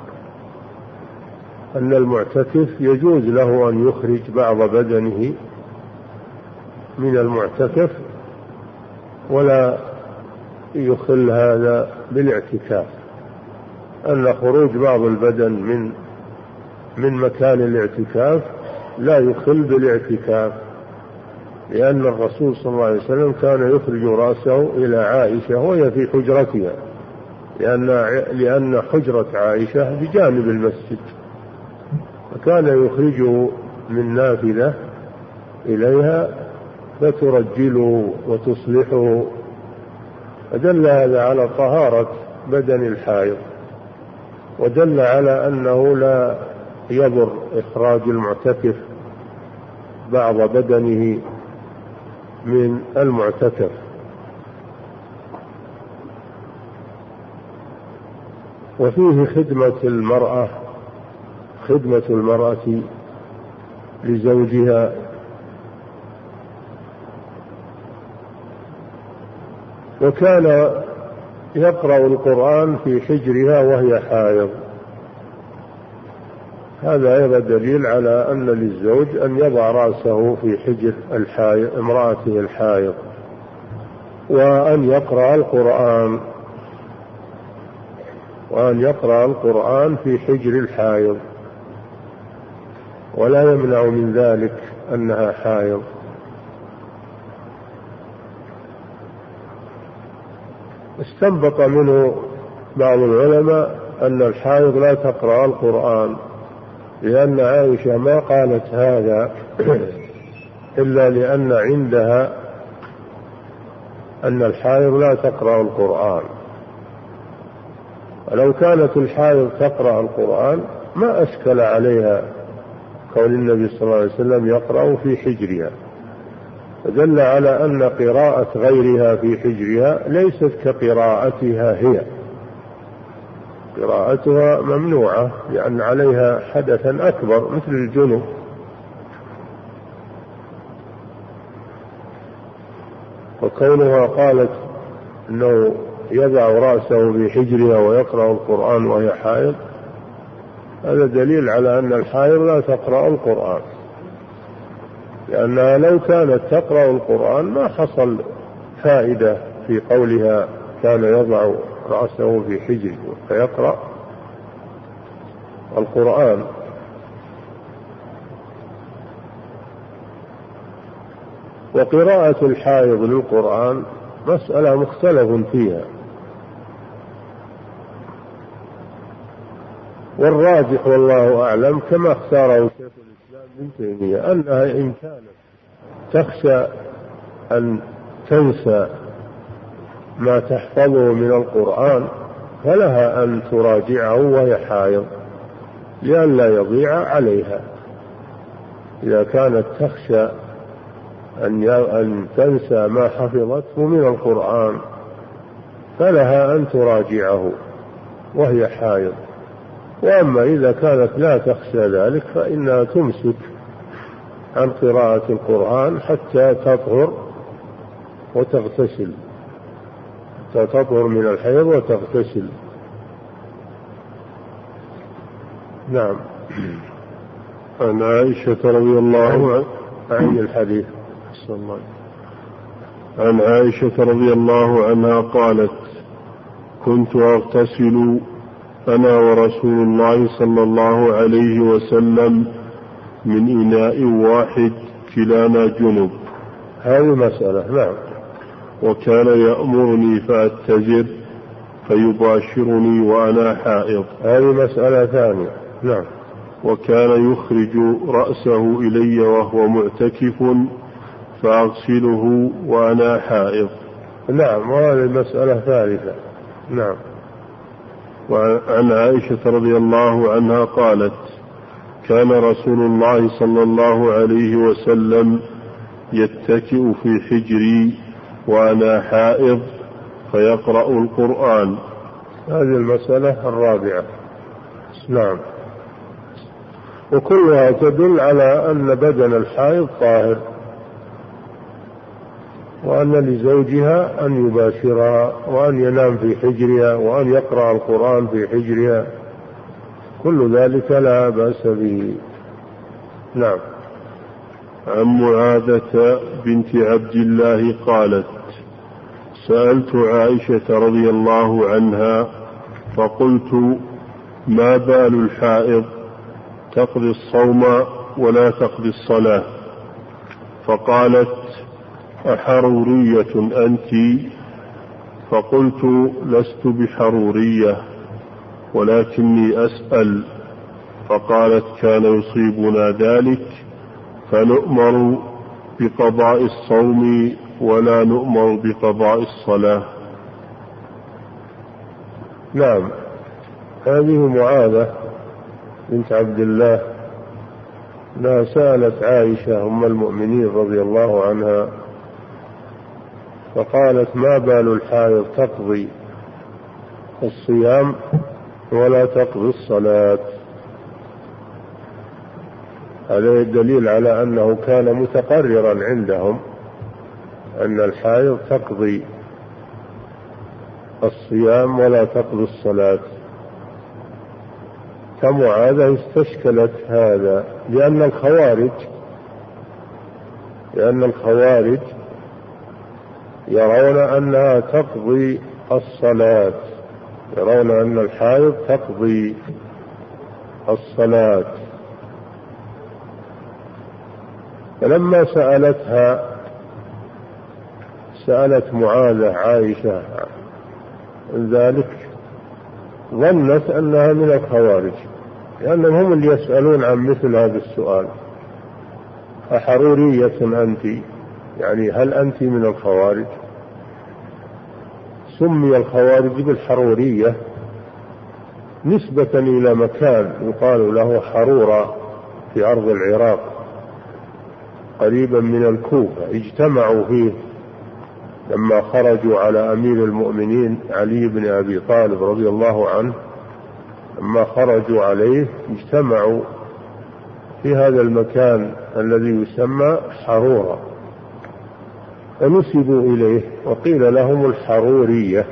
أن المعتكف يجوز له أن يخرج بعض بدنه من المعتكف، ولا يخل هذا بالاعتكاف، أن خروج بعض البدن من من مكان الاعتكاف لا يخل بالاعتكاف، لأن الرسول صلى الله عليه وسلم كان يخرج رأسه إلى عائشة وهي في حجرتها، لأن لأن حجرة عائشة بجانب المسجد، فكان يخرجه من نافذة إليها فترجله وتصلحه، فدل هذا على طهارة بدن الحائض، ودل على أنه لا يضر إخراج المعتكف بعض بدنه من المعتكف. وفيه خدمة المرأة خدمة المرأة لزوجها، وكان يقرأ القرآن في حجرها وهي حائض. هذا أيضا دليل على أن للزوج أن يضع رأسه في حجر الحائض امرأته الحائض، وأن يقرأ القرآن وأن يقرأ القرآن في حجر الحائض، ولا يمنع من ذلك أنها حائض. استنبط منه بعض العلماء أن الحائض لا تقرأ القرآن، لأن عائشة ما قالت هذا إلا لأن عندها أن الحائض لا تقرأ القرآن، ولو كانت الحائض تقرأ القرآن ما أشكل عليها كون النبي صلى الله عليه وسلم يقرأ في حجرها، فدل على أن قراءة غيرها في حجرها ليست كقراءتها هي، قراءتها ممنوعة لأن عليها حدثا أكبر مثل الجنوب. وكونها قالت أنه يضع رأسه في حجرها ويقرأ القرآن وهي حائض، هذا دليل على أن الحائض لا تقرأ القرآن، لأنها لو كانت تقرأ القرآن ما حصل فائدة في قولها كان يضع رأسه في حجره فيقرأ القرآن. وقراءة الحائض للقرآن مسألة مختلف فيها، والراجح والله أعلم كما اختاره شيخ الإسلام ابن تيمية أنها إن كانت تخشى أن تنسى ما تحفظه من القرآن فلها أن تراجعه وهي حائض لئلا يضيع عليها. إذا كانت تخشى أن تنسى ما حفظته من القرآن فلها أن تراجعه وهي حائض. وأما إذا كانت لا تخشى ذلك فإنها تمسك عن قراءة القرآن حتى تطهر وتغتسل، حتى تطهر من الحيض وتغتسل. نعم. عن عائشة رضي الله عنها عن الحديث عن عائشة رضي الله عنها قالت: كنت أغتسل أنا ورسول الله صلى الله عليه وسلم من إناء واحد كلانا جنب. هذه مسألة. نعم. وكان يأمرني فأتزر فيباشرني وأنا حائض. هذه مسألة ثانية. نعم. وكان يخرج رأسه إلي وهو معتكف فأغسله وأنا حائض. نعم، وهذه مسألة ثالثة. نعم. وعن عائشة رضي الله عنها قالت: كان رسول الله صلى الله عليه وسلم يتكئ في حجري وأنا حائض فيقرأ القرآن. هذه المسألة الرابعة. نعم. وكلها تدل على أن بدن الحائض طاهر، وأن لزوجها أن يباشرها وأن ينام في حجرها وأن يقرأ القرآن في حجرها، كل ذلك لا بأس به. نعم. عن معاذة بنت عبد الله قالت: سألت عائشة رضي الله عنها فقلت: ما بال الحائض تقضي الصوم ولا تقضي الصلاة؟ فقالت: أحرورية أنت؟ فقلت: لست بحرورية ولكني أسأل. فقالت: كان يصيبنا ذلك فنؤمر بقضاء الصوم ولا نؤمر بقضاء الصلاة. نعم. هذه معاذة بنت عبد الله لا سألت عائشة أم المؤمنين رضي الله عنها فقالت: ما بال الحائض تقضي الصيام ولا تقضي الصلاة؟ هذا الدليل على أنه كان متقررا عندهم أن الحائض تقضي الصيام ولا تقضي الصلاة. فمعاذة استشكلت هذا لأن الخوارج لأن الخوارج يرون أنها تقضي الصلاة، يرون أن الحائض تقضي الصلاة. فلما سألتها سألت معاذة عائشة ذلك ظنت أنها من الخوارج، لأنهم هم اللي يسألون عن مثل هذا السؤال: أحرورية أنت؟ يعني هل أنت من الخوارج؟ سمي الخوارج بالحرورية نسبة إلى مكان يقال له حرورة في أرض العراق قريبا من الكوفة، اجتمعوا فيه لما خرجوا على أمير المؤمنين علي بن أبي طالب رضي الله عنه. لما خرجوا عليه اجتمعوا في هذا المكان الذي يسمى حرورة، فنسبوا إليه وقيل لهم الحرورية،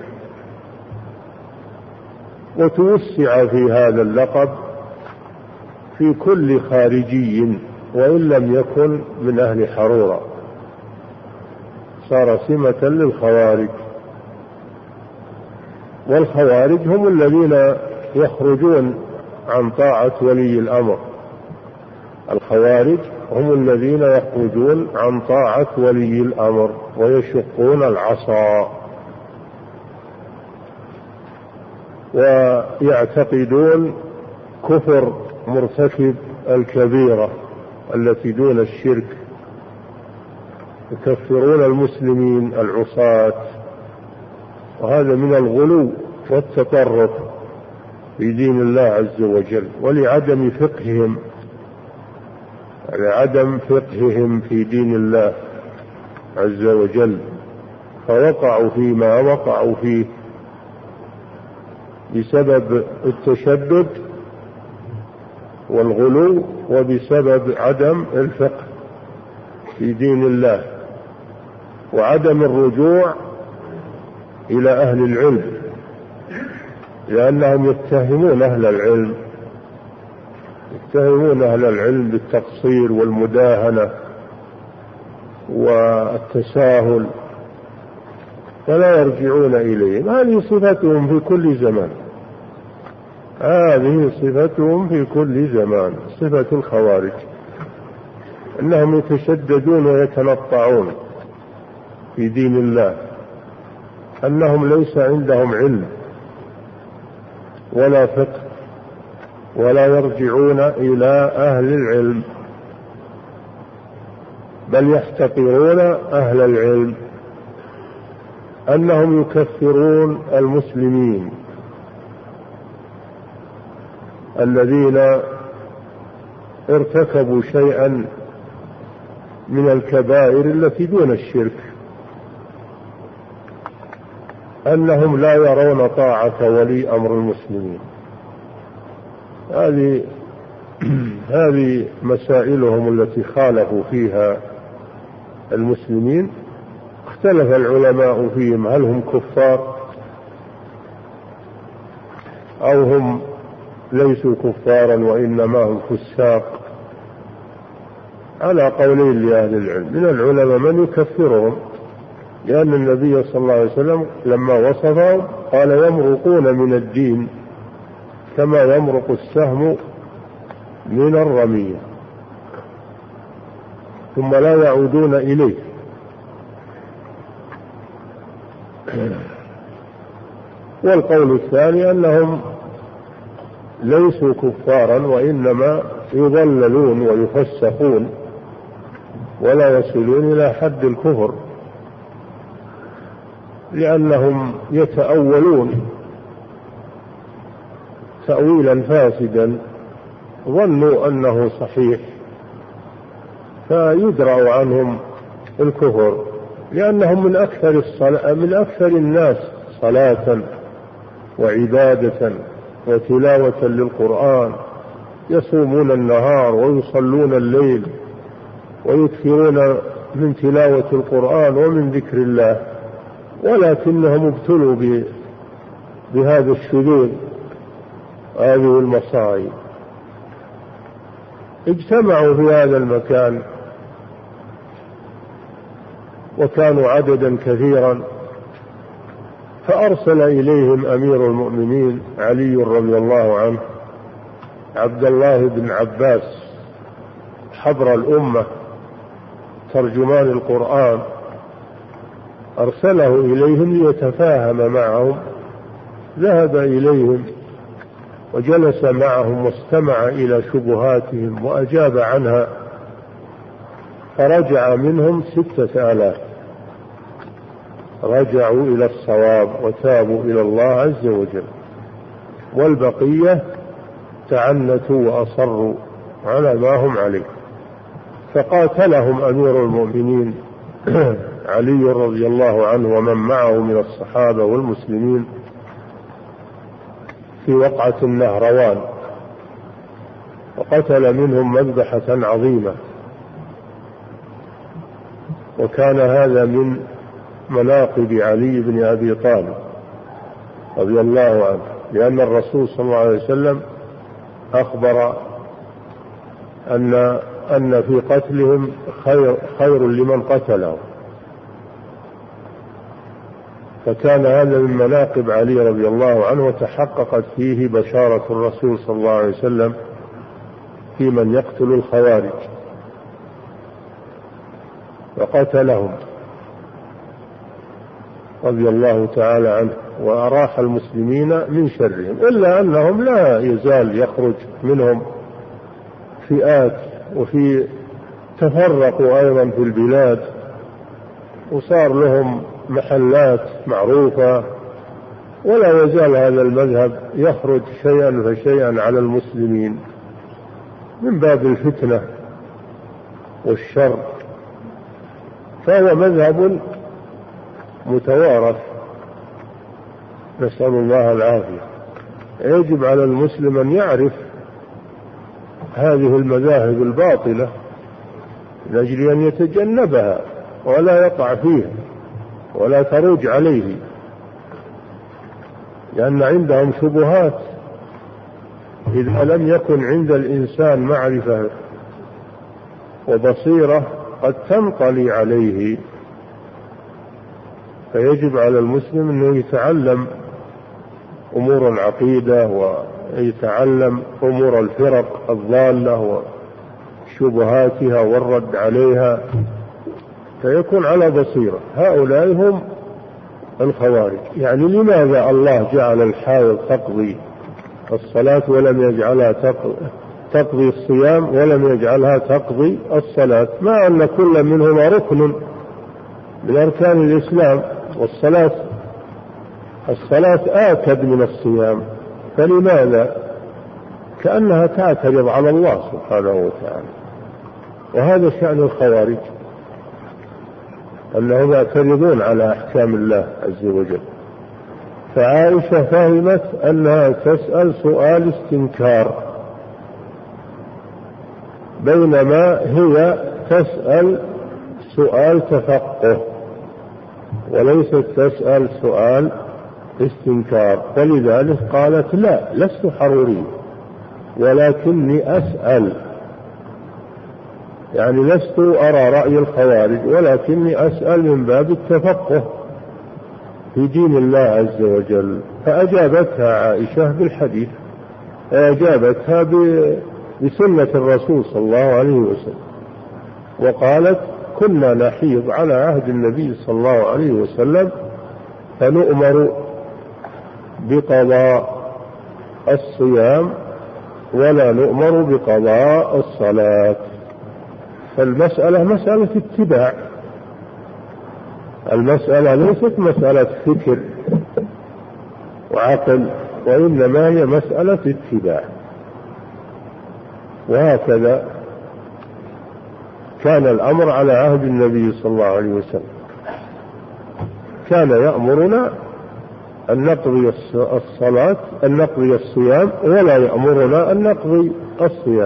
وتوسع في هذا اللقب في كل خارجي وإن لم يكن من أهل حرورة، صار سمة للخوارج. والخوارج هم الذين يخرجون عن طاعة ولي الأمر، الخوارج هم الذين يخرجون عن طاعة ولي الأمر ويشقون العصا ويعتقدون كفر مرتكب الكبيرة التي دون الشرك، يكفرون المسلمين العصاة، وهذا من الغلو والتطرف في دين الله عز وجل، ولعدم فقههم لعدم فقههم في دين الله عز وجل، فوقعوا فيما وقعوا فيه بسبب التشدد والغلو وبسبب عدم الفقه في دين الله وعدم الرجوع إلى أهل العلم، لأنهم يتهمون أهل العلم يتهمون أهل العلم بالتقصير والمداهنة والتساهل، فلا يرجعون إليهم. هذه صفتهم في كل زمان هذه صفتهم في كل زمان صفة الخوارج، أنهم يتشددون ويتنطعون في دين الله، أنهم ليس عندهم علم ولا فقه ولا يرجعون إلى أهل العلم، بل يحتقرون أهل العلم، أنهم يكفرون المسلمين الذين ارتكبوا شيئا من الكبائر التي دون الشرك، أنهم لا يرون طاعة ولي أمر المسلمين. هذه هذه مسائلهم التي خالفوا فيها المسلمين. اختلف العلماء فيهم هل هم كفار أو هم ليسوا كفارا وإنما هم فساق، على قولين لأهل العلم. من العلماء من يكفرهم، لأن النبي صلى الله عليه وسلم لما وصفهم قال يمرقون من الدين كما يمرق السهم من الرمية ثم لا يعودون إليه. والقول الثاني أنهم ليسوا كفارا وإنما يضللون ويفسقون ولا يصلون إلى حد الكفر، لأنهم يتأولون تأويلا فاسدا ظنوا أنه صحيح فيدرأ عنهم الكفر، لأنهم من أكثر الصلاة من أكثر الناس صلاة وعبادة وتلاوة للقرآن، يصومون النهار ويصلون الليل ويكثرون من تلاوة القرآن ومن ذكر الله، ولكنهم ابتلوا بهذا الشذوذ هذه المصائب. اجتمعوا في هذا المكان وكانوا عددا كثيرا، فأرسل إليهم أمير المؤمنين علي رضي الله عنه عبد الله بن عباس حبر الأمة ترجمان القرآن، أرسله إليهم ليتفاهم معهم. ذهب إليهم وجلس معهم واستمع إلى شبهاتهم وأجاب عنها، فرجع منهم ستة آلاف، رجعوا إلى الصواب وتابوا إلى الله عز وجل، والبقية تعنتوا وأصروا على ما هم عليه. فقاتلهم أمير المؤمنين علي رضي الله عنه ومن معه من الصحابة والمسلمين في وقعة النهروان، وقتل منهم مذبحة عظيمة. وكان هذا من مناقب علي بن أبي طالب رضي الله عنه، لأن الرسول صلى الله عليه وسلم أخبر أن أن في قتلهم خير, خير لمن قتله، فكان هذا من مناقب علي رضي الله عنه، وتحققت فيه بشارة الرسول صلى الله عليه وسلم في من يقتل الخوارج، وقتلهم رضي الله تعالى عنه وأراح المسلمين من شرهم، إلا أنهم لا يزال يخرج منهم فئات، وفي تفرقوا أيضا في البلاد وصار لهم محلات معروفة، ولا يزال هذا المذهب يخرج شيئا فشيئا على المسلمين من باب الفتنة والشر، فهو مذهب متوارث، نسأل الله العافية. يجب على المسلم أن يعرف هذه المذاهب الباطلة من أجل أن يتجنبها ولا يقع فيها ولا تروج عليه، لأن عندهم شبهات إذا لم يكن عند الإنسان معرفة وبصيرة قد تنطلي عليه. فيجب على المسلم أنه يتعلم أمور العقيدة ويتعلم أمور الفرق الضالة وشبهاتها والرد عليها، فيكون على بصيرة. هؤلاء هم الخوارج. يعني لماذا الله جعل الحائض تقضي الصلاة ولم يجعلها تقضي الصيام ولم يجعلها تقضي الصلاة، مع أن كل منهما ركن من أركان الإسلام، والصلاة الصلاة آكد من الصيام، فلماذا؟ كأنها تعترض على الله سبحانه وتعالى. وهذا شأن الخوارج، أنهم يعترضون على أحكام الله عز وجل. فعائشة فهمت أنها تسأل سؤال استنكار، بينما هي تسأل سؤال تفقه وليست تسأل سؤال استنكار. ولذلك قالت: لا، لست حروري ولكني أسأل، يعني لست أرى رأي الخوارج ولكني أسأل من باب التفقه في دين الله عز وجل. فأجابتها عائشة بالحديث، أجابتها بسنة الرسول صلى الله عليه وسلم، وقالت: كنا نحيض على عهد النبي صلى الله عليه وسلم فنؤمر بقضاء الصيام ولا نؤمر بقضاء الصلاة. فالمسألة مسألة اتباع، المسألة ليست مسألة فكر وعقل، وإنما هي مسألة اتباع. وهكذا كان الأمر على عهد النبي صلى الله عليه وسلم، كان يأمرنا أن نقضي الصلاة أن نقضي الصيام ولا يأمرنا أن نقضي الصيام.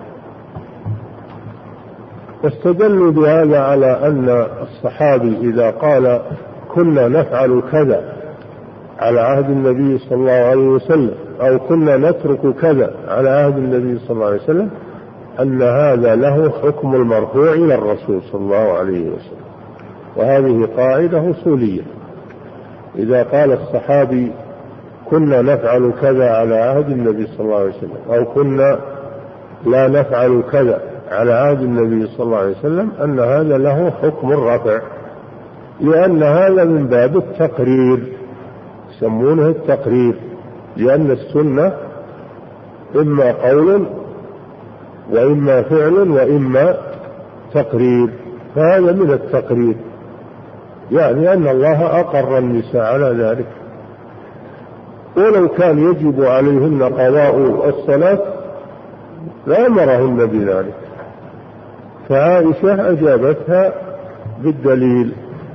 واستدلوا بهذا على أن الصحابي إذا قال كنا نفعل كذا على عهد النبي صلى الله عليه وسلم أو كنا نترك كذا على عهد النبي صلى الله عليه وسلم أن هذا له حكم المرفوع إلى الرسول صلى الله عليه وسلم. وهذه قاعدة أصولية، إذا قال الصحابي كنا نفعل كذا على عهد النبي صلى الله عليه وسلم أو كنا لا نفعل كذا على عهد النبي صلى الله عليه وسلم أن هذا له حكم الرفع، لأن هذا من باب التقرير، يسمونه التقرير، لأن السنة إما قول وإما فعل وإما تقرير، فهذا من التقرير، يعني أن الله أقر النساء على ذلك. ولو كان يجب عليهن قضاء الصلاة لأمرهن بذلك. فعائشة أجابتها بالدليل،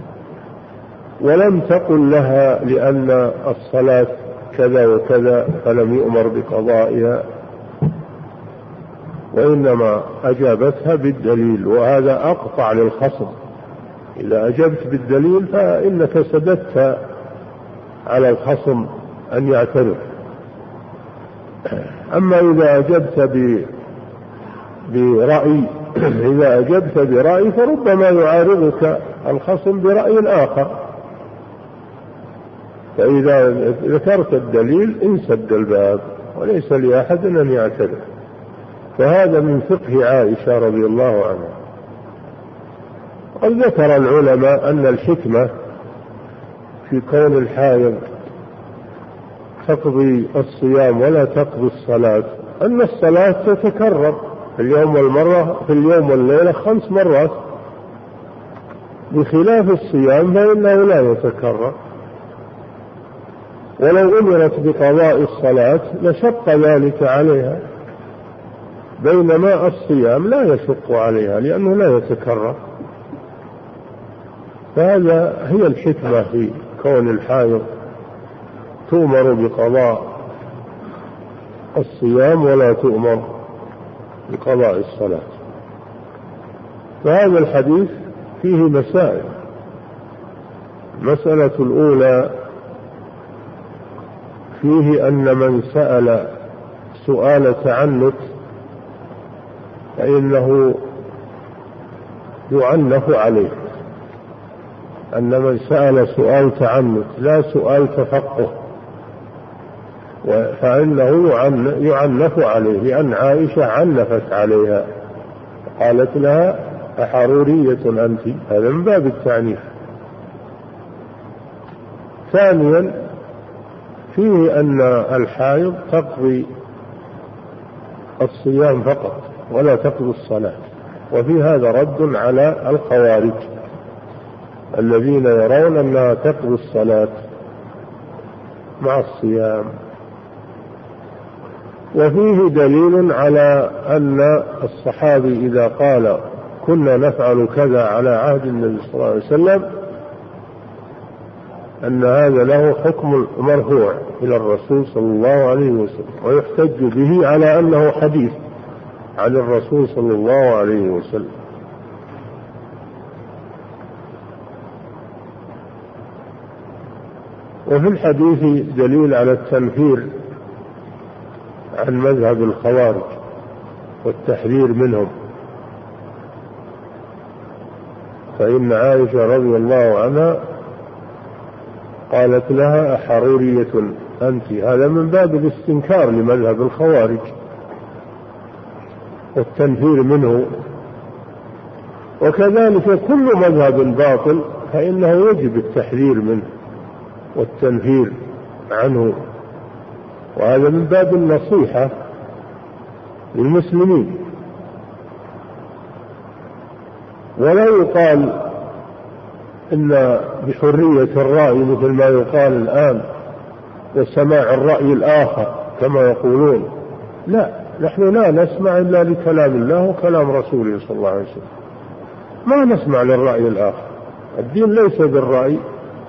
ولم تقل لها لأن الصلاة كذا وكذا فلم يؤمر بقضائها، وإنما أجابتها بالدليل، وهذا أقطع للخصم. إذا أجبت بالدليل فإنك سددت على الخصم أن يعترض. أما إذا أجبت برأي إذا أجبت برأي فربما يعارضك الخصم برأي آخر، فإذا ذكرت الدليل انسد الباب وليس لأحد أن يعترض. فهذا من فقه عائشة رضي الله عنها. قد ذكر العلماء أن الحكمة في كون الحائض تقضي الصيام ولا تقضي الصلاة أن الصلاة تتكرر في اليوم والمرة في اليوم والليلة خمس مرات، بخلاف الصيام فإنه لا يتكرر. ولو أمرت بقضاء الصلاة لشق ذلك عليها، بينما الصيام لا يشق عليها لأنه لا يتكرر. فهذا هي الحكمة في كون الحائض تؤمر بقضاء الصيام ولا تؤمر بقضاء الصلاة. فهذا الحديث فيه مسائل. المسألة الأولى فيه أن من سأل سؤال تعنت فإنه يعنف عليه، أن من سأل سؤال تعنت لا سؤال تفقه فإنه يعنف عليه، لأن عائشة عنفت عليها قالت لها أحرورية أنت، هذا من باب التعنيف. ثانيا فيه أن الحائض تقضي الصيام فقط ولا تقضي الصلاة، وفي هذا رد على الخوارج الذين يرون أنها تقضي الصلاة مع الصيام. وفيه دليل على أن الصحابي إذا قال كنا نفعل كذا على عهد النبي صلى الله عليه وسلم أن هذا له حكم مرفوع إلى الرسول صلى الله عليه وسلم، ويحتج به على أنه حديث عن الرسول صلى الله عليه وسلم. وفي الحديث دليل على التنفير عن مذهب الخوارج والتحذير منهم، فإن عائشة رضي الله عنها قالت لها أحرورية أنت؟ هذا من باب الاستنكار لمذهب الخوارج والتنفير منه. وكذلك كل مذهب باطل فإنه يجب التحذير منه والتنفير عنه، وهذا من باب النصيحة للمسلمين. ولا يقال إن بحرية الرأي مثل ما يقال الآن وسماع الرأي الآخر كما يقولون، لا، نحن لا نسمع إلا لكلام الله وكلام رسوله صلى الله عليه وسلم، ما نسمع للرأي الآخر. الدين ليس بالرأي،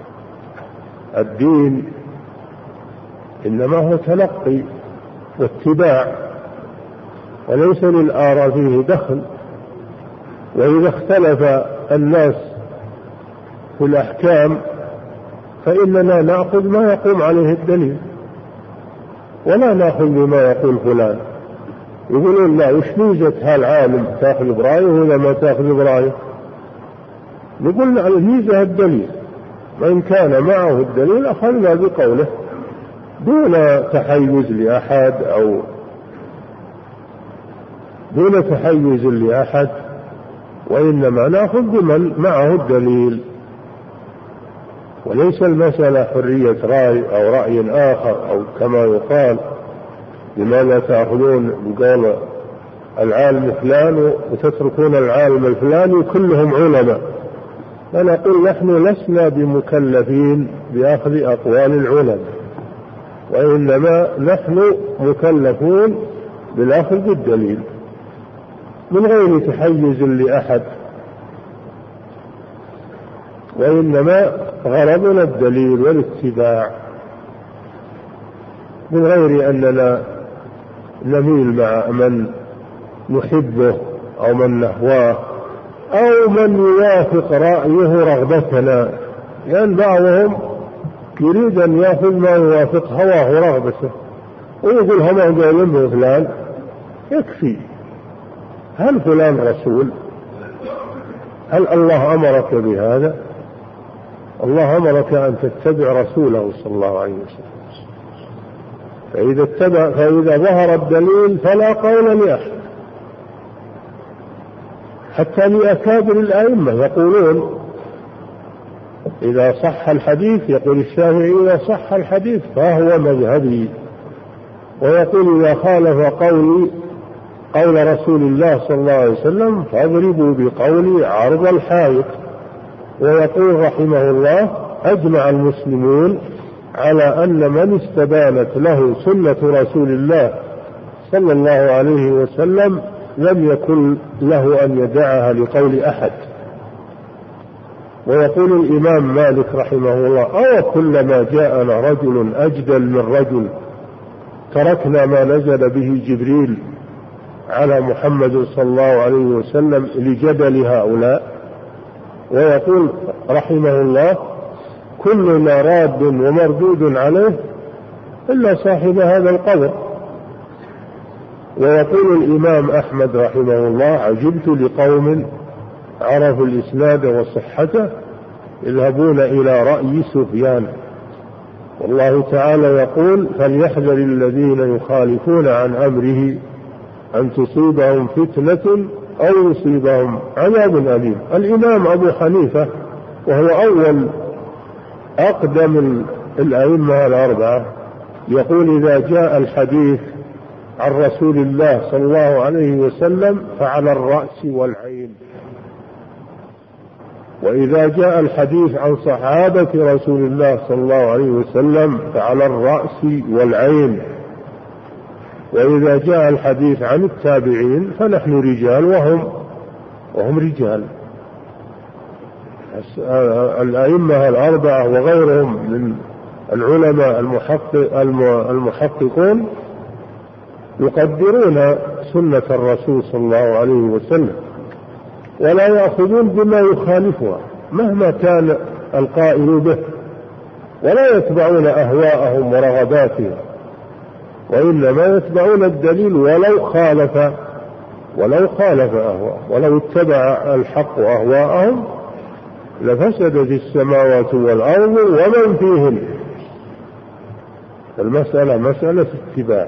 الدين إنما هو تلقي واتباع، وليس للآراء فيه دخل. وإذا اختلف الناس في الأحكام فإننا نأخذ ما يقوم عليه الدليل، ولا نأخذ بما يقول فلان. يقولون لا، وش ميزة هالعالم تأخذ برأيه ولا ما تأخذ برأيه؟ نقول على ميزة الدليل، وإن كان معه الدليل أخذنا بقوله دون تحيز لأحد أو دون تحيز لأحد، وإنما نأخذ بمن معه الدليل. وليس المسألة حرية رأي أو رأي آخر، أو كما يقال لماذا تأخذون بقول العالم فلان وتتركون العالم الفلاني وكلهم علماء. فنقول نحن لسنا بمكلفين بأخذ أقوال العلماء، وإنما نحن مكلفون بالأخذ بالدليل من غير تحيز لأحد، وإنما غرضنا الدليل والاتباع من غير أننا نميل مع من نحبه أو من نهواه أو من يوافق رأيه رغبتنا، لأن يعني بعضهم يريد أن يأخذ ما يوافق هواه ورغبته ويقول هما قالوا فلان يكفي. هل فلان رسول؟ هل الله أمرك بهذا؟ الله أمرك أن تتبع رسوله صلى الله عليه وسلم. فإذا, اتبع فإذا ظهر الدليل فلا قول لأحد، حتى لأكابر الأئمة يقولون إذا صح الحديث، يقول الشافعي إذا صح الحديث فهو مذهبي، ويقول إذا خالف قولي قول رسول الله صلى الله عليه وسلم فاضربوا بقولي عرض الحائط. ويقول رحمه الله أجمع المسلمون على أن من استبانت له سنة رسول الله صلى الله عليه وسلم لم يكن له أن يدعها لقول أحد. ويقول الإمام مالك رحمه الله أو كلما جاءنا رجل أجدل من رجل تركنا ما نزل به جبريل على محمد صلى الله عليه وسلم لجدل هؤلاء. ويقول رحمه الله كلنا راد ومردود عليه إلا صاحب هذا القبر. ويقول الإمام أحمد رحمه الله عجبت لقوم عرفوا الإسناد وصحته يذهبون إلى رأي سفيان. والله تعالى يقول فليحذر الذين يخالفون عن أمره أن تصيبهم فتنة أو يصيبهم عذاب أليم. الإمام أبو حنيفة وهو أول أقدم الأئمة الأربعة يقول إذا جاء الحديث عن رسول الله صلى الله عليه وسلم فعلى الرأس والعين، وإذا جاء الحديث عن صحابة رسول الله صلى الله عليه وسلم فعلى الرأس والعين، وإذا جاء الحديث عن التابعين فنحن رجال وهم وهم رجال. الأئمة الأربعة وغيرهم من العلماء المحقق المحققون يقدرون سنة الرسول صلى الله عليه وسلم ولا يأخذون بما يخالفها مهما كان القائل به، ولا يتبعون أهواءهم ورغباتهم، وإنما يتبعون الدليل ولو خالف ولو خالف أهواءهم. ولو اتبع الحق أهواءهم لفسدت السماوات والأرض ومن فيهن. المسألة مسألة اتباع.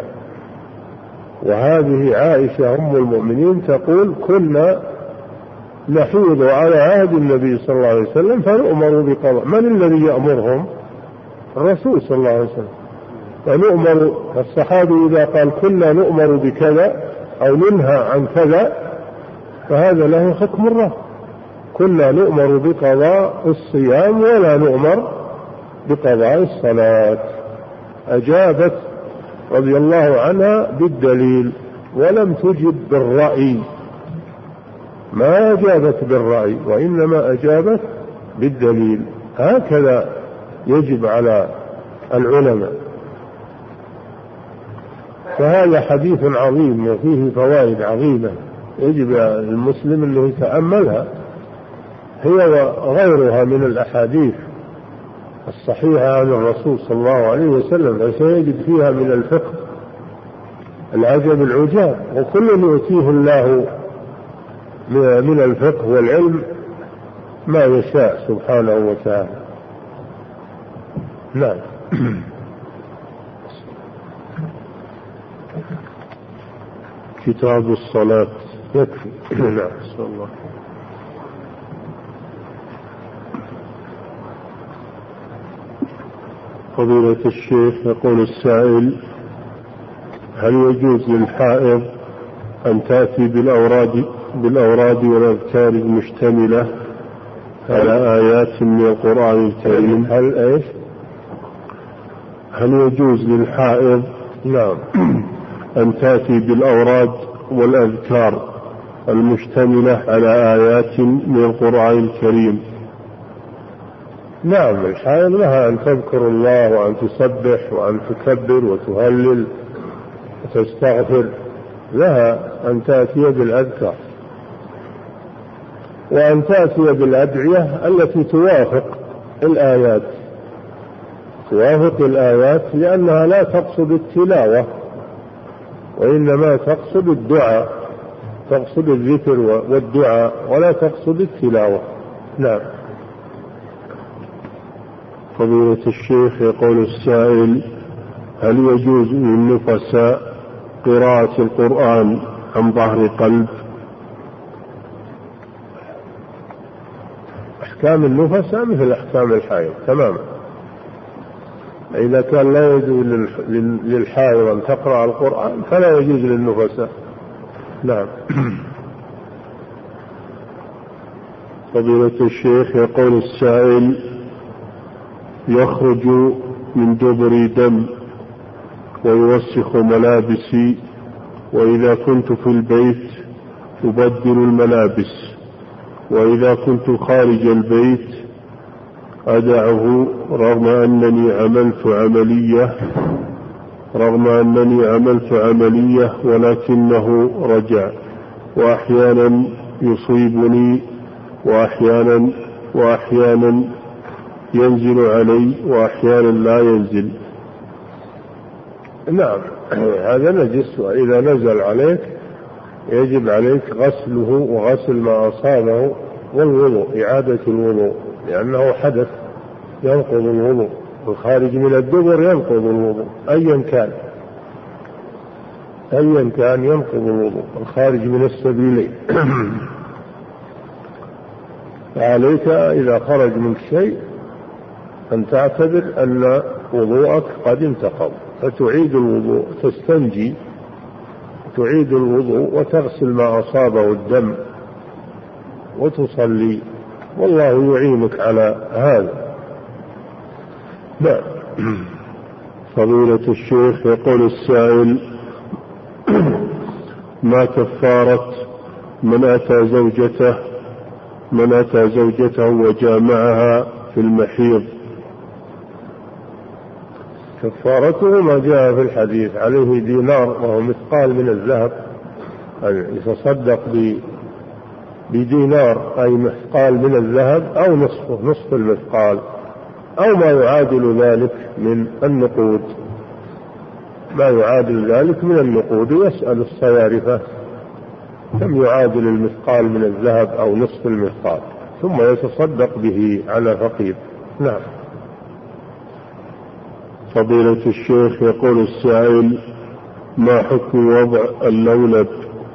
وهذه عائشة أم المؤمنين تقول كنا نحيض على عهد النبي صلى الله عليه وسلم فنؤمر بقضاء. من الذي يأمرهم؟ الرسول صلى الله عليه وسلم. فنؤمر الصحابي إذا قال كنا نؤمر بكذا أو ننهى عن كذا فهذا له حكم الرفع. كنا نؤمر بقضاء الصيام ولا نؤمر بقضاء الصلاة. أجابت رضي الله عنها بالدليل ولم تجب بالرأي، ما أجابت بالرأي وإنما أجابت بالدليل. هكذا يجب على العلماء. فهذا حديث عظيم وفيه فوائد عظيمة يجب المسلم أنه يتأملها، هي وغيرها من الأحاديث الصحيحة عن الرسول صلى الله عليه وسلم، فسيجد فيها من الفقه العجب العجاب، وكل يؤتيه الله من الفقه والعلم ما يشاء سبحانه وتعالى. نعم. كتاب الصلاة يكفي. نعم. صلى الله. فضيلة الشيخ يقول السائل: هل يجوز للحائض أن تأتي بالأوراد بالأوراد والأذكار المشتملة على آيات من القرآن الكريم؟ هل إيش؟ هل يجوز للحائض نعم أن تأتي بالأوراد والأذكار المشتملة على آيات من القرآن الكريم؟ نعم، الحائض لها أن تذكر الله وأن تسبح وأن تكبر وتهلل وتستغفر، لها أن تأتي بالأذكار وأن تأتي بالأدعية التي توافق الآيات توافق الآيات لأنها لا تقصد التلاوة وإنما تقصد الدعاء، تقصد الذكر والدعاء ولا تقصد التلاوة. نعم. فضيلة الشيخ يقول السائل: هل يجوز للنفساء قراءة القرآن عن ظهر قلب؟ أحكام النفساء مثل أحكام الحائض تماما. إذا كان لا يجوز للحائض أن تقرأ القرآن فلا يجوز للنفساء. نعم. فضيلة الشيخ يقول السائل: يخرج من دبري دم ويوسخ ملابسي، وإذا كنت في البيت أبدل الملابس، وإذا كنت خارج البيت أدعه رغم أنني عملت عملية رغم أنني عملت عملية ولكنه رجع، وأحيانا يصيبني وأحيانا وأحيانا ينزل علي وأحيانا لا ينزل. نعم، هذا نجس، وإذا نزل عليك يجب عليك غسله وغسل ما أصابه والوضوء، إعادة الوضوء، لأنه حدث ينقض الوضوء، الخارج من الدبر ينقض الوضوء أيا كان أيا كان ينقض الوضوء الخارج من السبيلين. فعليك إذا خرج منك شيء أن تعتبر أن وضوءك قد انتقض. فتعيد الوضوء، تستنجي تعيد الوضوء وتغسل ما أصابه الدم وتصلي، والله يعينك على هذا. نعم. فضيلة الشيخ يقول السائل: ما كفارة من أتى زوجته من أتى زوجته وجامعها في المحيض؟ كفارته ما جاء في الحديث: عليه دينار وهو مثقال من الذهب، يتصدق بدينار أي مثقال من الذهب أو نصفه نصف المثقال أو ما يعادل ذلك من النقود ما يعادل ذلك من النقود يسأل الصيارفة كم يعادل المثقال من الذهب أو نصف المثقال ثم يتصدق به على فقير. نعم. فضيلة الشيخ يقول السائل: ما حكم وضع اللولب؟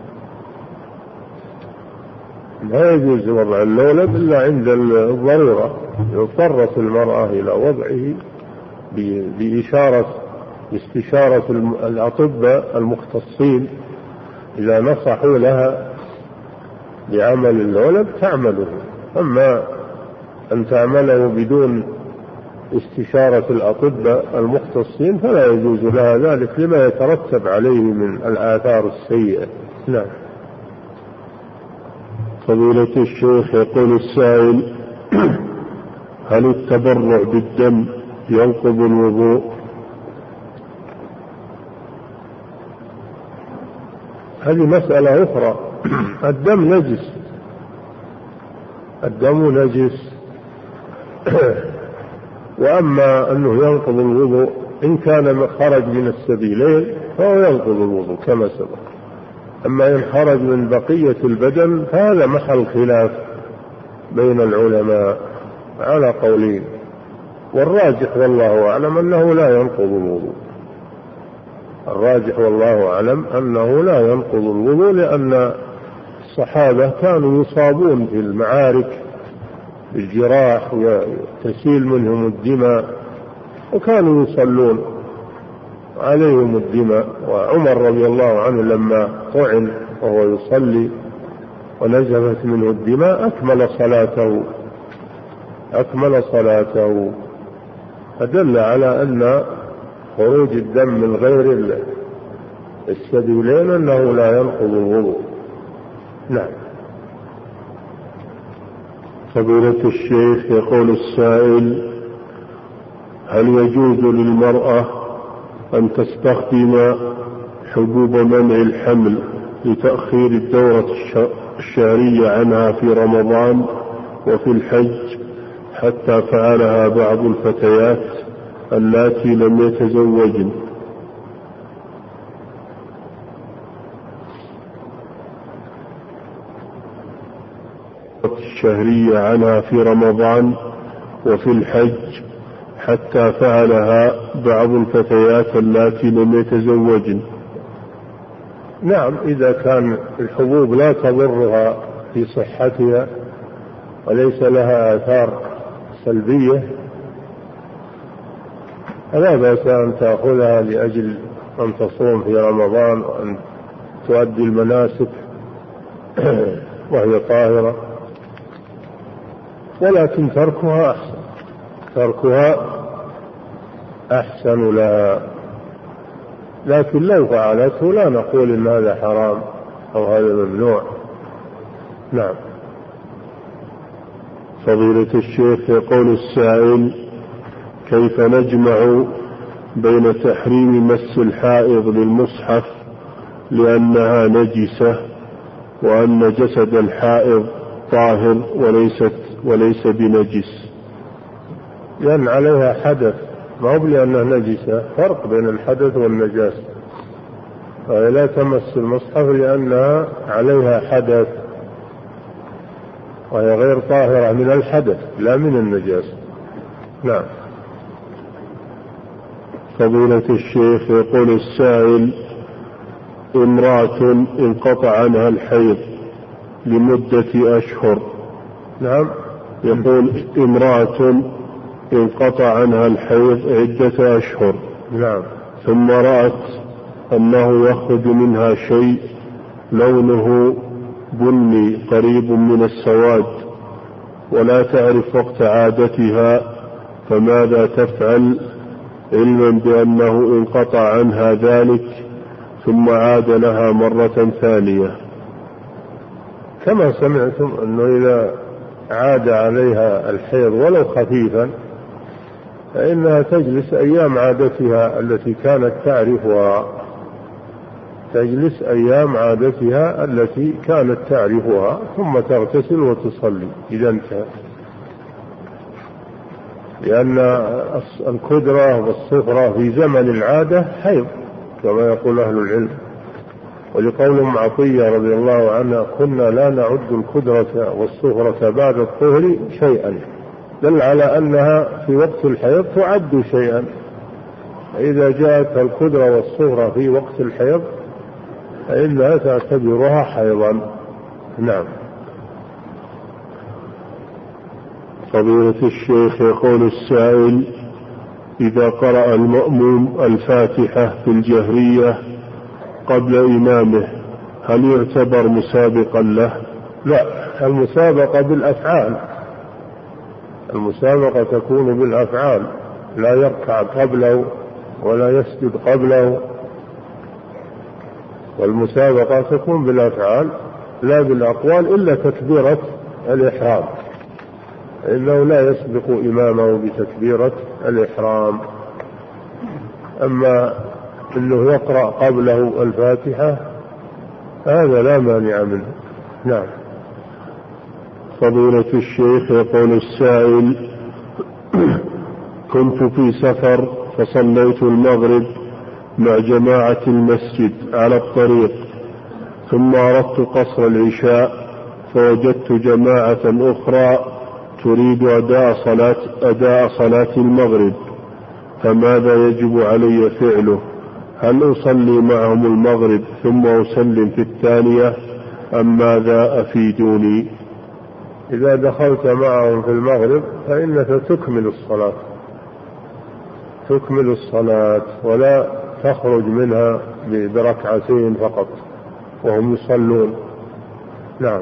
لا يجوز وضع اللولب إلا عند الضرورة، يضطرت المرأة إلى وضعه بإشارة باستشارة الأطباء المختصين، إذا نصحوا لها بعمل اللولب تعمله، أما أن تعمله بدون استشارة الأطباء المختصين فلا يجوز لها ذلك لما يترتب عليه من الآثار السيئة. نعم. فضيلة الشيخ يقول السائل: هل التبرع بالدم ينقض الوضوء؟ هذه مسألة أخرى. الدم نجس، الدم نجس وأما أنه ينقض الوضوء إن كان خرج من السبيلين فهو ينقض الوضوء كما سبق، أما إن خرج من بقية البدن فهذا محل خلاف بين العلماء على قولين، والراجح والله أعلم أنه لا ينقض الوضوء. الراجح والله أعلم أنه لا ينقض الوضوء، لأن الصحابة كانوا يصابون في المعارك بالجراح وتسيل منهم الدماء وكانوا يصلون عليهم الدماء. وعمر رضي الله عنه لما طعن وهو يصلي ونزفت منه الدماء أكمل صلاته أكمل صلاته فدل على أن خروج الدم من غير السبيلين أنه لا ينقض الوضوء. نعم. فضيلة الشيخ يقول السائل: هل يجوز للمرأة أن تستخدم حبوب منع الحمل لتأخير الدورة الشهرية عنها في رمضان وفي الحج حتى فعلها بعض الفتيات اللاتي لم يتزوجن؟ الشهرية عنها في رمضان وفي الحج حتى فعلها بعض الفتيات اللاتي لم يتزوجن. نعم، إذا كان الحبوب لا تضرها في صحتها وليس لها آثار سلبية فلا بأس أن تأخذها لأجل أن تصوم في رمضان وأن تؤدي المناسك وهي طاهرة، ولكن تركها أحسن تركها أحسن لها. لكن لو فعلته لا نقول إن هذا حرام أو هذا ممنوع. نعم. فضيلة الشيخ يقول السائل: كيف نجمع بين تحريم مس الحائض للمصحف لأنها نجسة وأن جسد الحائض طاهر وليست وليس بنجس؟ لأن عليها حدث، ما هو لأنها نجسة، فرق بين الحدث والنجاسة. فهي لا تمس المصحف لأنها عليها حدث وهي غير طاهرة من الحدث لا من النجاسة. نعم. فضيلة الشيخ يقول السائل: امرأة انقطع عنها الحيض لمدة أشهر. نعم. يقول: امرأة انقطع عنها الحيض عدة أشهر. نعم. ثم رأت أنه يخرج منها شيء لونه بني قريب من السواد ولا تعرف وقت عادتها، فماذا تفعل علما بأنه انقطع عنها ذلك ثم عاد لها مرة ثانية؟ كما سمعتم أنه إذا عاد عليها الحيض ولو خفيفا فإنها تجلس أيام عادتها التي كانت تعرفها، تجلس أيام عادتها التي كانت تعرفها ثم تغتسل وتصلي إذا انتهى، لأن الكدرة والصفرة في زمن العادة حيض كما يقول أهل العلم. ولقول أم عطية رضي الله عنها كنا لا نعد الكدرة والصفرة بعد الطهر شيئا، دل على أنها في وقت الحيض تعد شيئا، إذا جاءت الكدرة والصفرة في وقت الحيض فإنها تعتبرها حيضا. نعم. فضيلة الشيخ يقول السائل: إذا قرأ المأموم الفاتحة في الجهرية قبل إمامه هل يعتبر مسابقا له؟ لا، المسابقة بالأفعال، المسابقة تكون بالأفعال، لا يركع قبله ولا يسجد قبله، والمسابقة تكون بالأفعال لا بالأقوال إلا تكبيرة الإحرام، إنه لا يسبق إمامه بتكبيرة الإحرام. أما إنه يقرأ قبله الفاتحة هذا لا مانع منه. نعم. فضيلة الشيخ يقول السائل: كنت في سفر فصليت المغرب مع جماعة المسجد على الطريق، ثم أردت قصر العشاء فوجدت جماعة أخرى تريد أداء صلاة, أداء صلاة المغرب، فماذا يجب علي فعله؟ هل أصلي معهم المغرب ثم أسلم في الثانية أم ماذا؟ أفيدوني. إذا دخلت معهم في المغرب فإنك تكمل الصلاة، تكمل الصلاة ولا تخرج منها بركعتين فقط وهم يصلون. نعم.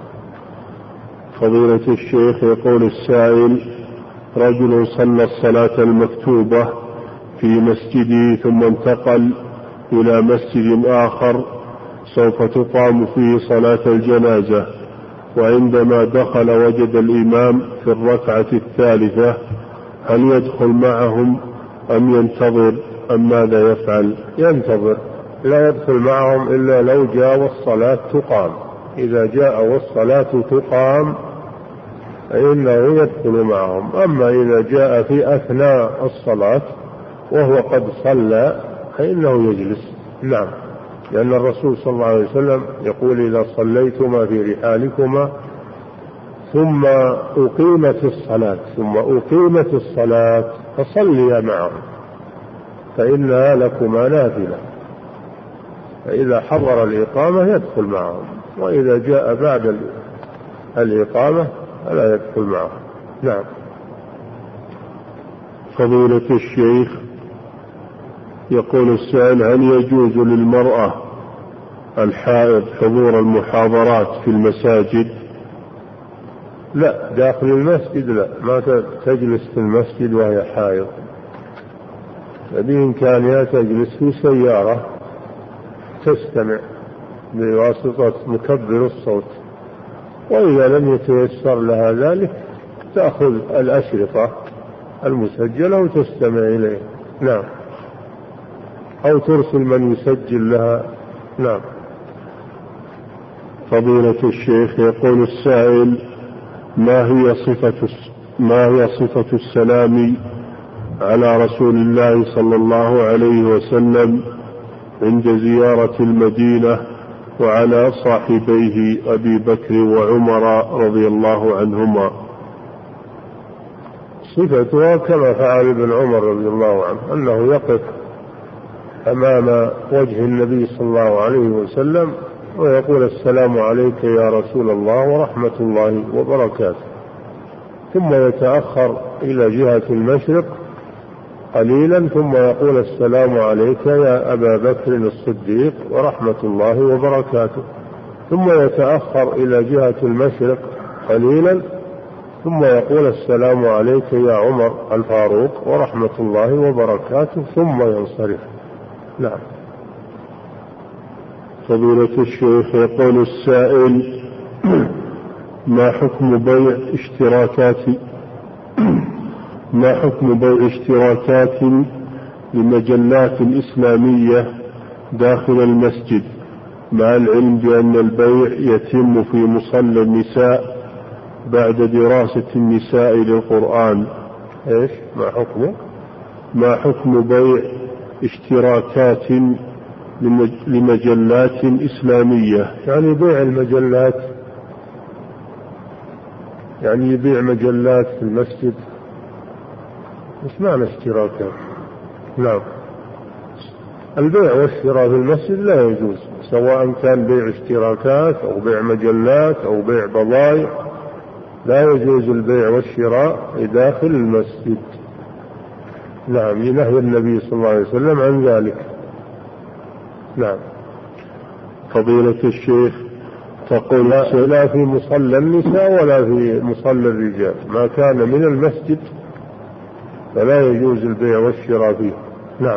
فضيلة الشيخ يقول السائل: رجل صلى الصلاة المكتوبة في مسجدي ثم انتقل إلى مسجد آخر سوف تقام فيه صلاة الجنازة، وعندما دخل وجد الإمام في الركعة الثالثة، هل يدخل معهم أم ينتظر أم ماذا يفعل؟ ينتظر، لا يدخل معهم إلا لو جاء والصلاة تقام، إذا جاء والصلاة تقام فإنه يدخل معهم. أما إذا جاء في أثناء الصلاة وهو قد صلى فإنه يجلس. نعم. لأن الرسول صلى الله عليه وسلم يقول: إذا صليتما في رحالكما ثم أقيمت الصلاة ثم أقيمت الصلاة فصليا معهم فإنها لكما نافلة. فإذا حضر الإقامة يدخل معهم، وإذا جاء بعد الإقامة فلا يدخل معهم. نعم. فضيلة الشيخ يقول السائل: هل يجوز للمرأة الحائض حضور المحاضرات في المساجد؟ لا، داخل المسجد لا، ما تجلس في المسجد وهي حائض، بإمكانها تجلس في سيارة تستمع بواسطة مكبر الصوت، وإذا لم يتيسر لها ذلك تأخذ الأشرطة المسجلة وتستمع إليه. نعم. أو ترسل من يسجل لها. نعم. فضيلة الشيخ يقول السائل: ما هي صفة ما هي صفة السلام على رسول الله صلى الله عليه وسلم عند زيارة المدينة وعلى صاحبيه أبي بكر وعمر رضي الله عنهما؟ صفتها كما فعل ابن عمر رضي الله عنه، أنه يقف أمام وجه النبي صلى الله عليه وسلم ويقول: السلام عليك يا رسول الله ورحمة الله وبركاته، ثم يتأخر إلى جهة المشرق قليلا ثم يقول السلام عليك يا أبا بكر الصديق ورحمة الله وبركاته، ثم يتأخر إلى جهة المشرق قليلا ثم يقول السلام عليك يا عمر الفاروق ورحمة الله وبركاته ثم ينصرف. نعم. فضيلة الشيخ يقول السائل: ما حكم بيع اشتراكات ما حكم بيع اشتراكات لمجلات إسلامية داخل المسجد، مع العلم بأن البيع يتم في مصلى النساء بعد دراسة النساء للقرآن؟ إيش ما حكمه؟ ما حكم بيع اشتراكات لمجلات إسلامية؟ يعني بيع المجلات، يعني يبيع مجلات في المسجد. مش معنى اشتراكات؟ نعم. البيع والشراء في المسجد لا يجوز، سواء كان بيع اشتراكات أو بيع مجلات أو بيع بضائع، لا يجوز البيع والشراء داخل المسجد. نعم، لنهي النبي صلى الله عليه وسلم عن ذلك. نعم. فضيلة الشيخ تقول: لا, لا في مصلى النساء ولا في مصلى الرجال، ما كان من المسجد فلا يجوز البيع والشراء فيه. نعم.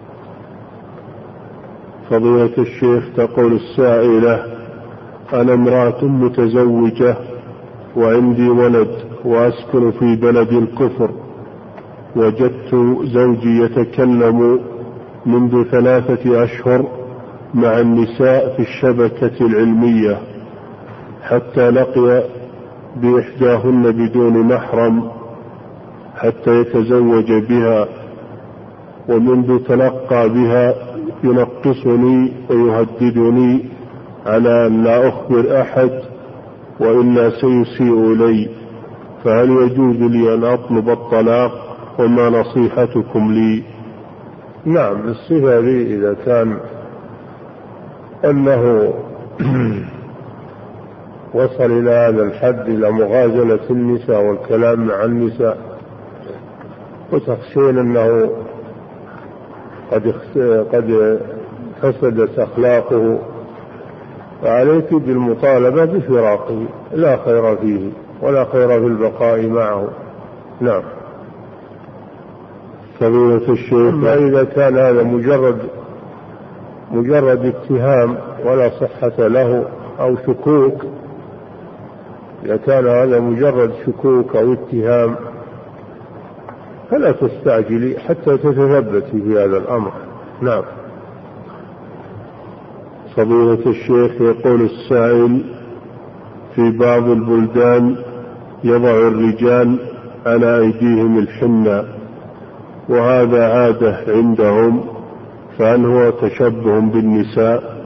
فضيلة الشيخ تقول السائلة: أنا امرأة متزوجة وعندي ولد وأسكن في بلد الكفر، وجدت زوجي يتكلم منذ ثلاثة أشهر مع النساء في الشبكة العلمية، حتى لقي بإحداهن بدون محرم حتى يتزوج بها، ومنذ تلقى بها ينقصني ويهددني على أن لا أخبر أحد وإلا سيسيء لي، فهل يجوز لي أن أطلب الطلاق؟ وما نصيحتكم لي؟ نعم، الصفة لي إذا كان أنه وصل إلى هذا الحد، إلى مغازلة النساء والكلام مع النساء، وتخشين أنه قد قد فسدت أخلاقه، فعليك بالمطالبة بفراقه، لا خير فيه ولا خير في البقاء معه. نعم. فضيلة الشيخ: أما إذا كان هذا مجرد مجرد اتهام ولا صحة له أو شكوك، إذا كان هذا مجرد شكوك أو اتهام فلا تستعجلي حتى تتثبتي في هذا الأمر. نعم. فضيلة الشيخ يقول السائل: في بعض البلدان يضع الرجال على أيديهم الحنة، وهذا عادة عندهم، فهل هو تشبه بالنساء؟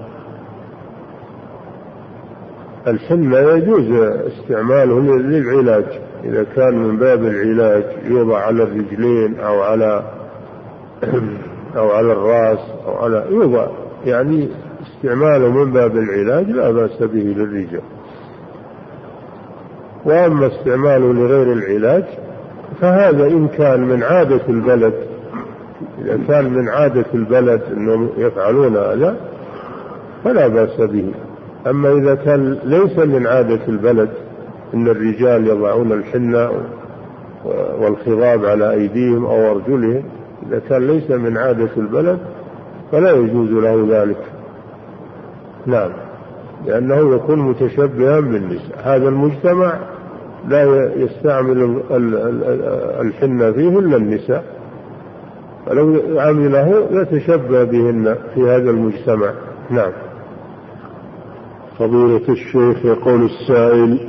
الحنة يجوز استعماله للعلاج، إذا كان من باب العلاج يوضع على الرجلين أو على أو على الرأس أو على يوضع، يعني استعماله من باب العلاج لا بأس به للرجال. وأما استعماله لغير العلاج فهذا إن كان من عادة البلد، إذا كان من عادة البلد أنهم يفعلون هذا فلا بأس به. أما إذا كان ليس من عادة البلد أن الرجال يضعون الحنة والخضاب على أيديهم أو أرجلهم، إذا كان ليس من عادة البلد فلا يجوز له ذلك. نعم، لأنه يكون متشبها بالنساء. هذا المجتمع لا يستعمل الحنة فيه إلا النساء، فلو عمله يتشبه بهن في هذا المجتمع. نعم. فضيلة الشيخ يقول السائل: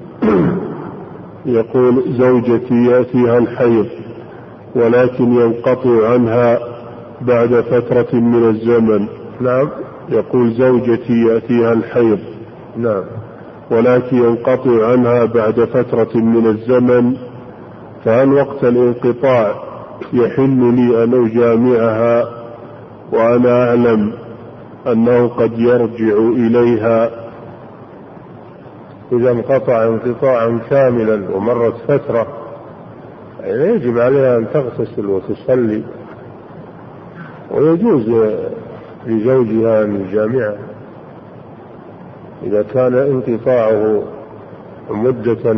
يقول زوجتي يأتيها الحيض ولكن ينقطع عنها بعد فترة من الزمن. نعم. يقول زوجتي يأتيها الحيض نعم ولكن ينقطع عنها بعد فترة من الزمن، فهل وقت الانقطاع يحل لي أن أجامعها وأنا أعلم أنه قد يرجع إليها؟ إذا انقطع انقطاعا كاملا ومرت فترة يعني يجب عليها أن تغتسل وتصلي، ويجوز لزوجها أن يجامعها إذا كان انقطاعه مدة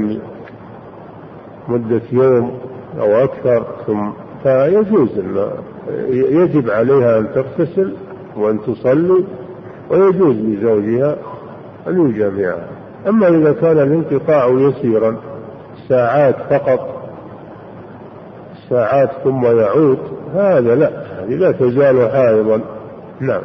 مدة يوم أو أكثر، ثم فيجوز يجب عليها أن تغتسل وأن تصلي، ويجوز لزوجها أن يجامعها. أما إذا كان الانقطاع يسيرا ساعات فقط، ساعات ثم يعود، هذا لا، هذه لا تزال حائضا. نعم.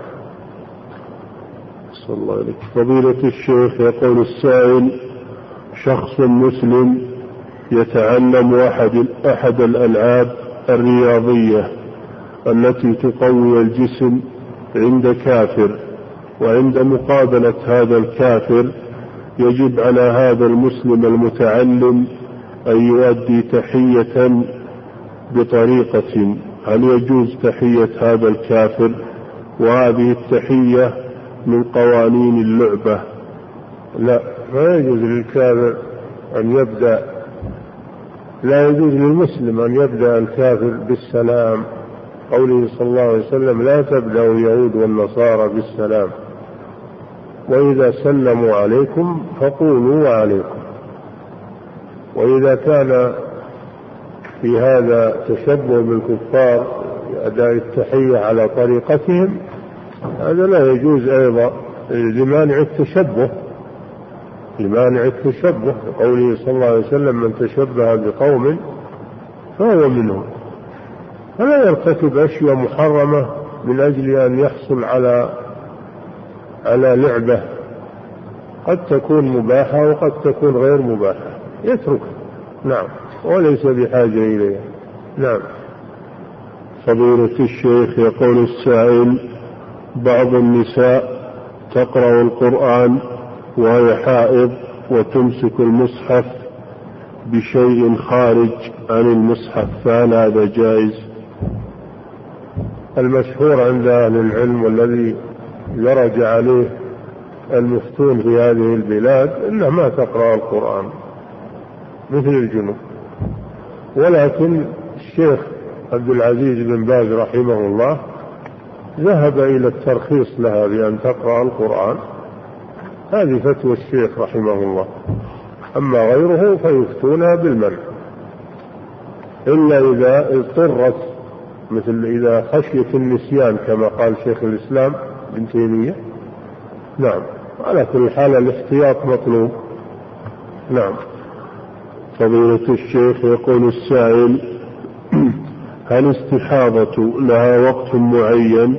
صلى الله عليه. فضيلة الشيخ يقول السائل: شخص مسلم يتعلم أحد, أحد الألعاب الرياضية التي تقوي الجسم عند كافر، وعند مقابلة هذا الكافر يجب على هذا المسلم المتعلم أن يؤدي تحية بطريقة، هل يجوز تحية هذا الكافر؟ وهذه التحية من قوانين اللعبة. لا، ما يجوز للكافر أن يبدأ، لا يجوز للمسلم أن يبدأ الكافر بالسلام. قوله صلى الله عليه وسلم: لا تبدأوا اليهود والنصارى بالسلام، وإذا سلموا عليكم فقولوا وعليكم. وإذا كان في هذا تشبه بالكفار أداء التحية على طريقتهم، هذا لا يجوز أيضا لمانع التشبه، لمانع التشبه. قوله صلى الله عليه وسلم: من تشبه بقوم فهو منهم. فلا يرتكب أشياء محرمة من أجل أن يحصل على على لعبة قد تكون مباحة وقد تكون غير مباحة، يترك. نعم، وليس بحاجة إليها. نعم. فضيلة الشيخ يقول السائل: بعض النساء تقرأ القرآن وهي حائض وتمسك المصحف بشيء خارج عن المصحف، فهل هذا جائز؟ المشهور عند أهل العلم والذي درج عليه المفتون في هذه البلاد إنها ما تقرأ القرآن مثل الجنوب، ولكن الشيخ عبد العزيز بن باز رحمه الله ذهب إلى الترخيص لها بأن تقرأ القرآن. هذه فتوى الشيخ رحمه الله. أما غيره فيفتون بالمنع، إلا إذا اضطرت، مثل إذا خشيت النسيان كما قال شيخ الإسلام ابن تيمية. نعم، على كل حال الاحتياط مطلوب. نعم. فضيلة الشيخ يقول السائل: هل استحاضة لها وقت معين؟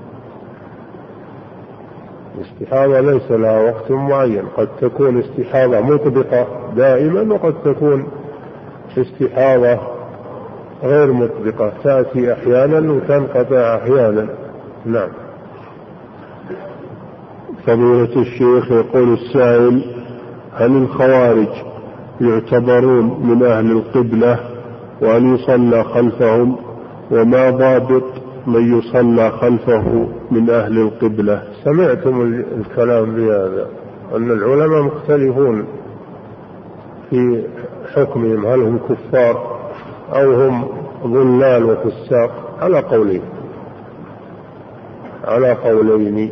الاستحاضة ليس لها وقت معين، قد تكون استحاضة مطبقة دائما، وقد تكون استحاضة غير مطبقة، تأتي أحيانا وتنقطع أحيانا. نعم. فضيلة الشيخ يقول السائل: هل الخوارج يعتبرون من أهل القبلة، وأن يصلى خلفهم؟ وما ضابط من يصلى خلفه من أهل القبلة؟ سمعتم الكلام بهذا، أن العلماء مختلفون في حكمهم، هل هم كفار أو هم ضلال وفساق، على قولين على قولين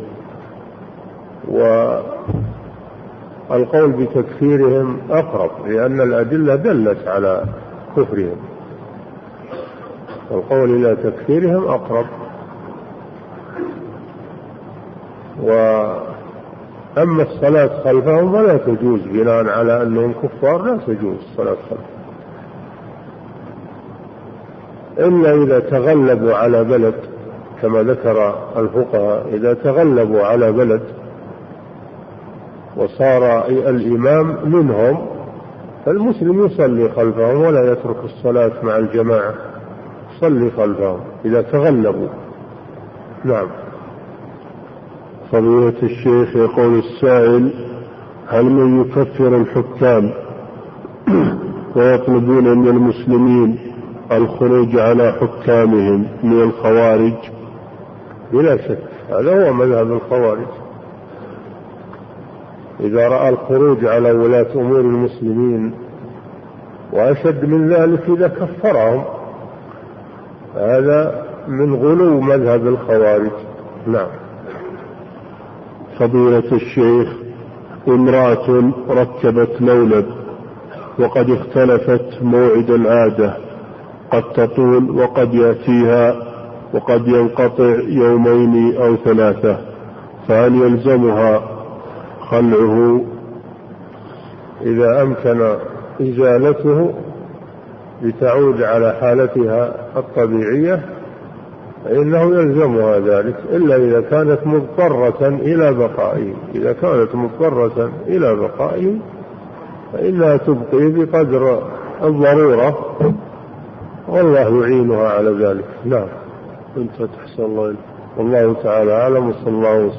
والقول بتكفيرهم أقرب، لأن الأدلة دلت على كفرهم، والقول إلى تكفيرهم أقرب. وأما الصلاة خلفهم فلا تجوز، بناء على أنهم كفار لا تجوز الصلاة خلفهم، إلا إذا تغلبوا على بلد، كما ذكر الفقهاء، إذا تغلبوا على بلد وصار الإمام منهم فالمسلم يصلي خلفهم ولا يترك الصلاة مع الجماعة، يصلي خلفهم إذا تغلبوا. نعم. فضيلة الشيخ يقول السائل: هل من يكفر الحكام ويطلبون من المسلمين الخروج على حكامهم من الخوارج؟ بلا شك هذا هو مذهب الخوارج. إذا رأى الخروج على ولاة أمور المسلمين وأشد من ذلك إذا كفرهم، هذا من غلو مذهب الخوارج. نعم. فضيلة الشيخ، امرأة ركبت مولد وقد اختلفت موعد العادة، قد تطول وقد يأتيها وقد ينقطع يومين أو ثلاثة، فهل يلزمها خلعه؟ إذا أمكن إزالته لتعود على حالتها الطبيعية فإنه يلزمها ذلك، إلا إذا كانت مضطرة إلى بقائه. إذا كانت مضطرة إلى بقائه فإنها تبقي بقدر الضرورة، والله يعينها على ذلك. نعم. أنت تحسن الله. والله تعالى أعلم. صلى الله وسلم.